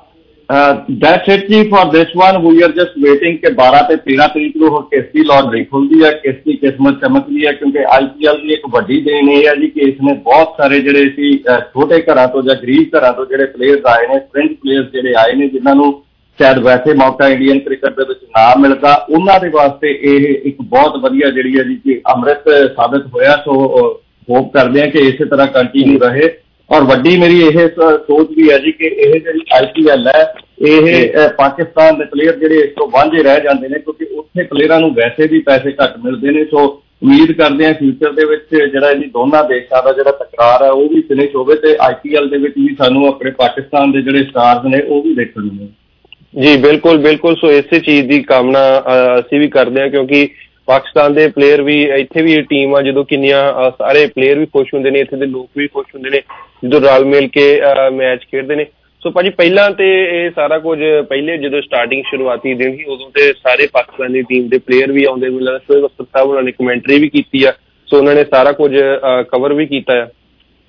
That's it ਜੀ for this one. We are just waiting ਕਿ 12 ਤੇ 13 ਤਰੀਕ ਨੂੰ ਹੁਣ ਕਿਸ ਦੀ ਲੌਟਰੀ ਖੁੱਲਦੀ ਹੈ, ਕਿਸ ਦੀ ਕਿਸਮਤ ਚਮਕਦੀ ਹੈ, ਕਿਉਂਕਿ IPL ਦੀ ਇੱਕ ਵੱਡੀ ਦੇਣ ਇਹ ਹੈ ਜੀ ਕਿ ਇਸਨੇ ਬਹੁਤ ਸਾਰੇ ਜਿਹੜੇ ਸੀ ਛੋਟੇ ਘਰਾਂ ਤੋਂ ਜਾਂ ਗਰੀਬ ਘਰਾਂ ਤੋਂ ਜਿਹੜੇ ਪਲੇਅਰਸ ਆਏ ਨੇ, ਫ੍ਰੈਂਚ ਪਲੇਅਰਸ ਜਿਹੜੇ ਆਏ ਨੇ, ਜਿਨ੍ਹਾਂ ਨੂੰ ਸ਼ਾਇਦ ਵੈਸੇ ਮੌਕਾ ਇੰਡੀਅਨ ਕ੍ਰਿਕਟ ਦੇ ਵਿੱਚ ਨਾ ਮਿਲਦਾ, ਉਹਨਾਂ ਦੇ ਵਾਸਤੇ ਇਹ ਇੱਕ ਬਹੁਤ ਵਧੀਆ ਜਿਹੜੀ ਹੈ ਜੀ ਕਿ ਅੰਮ੍ਰਿਤ ਸਾਬਿਤ ਹੋਇਆ। ਸੋ ਹੋਪ ਕਰਦੇ ਹਾਂ ਕਿ ਇਸੇ ਤਰ੍ਹਾਂ ਕੰਟੀਨਿਊ ਰਹੇ। ਔਰ ਵੱਡੀ ਮੇਰੀ ਇਹ ਸੋਚ ਵੀ ਹੈ ਜੀ ਕਿ ਇਹ ਜਿਹੜੀ IPL ਹੈ, ਇਹ ਪਾਕਿਸਤਾਨ ਦੇ ਪਲੇਅਰ ਜਿਹੜੇ ਇਸ ਤੋਂ ਵਾਂਝੇ ਰਹਿ ਜਾਂਦੇ ਨੇ, ਕਿਉਂਕਿ ਉੱਥੇ ਪਲੇਅਰਾਂ ਨੂੰ ਵੈਸੇ ਵੀ ਪੈਸੇ ਘੱਟ ਮਿਲਦੇ ਨੇ। ਸੋ ਉਮੀਦ ਕਰਦੇ ਹਾਂ ਫਿਊਚਰ ਦੇ ਵਿੱਚ ਜਿਹੜਾ ਜੀ ਦੋਨਾਂ ਦੇਸ਼ਾਂ ਦਾ ਜਿਹੜਾ ਟਕਰਾਰ ਹੈ ਉਹ ਵੀ ਫਿਨਿਸ਼ ਹੋਵੇ ਤੇ IPL ਦੇ ਵਿੱਚ ਵੀ ਸਾਨੂੰ ਆਪਣੇ ਪਾਕਿਸਤਾਨ ਦੇ ਜਿਹੜੇ ਸਟਾਰਸ ਨੇ ਉਹ ਵੀ ਦੇਖਣ ਨੂੰ ਮਿਲਣ। ਜੀ ਬਿਲਕੁਲ। ਸੋ ਇਸੇ ਚੀਜ਼ ਦੀ ਕਾਮਨਾ ਅਸੀਂ ਵੀ ਕਰਦੇ ਹਾਂ, ਕਿਉਂਕਿ ਪਾਕਿਸਤਾਨ ਦੇ ਪਲੇਅਰ ਵੀ ਇੱਥੇ ਵੀ ਟੀਮ ਆ, ਜਦੋਂ ਕਿੰਨੀਆਂ ਸਾਰੇ ਪਲੇਅਰ ਵੀ ਖੁਸ਼ ਹੁੰਦੇ ਨੇ, ਇੱਥੇ ਦੇ ਲੋਕ ਵੀ ਖੁਸ਼ ਹੁੰਦੇ ਨੇ ਜਦੋਂ ਰਲ ਮਿਲ ਕੇ ਮੈਚ ਖੇਡਦੇ ਨੇ। ਸੋ ਭਾਜੀ ਪਹਿਲਾਂ ਤੇ ਇਹ ਸਾਰਾ ਕੁਝ ਪਹਿਲੇ ਜਦੋਂ ਸਟਾਰਟਿੰਗ ਸ਼ੁਰੂਆਤੀ ਦਿਨ ਸੀ ਉਦੋਂ ਤੇ ਸਾਰੇ ਪਾਕਿਸਤਾਨੀ ਟੀਮ ਦੇ ਪਲੇਅਰ ਵੀ ਆਉਂਦੇ, ਮੈਨੂੰ ਸ਼ੋਇਬ ਅਖਤਰ ਸਾਹਿਬ ਉਹਨਾਂ ਨੇ ਕਮੈਂਟਰੀ ਵੀ ਕੀਤੀ ਆ, ਸੋ ਉਹਨਾਂ ਨੇ ਸਾਰਾ ਕੁਝ ਕਵਰ ਵੀ ਕੀਤਾ ਆ।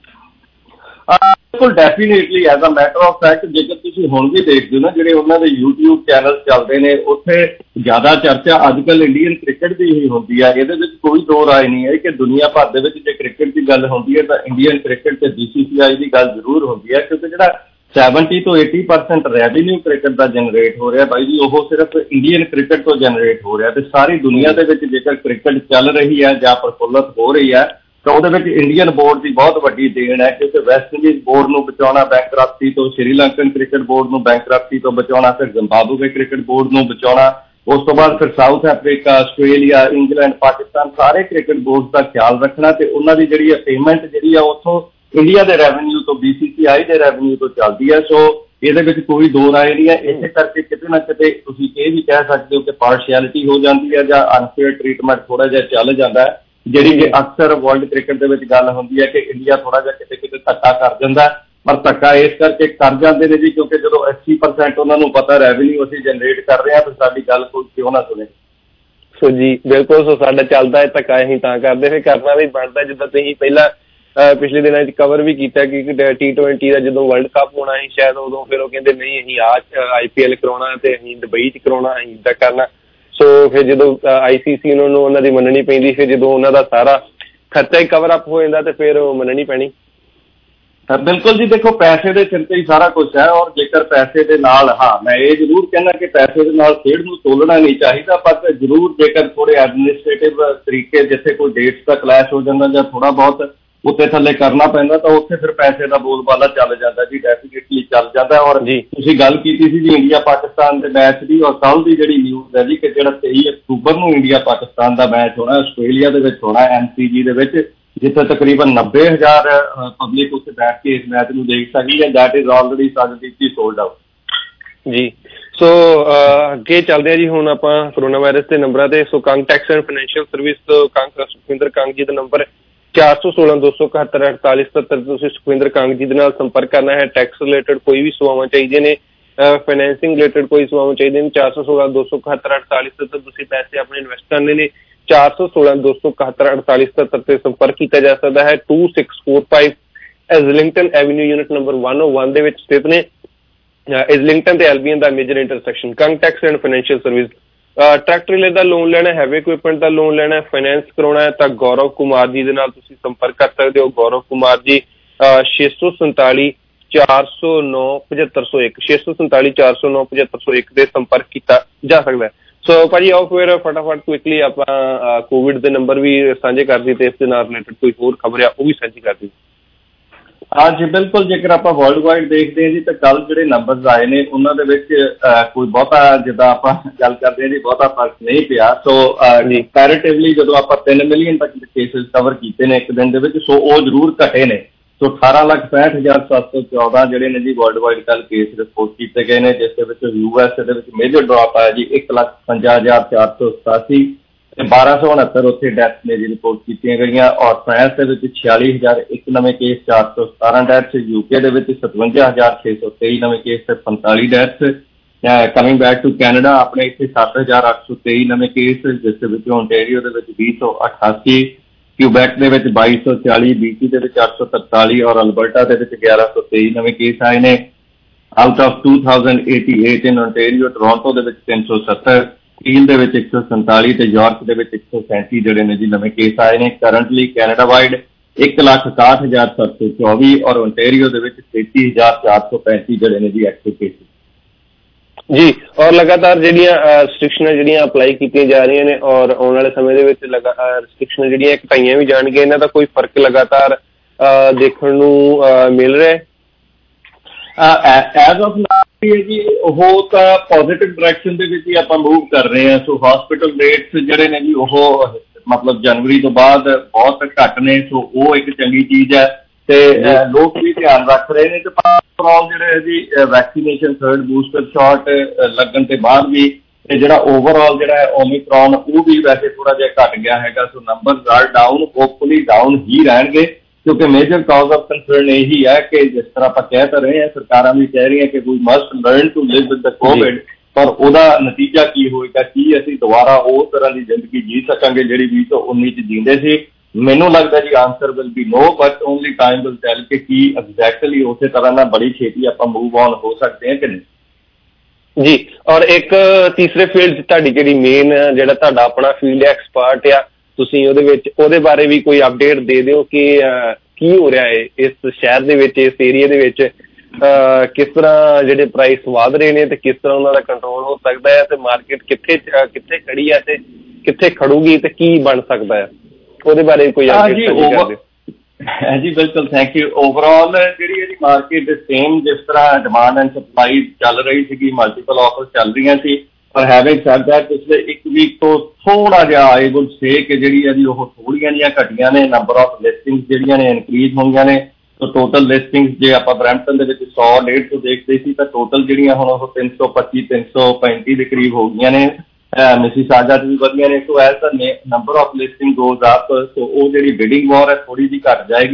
ਬਿਲਕੁਲ definitely as a matter of fact ਜੇਕਰ ਤੁਸੀਂ ਹੁਣ ਵੀ ਦੇਖਦੇ ਹੋ ਨਾ, ਜਿਹੜੇ ਉਹਨਾਂ ਦੇ YouTube ਚੈਨਲ ਚੱਲਦੇ ਨੇ, ਉੱਥੇ ਜ਼ਿਆਦਾ ਚਰਚਾ ਅੱਜ ਕੱਲ੍ਹ ਇੰਡੀਅਨ ਕ੍ਰਿਕਟ ਦੀ ਹੀ ਹੁੰਦੀ ਹੈ। ਇਹਦੇ ਵਿੱਚ ਕੋਈ ਦੋ ਰਾਏ ਨਹੀਂ ਹੈ ਕਿ ਦੁਨੀਆ ਭਰ ਦੇ ਵਿੱਚ ਜੇ ਕ੍ਰਿਕਟ ਦੀ ਗੱਲ ਹੁੰਦੀ ਹੈ ਤਾਂ ਇੰਡੀਅਨ ਕ੍ਰਿਕਟ ਤੇ BCCI ਦੀ ਗੱਲ ਜ਼ਰੂਰ ਹੁੰਦੀ ਹੈ, ਕਿਉਂਕਿ ਜਿਹੜਾ 70 ਤੋਂ 80% ਰੈਵਨਿਊ ਕ੍ਰਿਕਟ ਦਾ ਜਨਰੇਟ ਹੋ ਰਿਹਾ ਬਾਈ ਜੀ, ਉਹ ਸਿਰਫ ਇੰਡੀਅਨ ਕ੍ਰਿਕਟ ਤੋਂ ਜਨਰੇਟ ਹੋ ਰਿਹਾ। ਤੇ ਸਾਰੀ ਦੁਨੀਆ ਦੇ ਵਿੱਚ ਜੇਕਰ ਕ੍ਰਿਕਟ ਚੱਲ ਰਹੀ ਹੈ ਜਾਂ ਪ੍ਰਫੁੱਲਤ ਹੋ ਰਹੀ ਹੈ ਤਾਂ ਉਹਦੇ ਵਿੱਚ ਇੰਡੀਅਨ ਬੋਰਡ ਦੀ ਬਹੁਤ ਵੱਡੀ ਦੇਣ ਹੈ, ਕਿਉਂਕਿ ਵੈਸਟ ਇੰਡੀਜ਼ ਬੋਰਡ ਨੂੰ ਬਚਾਉਣਾ ਬੈਂਕਰਪਸੀ ਤੋਂ, ਸ਼੍ਰੀਲੰਕਨ ਕ੍ਰਿਕਟ ਬੋਰਡ ਨੂੰ ਬੈਂਕਰਪਸੀ ਤੋਂ ਬਚਾਉਣਾ, ਫਿਰ ਜ਼ਿੰਬਾਬਵੇ ਕ੍ਰਿਕਟ ਬੋਰਡ ਨੂੰ ਬਚਾਉਣਾ, ਉਸ ਤੋਂ ਬਾਅਦ ਫਿਰ South Africa, Australia, England, Pakistan ਸਾਰੇ ਕ੍ਰਿਕਟ ਬੋਰਡ ਦਾ ਖਿਆਲ ਰੱਖਣਾ ਤੇ ਉਹਨਾਂ ਦੀ ਜਿਹੜੀ ਪੇਮੈਂਟ ਜਿਹੜੀ ਆ ਉੱਥੋਂ ਇੰਡੀਆ ਦੇ ਰੈਵਨਿਊ ਤੋਂ, BCCI ਦੇ ਰੈਵਨਿਊ ਤੋਂ ਚੱਲਦੀ ਹੈ। ਸੋ ਇਹਦੇ ਵਿੱਚ ਕੋਈ ਦੋ ਰਾਏ ਨਹੀਂ ਹੈ। ਇਸੇ ਕਰਕੇ ਕਿਤੇ ਨਾ ਕਿਤੇ ਤੁਸੀਂ ਇਹ ਵੀ ਕਹਿ ਸਕਦੇ ਹੋ ਕਿ ਪਾਰਸ਼ੈਲਿਟੀ ਹੋ ਜਾਂਦੀ ਹੈ ਜਾਂ ਅਨਫੇਅਰ ਟ੍ਰੀਟਮੈਂਟ ਥੋੜਾ ਜਿਹਾ ਚੱਲ ਜਾਂਦਾ ਹੈ, ਜਿਹੜੀ ਕਿ ਅਕਸਰ ਵਰਲਡ ਕ੍ਰਿਕਟ ਦੇ ਵਿੱਚ ਗੱਲ ਹੁੰਦੀ ਹੈ ਕਿ ਇੰਡੀਆ ਥੋੜਾ ਜਿਹਾ ਕਿਤੇ ਧੱਕਾ ਕਰ ਜਾਂਦਾ। ਪਰ ਧੱਕਾ ਇਸ ਕਰਕੇ ਕਰ ਜਾਂਦੇ ਨੇ ਜੀ ਕਿਉਂਕਿ ਜਦੋਂ 80% ਉਹਨਾਂ ਨੂੰ ਪਤਾ ਰੈਵਨਿਊ ਅਸੀਂ ਜਨਰੇਟ ਕਰ ਰਹੇ ਹਾਂ ਤਾਂ ਸਾਡੀ ਗੱਲ ਕੋਈ ਕਿਉਂ ਨਾ ਸੁਣੇ। ਸੋ ਜੀ ਬਿਲਕੁਲ, ਸੋ ਸਾਡਾ ਚੱਲਦਾ ਹੈ ਧੱਕਾ ਅਸੀਂ ਤਾਂ ਕਰਦੇ, ਫਿਰ ਕਰਨਾ ਵੀ ਬਣਦਾ। ਜਿੱਦਾਂ ਤੁਸੀਂ ਪਹਿਲਾਂ ਪਿਛਲੇ ਦਿਨਾਂ 'ਚ ਕਵਰ ਵੀ ਕੀਤਾ ਕਿ T20 ਦਾ ਜਦੋਂ ਵਰਲਡ ਕੱਪ ਹੋਣਾ ਸੀ ਸ਼ਾਇਦ ਉਦੋਂ, ਫਿਰ ਉਹ ਕਹਿੰਦੇ ਨਹੀਂ ਅਸੀਂ IPL ਕਰਾਉਣਾ ਤੇ ਅਸੀਂ ਦੁਬਈ 'ਚ ਕਰਾਉਣਾ, ਅਸੀਂ ਇੱਦਾਂ ਕਰਨਾ। ਸੋ ਫਿਰ ਜਦੋਂ ICC ਨੂੰ ਉਹਨਾਂ ਦੀ ਮੰਨਣੀ ਪੈਂਦੀ, ਫਿਰ ਜਦੋਂ ਉਹਨਾਂ ਦਾ ਸਾਰਾ ਖਰਚਾ ਹੀ ਕਵਰ ਅਪ ਹੋ ਜਾਂਦਾ ਤੇ ਫਿਰ ਉਹ ਮੰਨਣੀ ਪੈਣੀ। ਬਿਲਕੁਲ ਜੀ, ਦੇਖੋ ਪੈਸੇ ਦੇ ਸਿਰ ਤੇ ਹੀ ਸਾਰਾ ਕੁਛ ਹੈ, ਔਰ ਜੇਕਰ ਪੈਸੇ ਦੇ ਨਾਲ, ਹਾਂ ਮੈਂ ਇਹ ਜ਼ਰੂਰ ਕਹਿੰਦਾ ਕਿ ਪੈਸੇ ਦੇ ਨਾਲ ਖੇਡ ਨੂੰ ਤੋਲਣਾ ਨਹੀਂ ਚਾਹੀਦਾ, ਪਰ ਜ਼ਰੂਰ ਜੇਕਰ ਥੋੜੇ ਐਡਮਿਨਿਸਟ੍ਰੇਟਿਵ ਤਰੀਕੇ ਜਿੱਥੇ ਕੋਈ ਡੇਟਸ ਦਾ ਕਲੈਸ਼ ਹੋ ਜਾਂਦਾ ਜਾਂ ਥੋੜਾ ਬਹੁਤ ਉੱਤੇ ਥੱਲੇ ਕਰਨਾ ਪੈਂਦਾ ਤਾਂ ਉੱਥੇ ਫਿਰ ਪੈਸੇ ਦਾ ਬੋਲਬਾਲਾ ਚੱਲ ਜਾਂਦਾ ਜੀ, ਡੈਫੀਨੇਟਲੀ ਚੱਲ ਜਾਂਦਾ। ਔਰ ਤੁਸੀਂ ਗੱਲ ਕੀਤੀ ਸੀ ਜੀ ਇੰਡੀਆ ਪਾਕਿਸਤਾਨ ਦੇ ਮੈਚ ਦੀ, ਔਰ ਕੱਲ੍ਹ ਦੀ ਜਿਹੜੀ ਨਿਊਜ਼ ਹੈ ਜੀ ਕਿ ਜਿਹੜਾ 23 ਅਕਤੂਬਰ ਨੂੰ ਇੰਡੀਆ ਪਾਕਿਸਤਾਨ ਦਾ ਮੈਚ ਹੋਣਾ ਆਸਟ੍ਰੇਲੀਆ ਦੇ ਵਿੱਚ ਹੋਣਾ MCG ਦੇ ਵਿੱਚ, ਜਿੱਥੇ ਤਕਰੀਬਨ 90,000 ਪਬਲਿਕ ਉੱਥੇ ਬੈਠ ਕੇ ਇਸ ਮੈਚ ਨੂੰ ਦੇਖ ਸਕਦੀ ਹੈ। ਦੈਟ ਇਜ਼ ਆਲਰੇਡੀ ਸਾਡੀ ਸੋਲਡ ਆਊਟ ਜੀ। ਸੋ ਅੱਗੇ ਚੱਲਦੇ ਆ ਜੀ ਹੁਣ ਆਪਾਂ ਕੋਰੋਨਾ ਵਾਇਰਸ ਦੇ ਨੰਬਰਾਂ ਤੇ। So Kang tax and financial service ਤੋਂ ਸੁਖਵਿੰਦਰ ਕੰਗ ਜੀ ਦਾ ਨੰਬਰ 416-271-4877। ਤੁਸੀਂ ਸੁਖਵਿੰਦਰ ਕੰਗ ਜੀ ਦੇ ਨਾਲ ਸੰਪਰਕ ਕਰਨਾ ਹੈ। ਟੈਕਸ ਰਿਲੇਟਡ ਕੋਈ ਵੀ ਸੇਵਾਵਾਂ ਚਾਹੀਦੀਆਂ ਨੇ, ਫਾਈਨੈਂਸਿੰਗ ਰਿਲੇਟਡ ਕੋਈ ਸੇਵਾਵਾਂ ਚਾਹੀਦੀਆਂ ਨੇ, 416-271-4877 ਤੁਸੀਂ ਪੈਸੇ ਆਪਣੇ ਇਨਵੈਸਟ ਕਰਨੇ ਨੇ। 416-271-4877 ਤੇ ਸੰਪਰਕ ਕੀਤਾ ਜਾ ਸਕਦਾ ਹੈ। 2645 ਇਜ਼ਲਿੰਗਟਨ ਐਵਨਿਊ ਯੂਨਿਟ ਨੰਬਰ 101 ਦੇ ਵਿੱਚ ਸਥਿਤ ਨੇ। ਇਜ਼ਲਿੰਗਟਨ ਤੇ ਐਲਬੀਅਨ ਦਾ major intersection. Kang tax and financial service. Truck trailer ਦਾ ਲੋਨ ਲੈਣਾ, ਹੈਵੀ ਇਕੁਇਪਮੈਂਟ ਦਾ ਲੋਨ ਲੈਣਾ, ਫਾਈਨੈਂਸ ਕਰਾਉਣਾ ਹੈ ਤਾਂ ਗੌਰਵ ਕੁਮਾਰ ਜੀ ਦੇ ਨਾਲ ਤੁਸੀਂ ਸੰਪਰਕ ਕਰ ਸਕਦੇ ਹੋ। ਗੌਰਵ ਕੁਮਾਰ ਜੀ 647-409-7501 647-409-7501 ਤੇ ਸੰਪਰਕ ਕੀਤਾ ਜਾ ਸਕਦਾ ਹੈ। ਸੋ ਭਾਜੀ ਆਓ ਫਿਰ ਫਟਾਫਟ ਕੁਇਕਲੀ ਆਪਾਂ ਕੋਵਿਡ ਦੇ ਨੰਬਰ ਵੀ ਸਾਂਝੇ ਕਰ ਦਿੱਤੇ, ਇਸ ਦੇ ਨਾਲ ਰਿਲੇਟਡ ਕੋਈ ਹੋਰ ਖਬਰ ਆ ਉਹ ਵੀ ਸਾਂਝੀ ਕਰ ਦਿੱਤੀ। ਹਾਂਜੀ ਬਿਲਕੁਲ, ਜੇਕਰ ਆਪਾਂ ਵਰਲਡ ਵਾਈਡ ਦੇਖਦੇ ਹਾਂ ਜੀ ਤਾਂ ਕੱਲ੍ਹ ਜਿਹੜੇ ਨੰਬਰਸ ਆਏ ਨੇ ਉਹਨਾਂ ਦੇ ਵਿੱਚ ਕੋਈ ਬਹੁਤਾ, ਜਿੱਦਾਂ ਆਪਾਂ ਗੱਲ ਕਰਦੇ ਹਾਂ ਜੀ, ਬਹੁਤਾ ਫਰਕ ਨਹੀਂ ਪਿਆ। ਸੋ ਕੰਪੈਰੇਟਿਵਲੀ ਜਦੋਂ ਆਪਾਂ 3 ਮਿਲੀਅਨ ਤੱਕ ਦੇ ਕੇਸਿਸ ਕਵਰ ਕੀਤੇ ਨੇ ਇੱਕ ਦਿਨ ਦੇ ਵਿੱਚ, ਸੋ ਉਹ ਜ਼ਰੂਰ ਘਟੇ ਨੇ। ਸੋ 18,65,714 ਜਿਹੜੇ ਨੇ ਜੀ ਵਰਲਡ ਵਾਈਡ ਕੱਲ੍ਹ ਕੇਸ ਰਿਪੋਰਟ ਕੀਤੇ ਗਏ ਨੇ, ਜਿਸ ਦੇ ਵਿੱਚ USA ਦੇ ਵਿੱਚ ਮੇਜਰ ਡ੍ਰੌਪ ਆਇਆ ਜੀ 1,55,487 ਤੇ 1,269 ਉੱਥੇ ਡੈਥ ਨੇ ਜੀ ਰਿਪੋਰਟ ਕੀਤੀਆਂ ਗਈਆਂ। ਔਰ ਫਰਾਂਸ ਦੇ ਵਿੱਚ 46,001 ਨਵੇਂ ਕੇਸ, 417 ਡੈਥਸ। UK ਦੇ ਵਿੱਚ 57,623 ਨਵੇਂ ਕੇਸ ਤੇ 45 deaths. Coming back to Canada, ਆਪਣੇ ਇੱਥੇ 7,823 ਨਵੇਂ ਕੇਸ, ਜਿਸ ਦੇ ਵਿੱਚੋਂ ਓਨਟੇਰੀਓ ਦੇ ਵਿੱਚ 288, ਕਿਊਬੈਕ ਦੇ ਵਿੱਚ 2,240, BC ਦੇ ਵਿੱਚ 843 ਔਰ ਅਲਬਰਟਾ ਦੇ ਵਿੱਚ 1,123 ਨਵੇਂ ਕੇਸ ਆਏ ਨੇ। Out of 2,088 in Ontario, Toronto ਦੇ ਵਿੱਚ 370, ਕੀਲ ਦੇ ਵਿੱਚ 147 ਤੇ ਯਾਰਕ ਦੇ ਵਿੱਚ 137 ਜਿਹੜੇ ਨੇ ਜੀ ਨਵੇਂ ਕੇਸ ਆਏ ਨੇ। ਕਰੰਟਲੀ ਕੈਨੇਡਾ ਵਾਈਡ 1,61,724 ਔਰ ਓਨਟੇਰੀਓ ਦੇ ਵਿੱਚ 33,435 ਜਿਹੜੇ ਨੇ ਜੀ ਐਕਟਿਵ ਕੇਸ ਜੀ। ਔਰ ਲਗਾਤਾਰ ਜਿਹੜੀਆਂ ਰਿਸਟ੍ਰਿਕਸ਼ਨਾਂ ਜਿਹੜੀਆਂ ਅਪਲਾਈ ਕੀਤੀਆਂ ਜਾ ਰਹੀਆਂ ਨੇ ਔਰ ਆਉਣ ਵਾਲੇ ਸਮੇਂ ਦੇ ਵਿੱਚ ਰਿਸਟ੍ਰਿਕਸ਼ਨਾਂ ਜਿਹੜੀਆਂ ਘਟਾਈਆਂ ਵੀ ਜਾਣਗੀਆਂ, ਇਹਨਾਂ ਦਾ ਕੋਈ ਫਰਕ ਲਗਾਤਾਰ ਦੇਖਣ ਨੂੰ ਮਿਲ ਰਿਹਾ ਹੈ? ਐਜ਼ ਆਫ ਨਾਓ ਜੀ ਉਹ ਤਾਂ ਪੋਜ਼ਿਟਿਵ ਡਾਇਰੈਕਸ਼ਨ ਦੇ ਵਿੱਚ ਹੀ ਆਪਾਂ ਮੂਵ ਕਰ ਰਹੇ ਹਾਂ। ਸੋ ਹਸਪੀਟਲ ਰੇਟਸ ਜਿਹੜੇ ਨੇ ਜੀ ਉਹ ਮਤਲਬ ਜਨਵਰੀ ਤੋਂ ਬਾਅਦ ਬਹੁਤ ਘੱਟ ਨੇ, ਸੋ ਉਹ ਇੱਕ ਚੰਗੀ ਚੀਜ਼ ਹੈ ਤੇ ਲੋਕ ਵੀ ਧਿਆਨ ਰੱਖ ਰਹੇ ਨੇ। ਤੇ ਓਵਰਆਲ ਜਿਹੜੇ ਜੀ ਵੈਕਸੀਨੇਸ਼ਨ ਥਰਡ ਬੂਸਟਰ ਸ਼ਾਟ ਲੱਗਣ ਤੇ ਬਾਅਦ ਵੀ ਜਿਹੜਾ ਓਵਰਆਲ ਜਿਹੜਾ ਹੈ ਓਮਿਕਰੋਨ ਉਹ ਵੀ ਵੈਸੇ ਥੋੜਾ ਜਿਹਾ ਘੱਟ ਗਿਆ ਹੈਗਾ। So numbers are down, hopefully down ਹੀ ਰਹਿਣਗੇ, ਕਿਉਂਕਿ ਮੇਜਰ ਕਾਜ਼ ਆਫ ਕੰਸਰਨ ਇਹੀ ਹੈ ਕਿ ਜਿਸ ਤਰ੍ਹਾਂ ਆਪਾਂ ਕਹਿ ਤਾਂ ਰਹੇ ਹਾਂ, ਸਰਕਾਰਾਂ ਵੀ ਕਹਿ ਰਹੀਆਂ ਕਿ we must learn to live with the Covid, ਪਰ ਉਹਦਾ ਨਤੀਜਾ ਕੀ ਹੋਏਗਾ, ਕੀ ਅਸੀਂ ਦੁਬਾਰਾ ਉਸ ਤਰ੍ਹਾਂ ਦੀ ਜ਼ਿੰਦਗੀ ਜੀ ਸਕਾਂਗੇ ਜਿਹੜੀ 2019 ਚ ਜੀਂਦੇ ਸੀ? ਮੈਨੂੰ ਲੱਗਦਾ ਜੀ answer will be no, but only time will tell ਕਿ ਕੀ ਐਗਜ਼ੈਕਟਲੀ ਉਸੇ ਤਰ੍ਹਾਂ ਨਾਲ ਬੜੀ ਛੇਤੀ ਆਪਾਂ ਮੂਵ ਆਨ ਹੋ ਸਕਦੇ ਹਾਂ ਕਿ ਨਹੀਂ ਜੀ। ਔਰ ਇੱਕ ਤੀਸਰੇ ਫੀਲਡ 'ਚ ਤੁਹਾਡੀ ਜਿਹੜੀ ਮੇਨ ਜਿਹੜਾ ਤੁਹਾਡਾ ਆਪਣਾ ਫੀਲਡ ਹੈ, ਐਕਸਪਰਟ ਆ ਤੁਸੀਂ ਉਹਦੇ ਵਿੱਚ, ਉਹਦੇ ਬਾਰੇ ਵੀ ਕੋਈ ਅਪਡੇਟ ਦੇ ਦਿਓ ਕਿ ਕੀ ਹੋ ਰਿਹਾ ਹੈ ਇਸ ਸ਼ਹਿਰ ਦੇ ਵਿੱਚ, ਇਸ ਏਰੀਆ ਦੇ ਵਿੱਚ, ਕਿਸ ਤਰ੍ਹਾਂ ਜਿਹੜੇ ਪ੍ਰਾਈਸ ਵਧ ਰਹੇ ਨੇ ਤੇ ਕਿਸ ਤਰ੍ਹਾਂ ਉਹਨਾਂ ਦਾ ਕੰਟਰੋਲ ਹੋ ਸਕਦਾ ਹੈ ਤੇ ਮਾਰਕੀਟ ਕਿੱਥੇ ਖੜੀ ਹੈ ਤੇ ਕਿੱਥੇ ਖੜੂਗੀ ਤੇ ਕੀ ਬਣ ਸਕਦਾ ਹੈ, ਉਹਦੇ ਬਾਰੇ ਕੋਈ ਅਪਡੇਟ ਕਰ ਦਿਓ। ਜੀ ਬਿਲਕੁਲ, ਥੈਂਕ ਯੂ। ਓਵਰਆਲ ਜਿਹੜੀ ਇਹਦੀ ਮਾਰਕੀਟ ਸੇਮ ਜਿਸ ਤਰ੍ਹਾਂ ਡਿਮਾਂਡ ਐਂਡ ਸਪਲਾਈ ਚੱਲ ਰਹੀ ਸੀਗੀ, ਮਲਟੀਪਲ ਆਫਰ ਚੱਲ ਰਹੀਆਂ ਸੀ, ਪਰ ਹੈਵਿੰਗ ਸੈਡ ਦੈਟ ਪਿਛਲੇ ਇੱਕ ਵੀਕ ਤੋਂ ਥੋੜਾ ਜਿਹਾ ਆਈ ਵੁੱਡ ਸੇ ਕਿ ਜਿਹੜੀ ਹੈ ਜੀ ਉਹ ਥੋੜੀਆਂ ਜਿਹੀਆਂ ਘਟੀਆਂ ਨੇ। ਨੰਬਰ ਆਫ ਲਿਸਟਿੰਗਸ ਜਿਹੜੀਆਂ ਨੇ ਇਨਕਰੀਜ਼ ਹੋਈਆਂ ਨੇ। ਸੋ ਟੋਟਲ ਲਿਸਟਿੰਗਸ ਜੇ ਆਪਾਂ ਬਰੈਂਪਟਨ ਦੇ ਵਿੱਚ 100-150 ਦੇਖਦੇ ਸੀ ਤਾਂ ਟੋਟਲ ਜਿਹੜੀਆਂ ਹੁਣ ਉਹ 325-335 ਦੇ ਕਰੀਬ ਹੋ ਗਈਆਂ ਨੇ। ਮਿਸੀਸਾਗਾ 'ਚ ਵੀ ਵਧੀਆਂ ਨੇ। So as the number of listing goes up, so ਉਹ ਜਿਹੜੀ ਬਿਡਿੰਗ ਵਾਰ ਹੈ ਥੋੜੀ ਜਿਹੀ ਘੱਟ ਜਾਏਗੀ।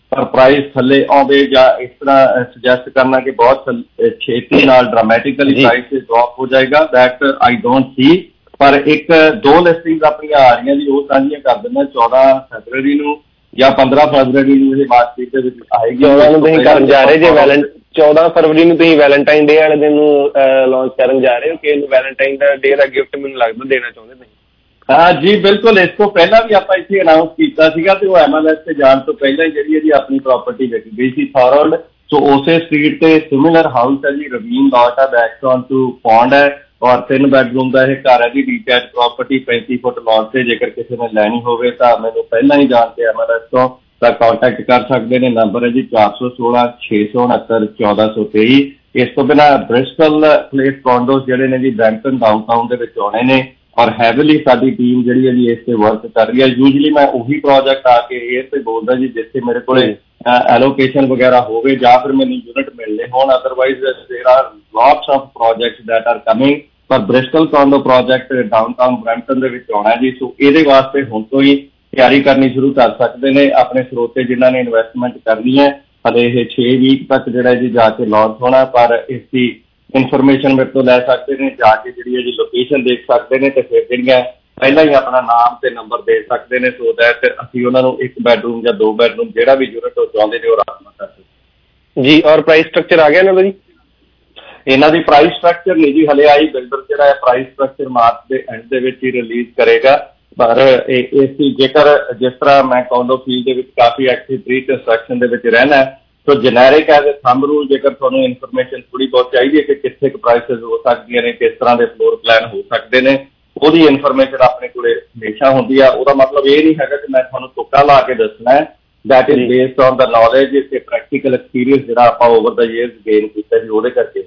ਪਰ ਪ੍ਰਾਈਸ ਥੱਲੇ ਆਉਂਦੇ ਜਾਂ ਇਸ ਤਰ੍ਹਾਂ ਸੁਜੈਸਟ ਕਰਨਾ ਕਿ ਬਹੁਤ ਛੇਤੀ ਨਾਲ ਡਰਾਮੈਟਿਕਲੀ ਪ੍ਰਾਈਸ ਡ੍ਰੌਪ ਹੋ ਜਾਏਗਾ, ਦੈਟ ਆਈ ਡੋਂਟ ਸੀ। ਪਰ ਇੱਕ ਦੋ ਲਿਸਟਿੰਗਸ ਆਪਣੀਆਂ ਆ ਰਹੀਆਂ ਜੀ, ਉਹ ਸਾਂਝੀਆਂ ਕਰ ਦਿੰਦਾ 14 ਫਰਵਰੀ ਨੂੰ ਜਾਂ 15 ਫਰਵਰੀ ਨੂੰ ਇਹ ਮਾਰਕੀਟ ਦੇ ਵਿੱਚ ਆਏਗੀ। 14 ਨੂੰ ਤੁਸੀਂ ਕਰਨ ਜਾ ਰਹੇ ਜੇ 14 ਫਰਵਰੀ ਨੂੰ ਤੁਸੀਂ ਵੈਲੈਂਟਾਈਨ ਡੇ ਵਾਲੇ ਦਿਨ ਨੂੰ ਲਾਂਚ ਕਰਨ ਜਾ ਰਹੇ ਹੋ ਕਿ ਇਹਨੂੰ ਵੈਲੈਂਟਾਈਨ ਡੇ ਦਾ ਗਿਫਟ ਮੈਨੂੰ ਲੱਗਦਾ ਦੇਣਾ ਚਾਹੁੰਦੇ ਤੁਸੀਂ? ਹਾਂ ਜੀ ਬਿਲਕੁਲ, ਇਸ ਤੋਂ ਪਹਿਲਾਂ ਵੀ ਆਪਾਂ ਇੱਥੇ ਅਨਾਊਂਸ ਕੀਤਾ ਸੀਗਾ ਤੇ ਉਹ MLS ਤੇ ਜਾਣ ਤੋਂ ਪਹਿਲਾਂ ਹੀ ਜਿਹੜੀ ਹੈ ਜੀ ਆਪਣੀ ਪ੍ਰਾਪਰਟੀ ਵਿਕ ਗਈ ਸੀ ਥੌਰਲਡ। ਸੋ ਉਸੇ ਸਟਰੀਟ ਤੇ ਸਿਮਿਲਰ ਹਾਊਸ ਹੈ ਜੀ, ਰਵੀਨ ਲਾਟ ਆ, ਬੈਕਸਟੋਨ ਟੂ ਪੌਂਡ ਹੈ ਔਰ 3 ਬੈਡਰੂਮ ਦਾ ਇਹ ਘਰ ਹੈ ਜੀ, ਡੀਟੈਚ ਪ੍ਰਾਪਰਟੀ 35 ਫੁੱਟ ਲਾਟ ਤੇ। ਜੇਕਰ ਕਿਸੇ ਨੇ ਲੈਣੀ ਹੋਵੇ ਤਾਂ ਮੈਨੂੰ ਪਹਿਲਾਂ ਹੀ ਜਾਣ ਕੇ MLS ਤੋਂ ਤਾਂ ਕਾਂਟੈਕਟ ਕਰ ਸਕਦੇ ਨੇ। ਨੰਬਰ ਹੈ ਜੀ 416 669 1423। ਇਸ ਤੋਂ ਬਿਨਾਂ ਬ੍ਰਿਸਟਲ ਪਲੇਸ ਕੌਂਡੋਸ ਜਿਹੜੇ ਨੇ ਜੀ ਬ੍ਰੈਂਪਟਨ ਡਾਊਨਟਾਊਨ ਦੇ ਵਿੱਚ ਆਉਣੇ ਨੇ ਔਰ ਹੈਵੀਲੀ ਸਾਡੀ ਟੀਮ ਜਿਹੜੀ ਹੈ ਜੀ ਇਸ ਤੇ ਵਰਕ ਕਰ ਰਹੀ ਹੈ। ਯੂਜਲੀ ਮੈਂ ਉਹੀ ਪ੍ਰੋਜੈਕਟ ਆ ਕੇ ਇਹ ਤੇ ਬੋਲਦਾ ਜੀ ਜਿੱਥੇ ਮੇਰੇ ਕੋਲੇ ਐਲੋਕੇਸ਼ਨ ਵਗੈਰਾ ਹੋਵੇ ਜਾਂ ਫਿਰ ਮੈਨੂੰ ਯੂਨਿਟ ਮਿਲਨੇ ਹੋਣ। Otherwise there are lots of projects that are coming, ਪਰ Bristol condo project downtown Brampton ਦੇ ਵਿੱਚ ਆਉਣਾ ਜੀ। ਸੋ ਇਹਦੇ ਵਾਸਤੇ ਹੁਣ ਤੋਂ ਹੀ ਤਿਆਰੀ ਕਰਨੀ ਸ਼ੁਰੂ ਕਰ ਸਕਦੇ ਨੇ ਆਪਣੇ ਸਰੋਤੇ ਜਿਨ੍ਹਾਂ ਨੇ ਇਨਵੈਸਟਮੈਂਟ ਕਰਨੀ ਹੈ। ਹਲੇ ਇਹ 6 ਵੀਕ ਤੱਕ ਜਿਹੜਾ ਜੀ ਜਾ ਕੇ ਲਾਂਚ ਹੋਣਾ, ਪਰ ਇਸ ਦੀ ਇਨਫੋਰਮੇਸ਼ਨ ਮੇਰੇ ਤੋਂ ਲੈ ਸਕਦੇ ਨੇ, ਜਾ ਕੇ ਜਿਹੜੀ ਹੈ ਜੀ ਲੋਕੇਸ਼ਨ ਦੇਖ ਸਕਦੇ ਨੇ ਤੇ ਫਿਰ ਜਿਹੜੀਆਂ ਪਹਿਲਾਂ ਹੀ ਆਪਣਾ ਨਾਮ ਤੇ ਨੰਬਰ ਦੇ ਸਕਦੇ ਨੇ ਸੋ ਦੈਟ ਅਸੀਂ ਉਹਨਾਂ ਨੂੰ 1 ਬੈਡਰੂਮ ਜਾਂ 2 ਬੈਡਰੂਮ ਜਿਹੜਾ ਵੀ ਯੂਨਿਟ ਉਹ ਚਾਹੁੰਦੇ ਨੇ ਉਹ ਰਾਖਵਾਂ ਕਰ ਸਕਦੇ ਜੀ। ਔਰ ਪ੍ਰਾਈਸ ਸਟਰਕਚਰ ਆ ਗਿਆ ਇਹਨਾਂ ਦਾ ਜੀ? ਇਹਨਾਂ ਦੀ ਪ੍ਰਾਈਸ ਸਟਰਕਚਰ ਨਹੀਂ ਜੀ ਹਲੇ ਆਈ। ਬਿਲਡਰ ਜਿਹੜਾ ਹੈ ਪ੍ਰਾਈਸ ਸਟਰਕਚਰ ਮਾਰਚ ਦੇ ਐਂਡ ਦੇ ਵਿੱਚ ਹੀ ਰਿਲੀਜ਼ ਕਰੇਗਾ। ਪਰ ਇਸ ਦੀ ਜੇਕਰ ਜਿਸ ਤਰ੍ਹਾਂ ਮੈਂ ਕੌਂਡੋ ਫੀਲਡ ਦੇ ਵਿੱਚ ਕਾਫੀ ਐਕਟਿਵ ਪ੍ਰੀ ਕੰਸਟਰਕਸ਼ਨ ਦੇ ਵਿੱਚ ਰਹਿਣਾ so generic as a thumb rule ਜੇਕਰ ਤੁਹਾਨੂੰ ਇਨਫੋਰਮੇਸ਼ਨ ਥੋੜ੍ਹੀ ਬਹੁਤ ਚਾਹੀਦੀ ਹੈ ਕਿ ਕਿੱਥੇ ਕੁ ਪ੍ਰਾਈਸਿਸ ਹੋ ਸਕਦੀਆਂ ਨੇ, ਕਿਸ ਤਰ੍ਹਾਂ ਦੇ ਫਲੋਰ ਪਲਾਨ ਹੋ ਸਕਦੇ ਨੇ, ਉਹਦੀ ਇਨਫੋਰਮੇਸ਼ਨ ਆਪਣੇ ਕੋਲੇ ਹਮੇਸ਼ਾ ਹੁੰਦੀ ਆ। ਉਹਦਾ ਮਤਲਬ ਇਹ ਨਹੀਂ ਹੈਗਾ ਕਿ ਮੈਂ ਤੁਹਾਨੂੰ ਤੁੱਕਾ ਲਾ ਕੇ ਦੱਸਣਾ ਹੈ। That is based on the knowledge ਤੇ ਪ੍ਰੈਕਟੀਕਲ ਐਕਸਪੀਰੀਅੰਸ ਜਿਹੜਾ ਆਪਾਂ ਓਵਰ ਦਾ ਈਅਰਸ ਗੇਨ ਕੀਤਾ ਜੀ ਉਹਦੇ ਕਰਕੇ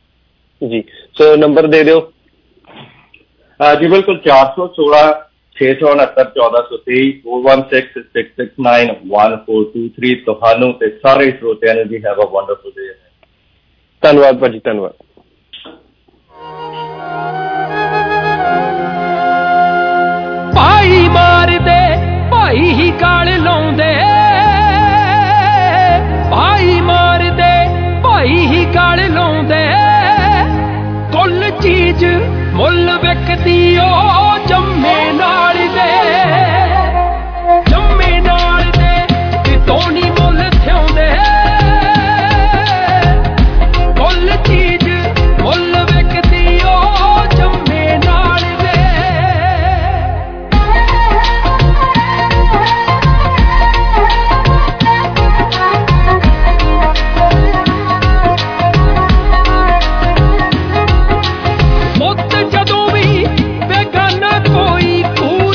ਜੀ। ਸੋ ਨੰਬਰ ਦੇ ਦਿਓ ਜੀ। ਬਿਲਕੁਲ 416 669 1423 416669 1423 ਤੁਹਾਨੂੰ ਤੇ ਸਾਰੇ ਸਰੋਤਿਆਂ ਨੂੰ ਜੀ ਹੈਵ ਅ ਵੰਡਰਫੁਲ ਡੇ। ਧੰਨਵਾਦ ਭਾਜੀ, ਧੰਨਵਾਦ। ਭਾਈ ਮਾਰਦੇ ਭਾਈ ਹੀ ਗਾਲ ਲਾਉਂਦੇ, ਭਾਈ ਮਾਰਦੇ ਭਾਈ ਹੀ ਗਾਲ ਲਾਉਂਦੇ, ਕੁੱਲ ਚੀਜ਼ ਮੁੱਲ ਵਿਕਦੀ ਉਹ ਜੰਮੇ ਨਾਲ ਦੇ, ਜੰਮੇ ਨਾਲ ਦੇ ਕਿਤੋਂ ਨੀ ਮੁੱਲ ਥਿਆਉਂਦੇ, ਕੁੱਲ ਚੀਜ਼ ਮੁੱਲ ਵਿਕਦੀ ਉਹ ਜੰਮੇ ਨਾਲ ਦੇ। ਮੁੱਤ ਜਦੋਂ ਵੀ ਬੇਗਾਨਾ ਕੋਈ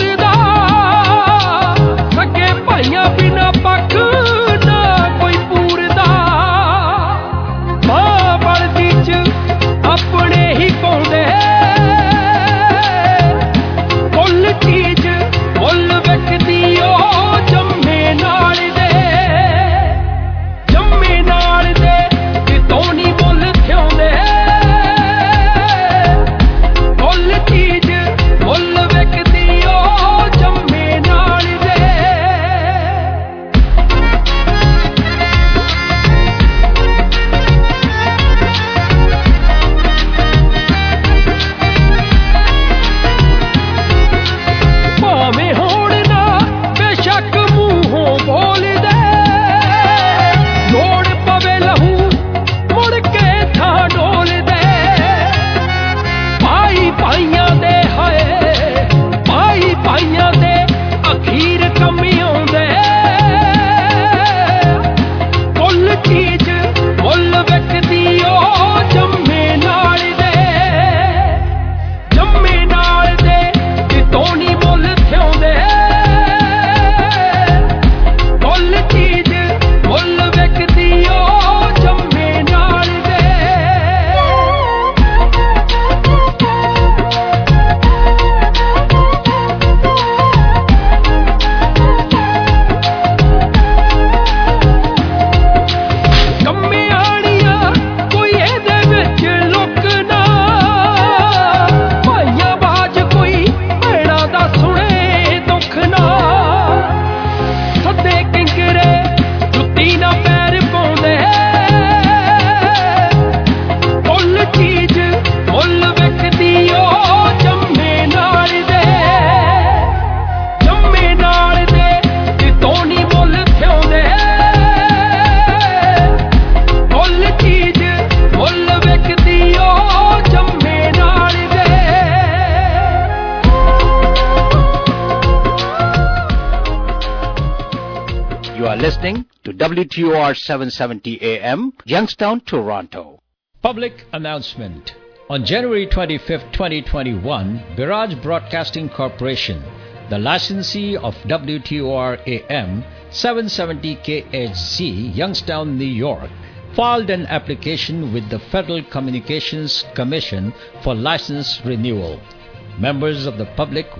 WTOR 770 AM, Youngstown, Toronto. Public announcement. On January 25, 2021, Biraj Broadcasting Corporation, the licensee of WTOR AM 770 KHZ, Youngstown, New York, filed an application with the Federal Communications Commission for license renewal. Members of the public